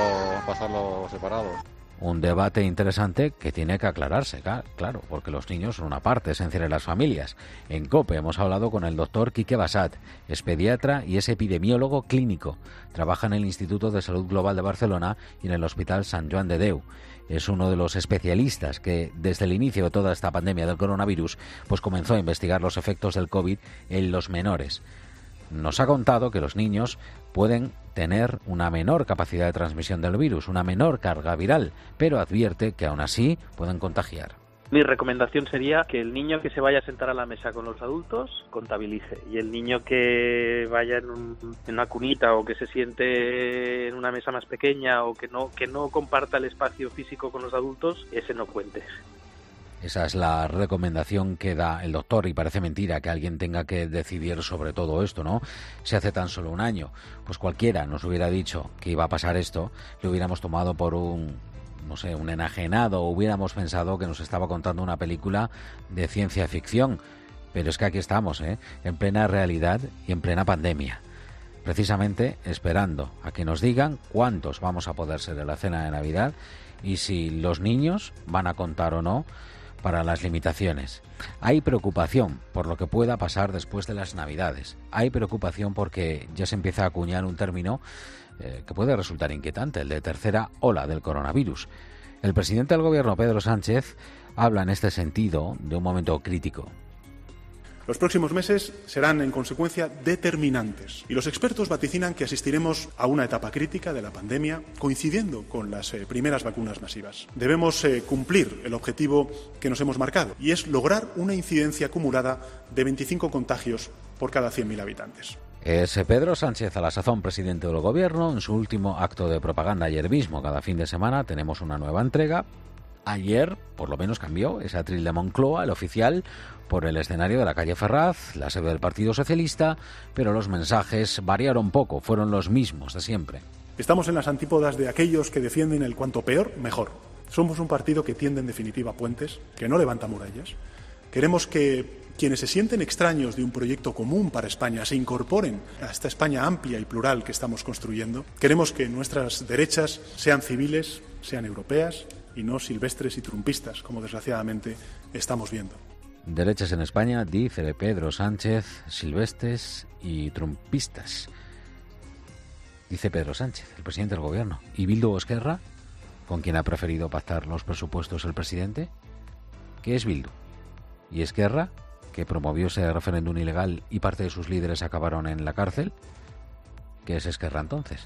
pasarlo separados. Un debate interesante que tiene que aclararse, claro, porque los niños son una parte esencial de las familias. En COPE hemos hablado con el doctor Quique Bassat, es pediatra y es epidemiólogo clínico. Trabaja en el Instituto de Salud Global de Barcelona y en el Hospital Sant Joan de Déu. Es uno de los especialistas que desde el inicio de toda esta pandemia del coronavirus pues comenzó a investigar los efectos del COVID en los menores. Nos ha contado que los niños pueden tener una menor capacidad de transmisión del virus, una menor carga viral, pero advierte que aún así pueden contagiar. Mi recomendación sería que el niño que se vaya a sentar a la mesa con los adultos contabilice, y el niño que vaya en una cunita o que se siente en una mesa más pequeña o que no comparta el espacio físico con los adultos, ese no cuente. Esa es la recomendación que da el doctor, y parece mentira que alguien tenga que decidir sobre todo esto, ¿no? Si hace tan solo un año, pues cualquiera nos hubiera dicho que iba a pasar esto, lo hubiéramos tomado por un enajenado, o hubiéramos pensado que nos estaba contando una película de ciencia ficción. Pero es que aquí estamos, en plena realidad y en plena pandemia. Precisamente esperando a que nos digan cuántos vamos a poder ser en la cena de Navidad y si los niños van a contar o no para las limitaciones. Hay preocupación por lo que pueda pasar después de las Navidades. Hay preocupación porque ya se empieza a acuñar un término que puede resultar inquietante, el de tercera ola del coronavirus. El presidente del Gobierno, Pedro Sánchez, habla en este sentido de un momento crítico. Los próximos meses serán, en consecuencia, determinantes. Y los expertos vaticinan que asistiremos a una etapa crítica de la pandemia, coincidiendo con las primeras vacunas masivas. Debemos cumplir el objetivo que nos hemos marcado, y es lograr una incidencia acumulada de 25 contagios por cada 100.000 habitantes. Es Pedro Sánchez, a la sazón presidente del Gobierno, en su último acto de propaganda ayer mismo. Cada fin de semana tenemos una nueva entrega. Ayer, por lo menos, cambió ese atril de Moncloa, el oficial, por el escenario de la calle Ferraz, la sede del Partido Socialista, pero los mensajes variaron poco, fueron los mismos de siempre. Estamos en las antípodas de aquellos que defienden el cuanto peor, mejor. Somos un partido que tiende en definitiva puentes, que no levanta murallas. Queremos que quienes se sienten extraños de un proyecto común para España se incorporen a esta España amplia y plural que estamos construyendo. Queremos que nuestras derechas sean civiles, sean europeas y no silvestres y trumpistas, como desgraciadamente estamos viendo. Derechas en España, dice Pedro Sánchez, silvestres y trumpistas. Dice Pedro Sánchez, el presidente del Gobierno. ¿Y Bildu o Esquerra? ¿Con quién ha preferido pactar los presupuestos el presidente? ¿Qué es Bildu? ¿Y Esquerra, que promovió ese referéndum ilegal y parte de sus líderes acabaron en la cárcel? ¿Qué es Esquerra entonces?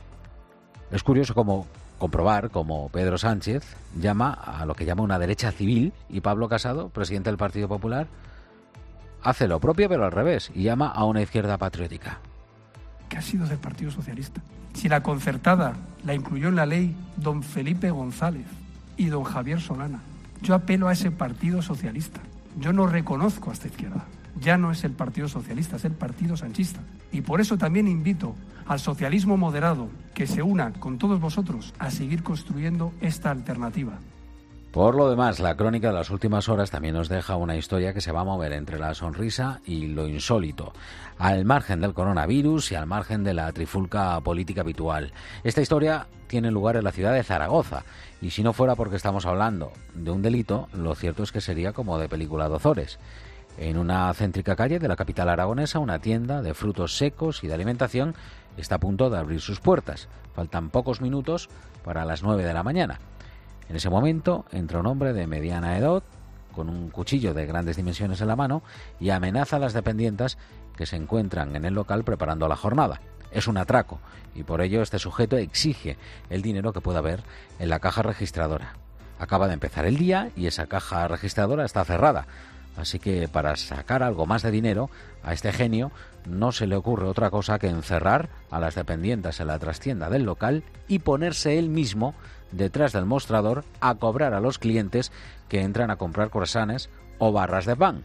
Es curioso comprobar cómo Pedro Sánchez llama a lo que llama una derecha civil, y Pablo Casado, presidente del Partido Popular, hace lo propio pero al revés y llama a una izquierda patriótica. ¿Qué ha sido del Partido Socialista? Si la concertada la incluyó en la ley don Felipe González y don Javier Solana, yo apelo a ese Partido Socialista. Yo no reconozco a esta izquierda. Ya no es el Partido Socialista, es el Partido Sanchista. Y por eso también invito al socialismo moderado que se una con todos vosotros a seguir construyendo esta alternativa. Por lo demás, la crónica de las últimas horas también nos deja una historia que se va a mover entre la sonrisa y lo insólito, al margen del coronavirus y al margen de la trifulca política habitual. Esta historia tiene lugar en la ciudad de Zaragoza, y si no fuera porque estamos hablando de un delito, lo cierto es que sería como de película de Ozores. En una céntrica calle de la capital aragonesa, una tienda de frutos secos y de alimentación está a punto de abrir sus puertas. Faltan pocos minutos para las 9 de la mañana. En ese momento entra un hombre de mediana edad con un cuchillo de grandes dimensiones en la mano y amenaza a las dependientas que se encuentran en el local preparando la jornada. Es un atraco y por ello este sujeto exige el dinero que pueda haber en la caja registradora. Acaba de empezar el día y esa caja registradora está cerrada. Así que para sacar algo más de dinero a este genio no se le ocurre otra cosa que encerrar a las dependientas en la trastienda del local y ponerse él mismo detrás del mostrador a cobrar a los clientes que entran a comprar croissants o barras de pan.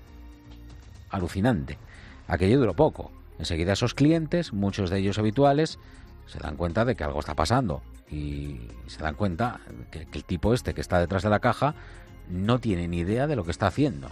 Alucinante. Aquello duró poco. Enseguida esos clientes, muchos de ellos habituales, se dan cuenta de que algo está pasando y se dan cuenta que el tipo este que está detrás de la caja no tiene ni idea de lo que está haciendo.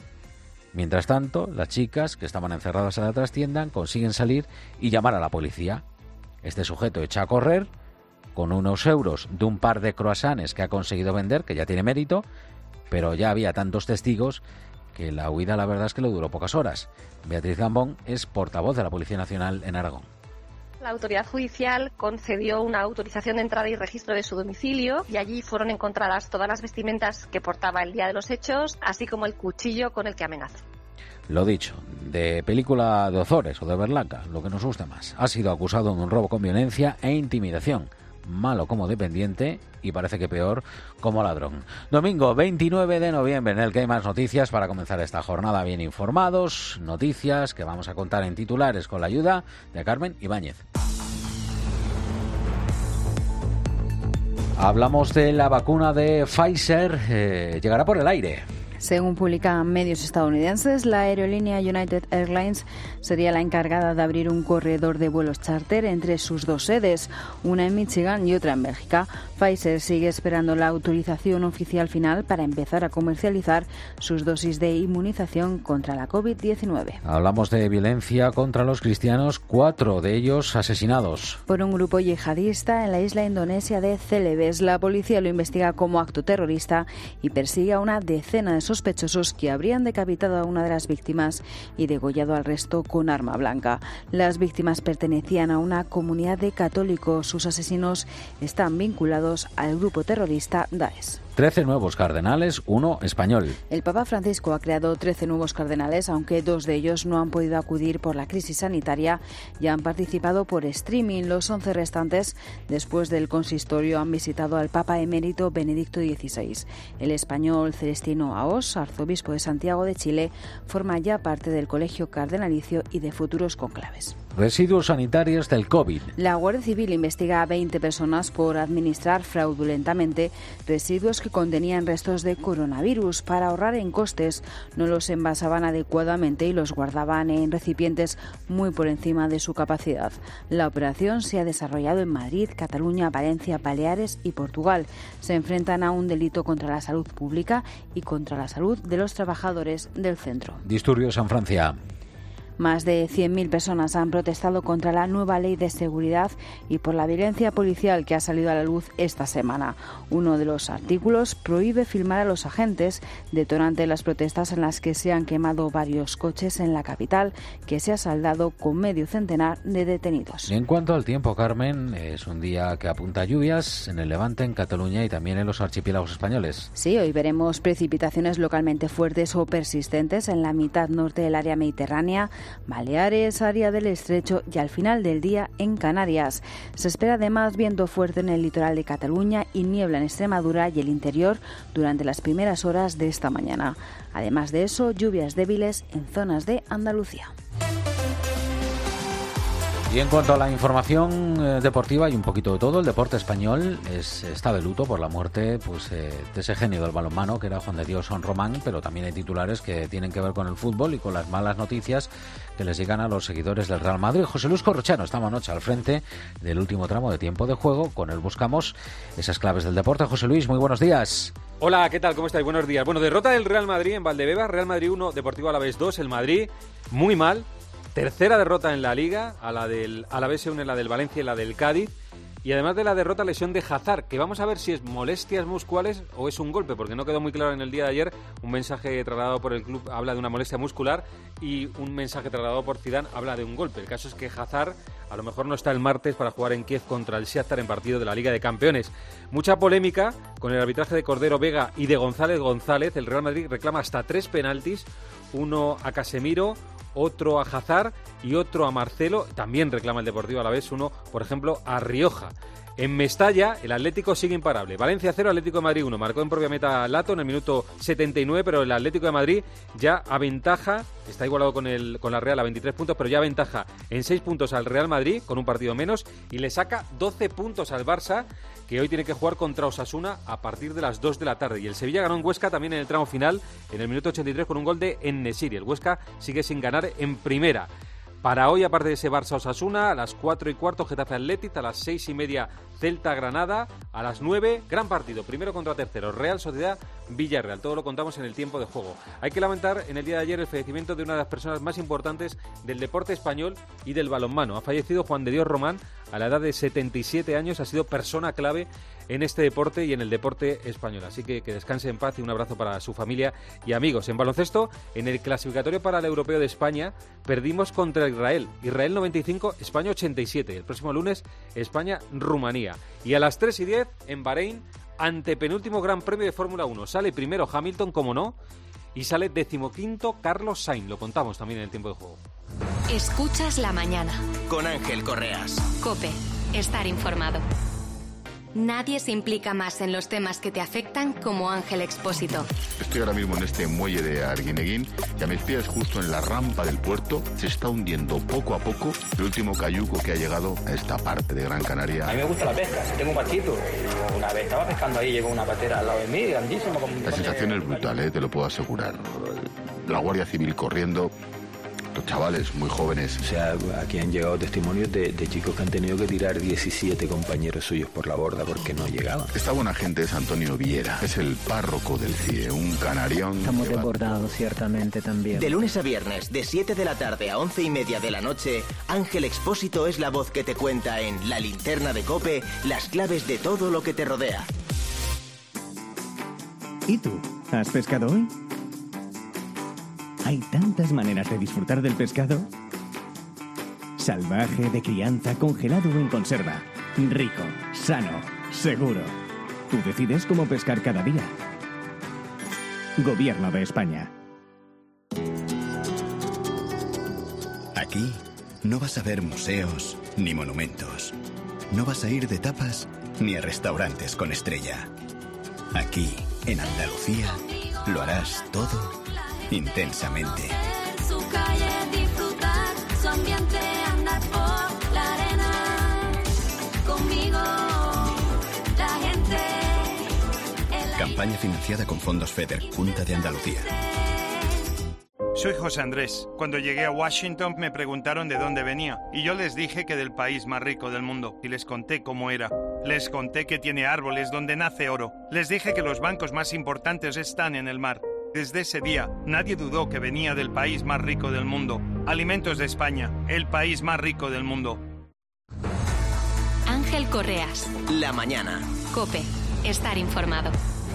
Mientras tanto, las chicas que estaban encerradas en la trastienda consiguen salir y llamar a la policía. Este sujeto echa a correr con unos euros de un par de croissants que ha conseguido vender, que ya tiene mérito, pero ya había tantos testigos que la huida la verdad es que le duró pocas horas. Beatriz Gambón es portavoz de la Policía Nacional en Aragón. La autoridad judicial concedió una autorización de entrada y registro de su domicilio y allí fueron encontradas todas las vestimentas que portaba el día de los hechos, así como el cuchillo con el que amenazó. Lo dicho, de película de Ozores o de Berlanga, lo que nos gusta más. Ha sido acusado de un robo con violencia e intimidación. Malo como dependiente y parece que peor como ladrón. Domingo 29 de noviembre en el que hay más noticias para comenzar esta jornada bien informados. Noticias que vamos a contar en titulares con la ayuda de Carmen Ibáñez. Hablamos de la vacuna de Pfizer. Llegará por el aire. Según publican medios estadounidenses, la aerolínea United Airlines sería la encargada de abrir un corredor de vuelos charter entre sus dos sedes, una en Michigan y otra en Bélgica. Pfizer sigue esperando la autorización oficial final para empezar a comercializar sus dosis de inmunización contra la COVID-19. Hablamos de violencia contra los cristianos, 4 de ellos asesinados por un grupo yihadista en la isla indonesia de Celebes. La policía lo investiga como acto terrorista y persigue a una decena de sospechosos que habrían decapitado a una de las víctimas y degollado al resto con arma blanca. Las víctimas pertenecían a una comunidad de católicos. Sus asesinos están vinculados al grupo terrorista Daesh. 13 nuevos cardenales, 1 español. El Papa Francisco ha creado 13 nuevos cardenales, aunque 2 de ellos no han podido acudir por la crisis sanitaria y han participado por streaming. Los 11 restantes, después del consistorio, han visitado al Papa emérito Benedicto XVI. El español Celestino Aos, arzobispo de Santiago de Chile, forma ya parte del colegio cardenalicio y de futuros conclaves. Residuos sanitarios del COVID. La Guardia Civil investiga a 20 personas por administrar fraudulentamente residuos que contenían restos de coronavirus. Para ahorrar en costes, no los envasaban adecuadamente y los guardaban en recipientes muy por encima de su capacidad. La operación se ha desarrollado en Madrid, Cataluña, Valencia, Baleares y Portugal. Se enfrentan a un delito contra la salud pública y contra la salud de los trabajadores del centro. Disturbios en Francia. Más de 100.000 personas han protestado contra la nueva ley de seguridad y por la violencia policial que ha salido a la luz esta semana. Uno de los artículos prohíbe filmar a los agentes, detonante las protestas en las que se han quemado varios coches en la capital, que se ha saldado con medio centenar de detenidos. Y en cuanto al tiempo, Carmen, es un día que apunta a lluvias en el Levante, en Cataluña y también en los archipiélagos españoles. Sí, hoy veremos precipitaciones localmente fuertes o persistentes en la mitad norte del área mediterránea, Baleares, área del Estrecho y al final del día en Canarias. Se espera además viento fuerte en el litoral de Cataluña y niebla en Extremadura y el interior durante las primeras horas de esta mañana. Además de eso, lluvias débiles en zonas de Andalucía. Y en cuanto a la información deportiva, hay un poquito de todo. El deporte español está de luto por la muerte de ese genio del balonmano que era Juan de Dios Son Román, pero también hay titulares que tienen que ver con el fútbol y con las malas noticias que les llegan a los seguidores del Real Madrid. José Luis Corrochano esta noche al frente del último tramo de tiempo de juego. Con él buscamos esas claves del deporte. José Luis, muy buenos días. Hola, ¿qué tal? ¿Cómo estáis? Buenos días. Bueno, derrota del Real Madrid en Valdebebas, Real Madrid 1, Deportivo Alavés 2, el Madrid muy mal. Tercera derrota en la Liga, a la del Alavés se une la del Valencia y la del Cádiz. Y además de la derrota, lesión de Hazard, que vamos a ver si es molestias musculares o es un golpe, porque no quedó muy claro en el día de ayer. Un mensaje trasladado por el club habla de una molestia muscular y un mensaje trasladado por Zidane habla de un golpe. El caso es que Hazard a lo mejor no está el martes para jugar en Kiev contra el Shakhtar en partido de la Liga de Campeones. Mucha polémica con el arbitraje de Cordero Vega y de González González. El Real Madrid reclama hasta 3 penaltis, uno a Casemiro, otro a Hazard y otro a Marcelo. También reclama el Deportivo Alavés uno, por ejemplo, a Rioja. En Mestalla, el Atlético sigue imparable. Valencia 0, Atlético de Madrid 1. Marcó en propia meta Lato en el minuto 79, pero el Atlético de Madrid ya aventaja, está igualado con la Real a 23 puntos, pero ya aventaja en 6 puntos al Real Madrid, con un partido menos, y le saca 12 puntos al Barça, que hoy tiene que jugar contra Osasuna a partir de las 2 de la tarde. Y el Sevilla ganó en Huesca también en el tramo final, en el minuto 83, con un gol de En-Nesyri. El Huesca sigue sin ganar en primera. Para hoy, aparte de ese Barça-Osasuna, a las 4:15 Getafe-Athletic, a las 6:30 Celta-Granada, a las 9, gran partido, primero contra tercero, Real Sociedad-Villarreal. Todo lo contamos en el tiempo de juego. Hay que lamentar en el día de ayer el fallecimiento de una de las personas más importantes del deporte español y del balonmano. Ha fallecido Juan de Dios Román a la edad de 77 años, ha sido persona clave en este deporte y en el deporte español. Así que descanse en paz y un abrazo para su familia y amigos. En baloncesto, en el clasificatorio para el Europeo de España, perdimos contra Israel. Israel 95, España 87. El próximo lunes, España-Rumanía. Y a las 3:10, en Bahrein, antepenúltimo Gran Premio de Fórmula 1. Sale primero Hamilton, como no, y sale 15º Carlos Sainz. Lo contamos también en el tiempo de juego. Escuchas la mañana. Con Ángel Correas. COPE. Estar informado. Nadie se implica más en los temas que te afectan como Ángel Expósito. Estoy ahora mismo en este muelle de Arguineguín y a mis pies, justo en la rampa del puerto, se está hundiendo poco a poco el último cayuco que ha llegado a esta parte de Gran Canaria. A mí me gusta la pesca, si tengo un barquito. Una vez estaba pescando ahí, llegó una patera al lado de mí, grandísima. La sensación es brutal, te lo puedo asegurar. La Guardia Civil corriendo, los chavales muy jóvenes. O sea, aquí han llegado testimonios de chicos que han tenido que tirar 17 compañeros suyos por la borda porque no llegaban. Esta buena gente es Antonio Viera, es el párroco del CIE, un canarión. Estamos desbordados, ciertamente, también. De lunes a viernes, de 7 de la tarde a 11:30 de la noche, Ángel Expósito es la voz que te cuenta en La Linterna de COPE las claves de todo lo que te rodea. ¿Y tú? ¿Has pescado hoy? Hay tantas maneras de disfrutar del pescado. Salvaje, de crianza, congelado o en conserva. Rico, sano, seguro. Tú decides cómo pescar cada día. Gobierno de España. Aquí no vas a ver museos ni monumentos. No vas a ir de tapas ni a restaurantes con estrella. Aquí, en Andalucía, lo harás todo intensamente. Su calle, disfrutar su ambiente, andar por la arena. Conmigo, la gente. Campaña financiada con fondos FEDER, Junta de Andalucía. Soy José Andrés. Cuando llegué a Washington me preguntaron de dónde venía y yo les dije que del país más rico del mundo y les conté cómo era. Les conté que tiene árboles donde nace oro. Les dije que los bancos más importantes están en el mar. Desde ese día, nadie dudó que venía del país más rico del mundo. Alimentos de España, el país más rico del mundo. Ángel Correas. La mañana. COPE. Estar informado.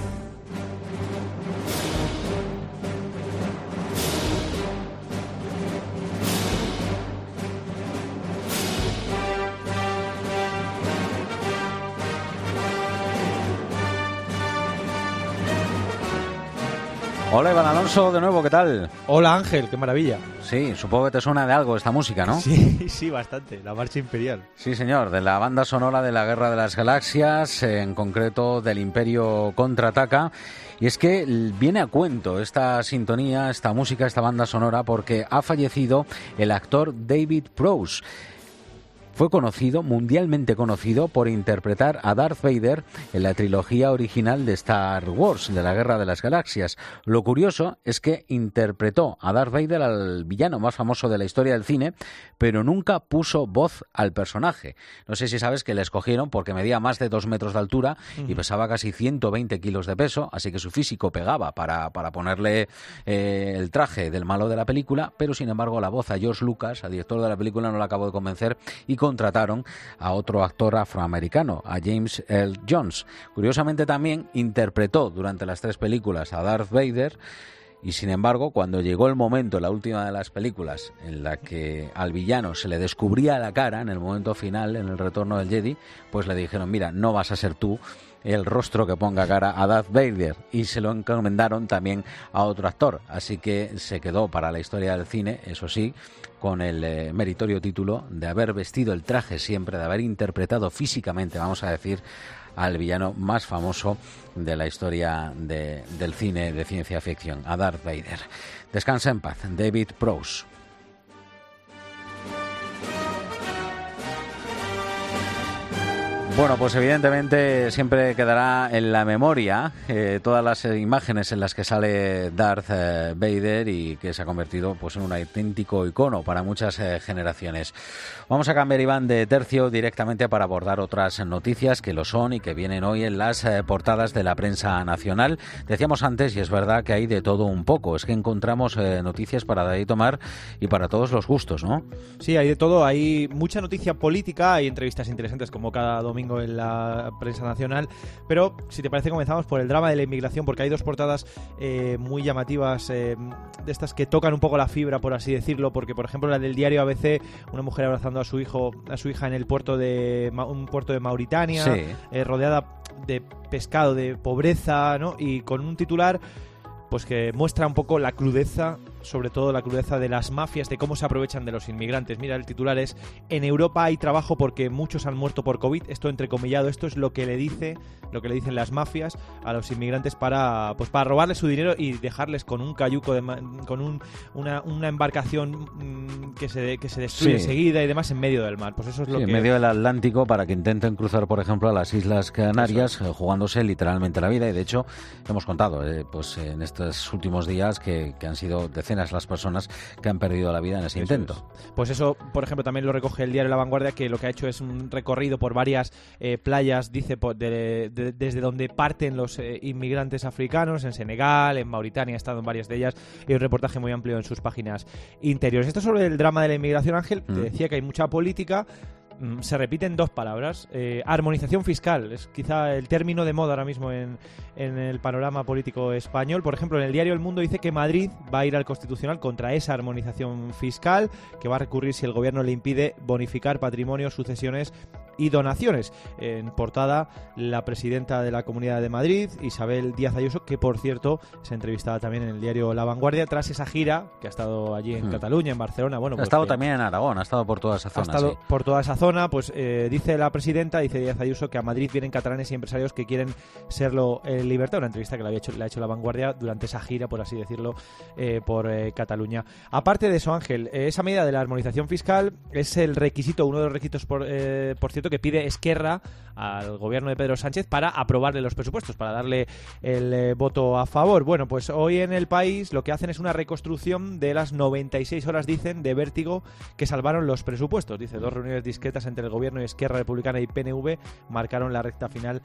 Hola Iván Alonso, de nuevo, ¿qué tal? Hola Ángel, qué maravilla. Sí, supongo que te suena de algo esta música, ¿no? Sí, bastante, la Marcha Imperial. Sí, señor, de la banda sonora de la Guerra de las Galaxias, en concreto del Imperio Contraataca. Y es que viene a cuento esta sintonía, esta música, esta banda sonora, porque ha fallecido el actor David Prowse. fue conocido, mundialmente conocido, por interpretar a Darth Vader en la trilogía original de Star Wars, de la Guerra de las Galaxias. Lo curioso es que interpretó a Darth Vader, al villano más famoso de la historia del cine, pero nunca puso voz al personaje. No sé si sabes que le escogieron porque medía más de 2 metros de altura y pesaba casi 120 kilos de peso, así que su físico pegaba para ponerle el traje del malo de la película, pero sin embargo la voz a George Lucas, al director de la película, no le acabó de convencer y contrataron a otro actor afroamericano, a James Earl Jones. Curiosamente también interpretó durante las 3 películas a Darth Vader. Y sin embargo, cuando llegó el momento, la última de las películas, en la que al villano se le descubría la cara, en el momento final, en el retorno del Jedi, pues le dijeron, mira, no vas a ser tú el rostro que ponga cara a Darth Vader, y se lo encomendaron también a otro actor. Así que se quedó para la historia del cine, eso sí, con el meritorio título de haber vestido el traje siempre, de haber interpretado físicamente, vamos a decir, al villano más famoso de la historia del cine de ciencia ficción, a Darth Vader. Descansa en paz, David Prowse. Bueno, pues evidentemente siempre quedará en la memoria todas las imágenes en las que sale Darth Vader y que se ha convertido pues en un auténtico icono para muchas generaciones. Vamos a cambiar, Iván, de tercio directamente para abordar otras noticias que lo son y que vienen hoy en las portadas de la prensa nacional. Decíamos antes, y es verdad que hay de todo un poco, es que encontramos noticias para dar y tomar y para todos los gustos, ¿no? Sí, hay de todo, hay mucha noticia política, hay entrevistas interesantes como cada domingo en la prensa nacional, pero si te parece comenzamos por el drama de la inmigración, porque hay 2 portadas muy llamativas, de estas que tocan un poco la fibra, por así decirlo, porque por ejemplo la del diario ABC, una mujer abrazando a su hija en el puerto un puerto de Mauritania, sí, rodeada de pescado, de pobreza, ¿no? Y con un titular pues que muestra un poco la crudeza, sobre todo la crudeza de las mafias, de cómo se aprovechan de los inmigrantes. Mira, el titular es: en Europa hay trabajo porque muchos han muerto por COVID. Esto entrecomillado, esto es lo que le dicen las mafias a los inmigrantes para robarles su dinero y dejarles con un cayuco, con una embarcación que se destruye enseguida y demás en medio del mar. Pues eso es lo que... en medio del Atlántico, para que intenten cruzar, por ejemplo, a las Islas Canarias, jugándose literalmente la vida. Y de hecho, hemos contado en estos últimos días que han sido decenas las personas que han perdido la vida en ese intento. Pues eso, por ejemplo, también lo recoge el diario La Vanguardia, que lo que ha hecho es un recorrido por varias playas, dice, desde donde parten los inmigrantes africanos, en Senegal, en Mauritania, ha estado en varias de ellas, y un reportaje muy amplio en sus páginas interiores. Esto sobre el drama de la inmigración, Ángel, te decía que hay mucha política. Se repiten 2 palabras. Armonización fiscal es quizá el término de moda ahora mismo en el panorama político español. Por ejemplo, en el diario El Mundo dice que Madrid va a ir al Constitucional contra esa armonización fiscal, que va a recurrir si el gobierno le impide bonificar patrimonio, sucesiones y donaciones. En portada, la presidenta de la Comunidad de Madrid, Isabel Díaz Ayuso, que por cierto se entrevistaba también en el diario La Vanguardia tras esa gira que ha estado allí en Cataluña, en Barcelona. Bueno, ha estado también en Aragón, ha estado por toda esa zona. Por toda esa zona, pues dice la presidenta, dice Díaz Ayuso, que a Madrid vienen catalanes y empresarios que quieren serlo en libertad. Una entrevista que le ha hecho La Vanguardia durante esa gira, por así decirlo, por Cataluña. Aparte de eso, Ángel, esa medida de la armonización fiscal es el requisito, uno de los requisitos, por cierto, que pide Esquerra al gobierno de Pedro Sánchez para aprobarle los presupuestos, para darle el voto a favor. Bueno, pues hoy en El País lo que hacen es una reconstrucción de las 96 horas, dicen, de vértigo que salvaron los presupuestos. Dice, 2 reuniones discretas entre el gobierno y Esquerra Republicana y PNV marcaron la recta final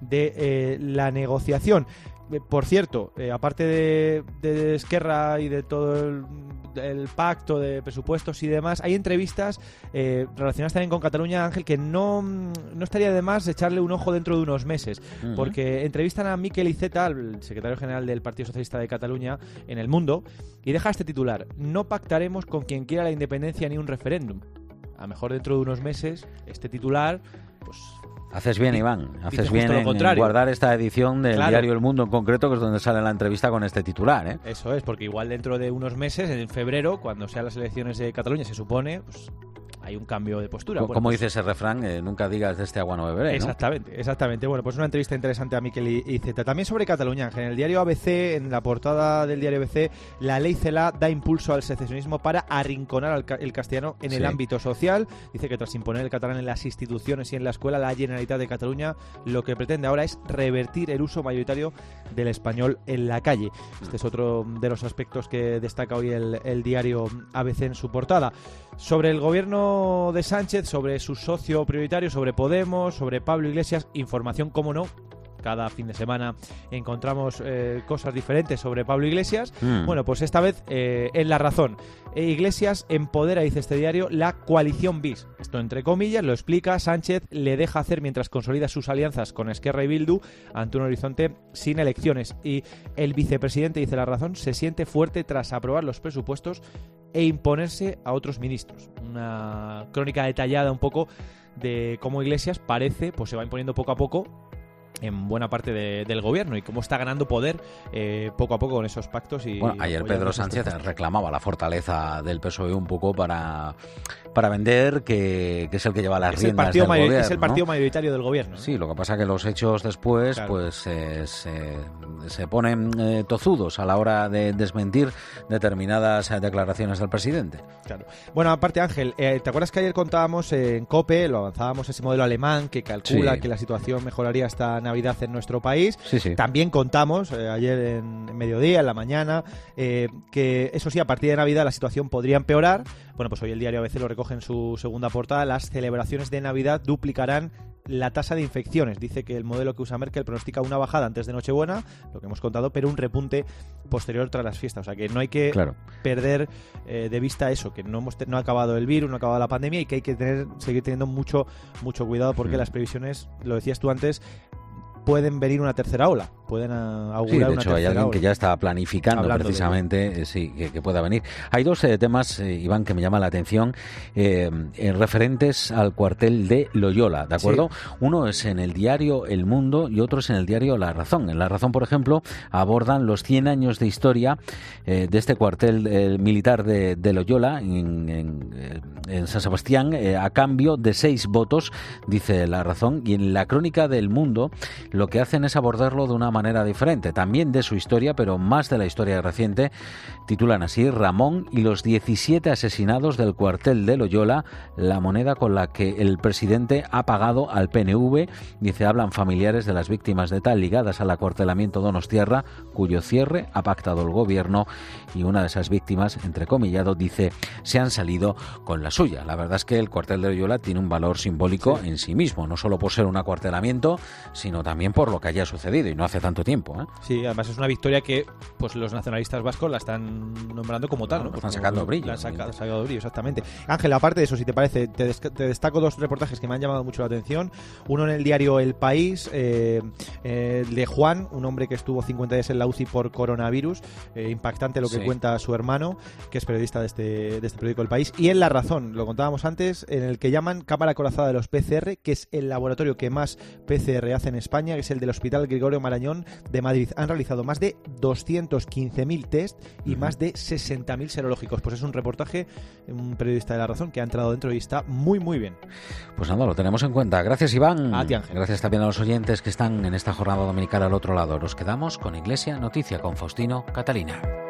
de la negociación. Por cierto, aparte de Esquerra y de todo el pacto de presupuestos y demás, hay entrevistas relacionadas también con Cataluña, Ángel, que no estaría de más echarle un ojo dentro de unos meses, porque entrevistan a Miquel Iceta, el secretario general del Partido Socialista de Cataluña, en El Mundo, y deja este titular: no pactaremos con quien quiera la independencia ni un referéndum. A lo mejor dentro de unos meses este titular, pues... Haces bien, Iván, haces bien en guardar esta edición del diario El Mundo en concreto, que es donde sale la entrevista con este titular, ¿eh? Eso es, porque igual dentro de unos meses, en febrero, cuando sean las elecciones de Cataluña, se supone, pues hay un cambio de postura. Como bueno, dice ese refrán, nunca digas de este agua no beberé, ¿no? Exactamente. Bueno, pues una entrevista interesante a Miquel Iceta. También sobre Cataluña, en el diario ABC, en la portada del diario ABC, la ley Celaá da impulso al secesionismo para arrinconar el castellano en el ámbito social. Dice que tras imponer el catalán en las instituciones y en la escuela, la Generalitat de Cataluña lo que pretende ahora es revertir el uso mayoritario del español en la calle. Este es otro de los aspectos que destaca hoy el diario ABC en su portada. Sobre el gobierno de Sánchez, sobre su socio prioritario, sobre Podemos, sobre Pablo Iglesias, información, cómo no. Cada fin de semana encontramos cosas diferentes sobre Pablo Iglesias. Bueno, pues esta vez en La Razón. Iglesias empodera, dice este diario, la coalición bis. Esto entre comillas, lo explica. Sánchez le deja hacer mientras consolida sus alianzas con Esquerra y Bildu ante un horizonte sin elecciones. Y el vicepresidente, dice La Razón, se siente fuerte tras aprobar los presupuestos e imponerse a otros ministros. Una crónica detallada un poco de cómo Iglesias parece, pues se va imponiendo poco a poco en buena parte del gobierno y cómo está ganando poder poco a poco con esos pactos. Y bueno, ayer Pedro Sánchez reclamaba la fortaleza del PSOE un poco para vender que es el que lleva las riendas del gobierno. Es el partido mayoritario del gobierno, ¿no? Sí, lo que pasa que los hechos después pues se ponen tozudos a la hora de desmentir determinadas declaraciones del presidente. Claro. Bueno, aparte, Ángel, ¿te acuerdas que ayer contábamos en COPE, lo avanzábamos, ese modelo alemán que calcula que la situación mejoraría hasta Navidad en nuestro país? Sí. También contamos ayer en mediodía, en la mañana, que eso sí, a partir de Navidad la situación podría empeorar. Bueno, pues hoy el diario ABC lo recoge en su segunda portada. Las celebraciones de Navidad duplicarán la tasa de infecciones. Dice que el modelo que usa Merkel pronostica una bajada antes de Nochebuena, lo que hemos contado, pero un repunte posterior tras las fiestas. O sea que no hay que perder de vista eso, que no ha acabado el virus, no ha acabado la pandemia y que hay que seguir teniendo mucho cuidado porque las previsiones, lo decías tú antes, pueden venir una tercera ola, pueden augurar una tercera ola. De hecho hay alguien que ya está planificando precisamente que pueda venir. Hay dos temas, Iván, que me llaman la atención, referentes al cuartel de Loyola, ¿de acuerdo? Sí. Uno es en el diario El Mundo y otro es en el diario La Razón. En La Razón, por ejemplo, abordan los 100 años de historia de este cuartel militar de Loyola en San Sebastián, a cambio de 6 votos, dice La Razón, y en la crónica del Mundo lo que hacen es abordarlo de una manera diferente, también de su historia, pero más de la historia reciente. Titulan así: Ramón y los 17 asesinados del cuartel de Loyola, la moneda con la que el presidente ha pagado al PNV. Dice, hablan familiares de las víctimas de tal ligadas al acuartelamiento donostiarra, cuyo cierre ha pactado el gobierno, y una de esas víctimas, entrecomillado, dice, se han salido con la suya. La verdad es que el cuartel de Loyola tiene un valor simbólico en sí mismo, no solo por ser un acuartelamiento, sino también por lo que haya sucedido, y no hace tanto tiempo, ¿eh? Sí, además es una victoria que pues los nacionalistas vascos la están nombrando como tal, ¿no? Están sacando brillo. La han sacado brillo, exactamente. Ángel, aparte de eso, si te parece, te destaco 2 reportajes que me han llamado mucho la atención. Uno en el diario El País, de Juan, un hombre que estuvo 50 días en la UCI por coronavirus. Impactante lo que cuenta su hermano, que es periodista de este periódico El País. Y en La Razón, lo contábamos antes, en el que llaman cámara acorazada de los PCR, que es el laboratorio que más PCR hace en España, que es el del Hospital Gregorio Marañón de Madrid. Han realizado más de 215.000 test y más de 60.000 serológicos. Pues es un reportaje, un periodista de La Razón que ha entrado dentro y está muy bien. Pues nada, lo tenemos en cuenta. Gracias, Iván. A ti, Ángel. Gracias también a los oyentes que están en esta jornada dominical al otro lado. Nos quedamos con Iglesia Noticia con Faustino Catalina.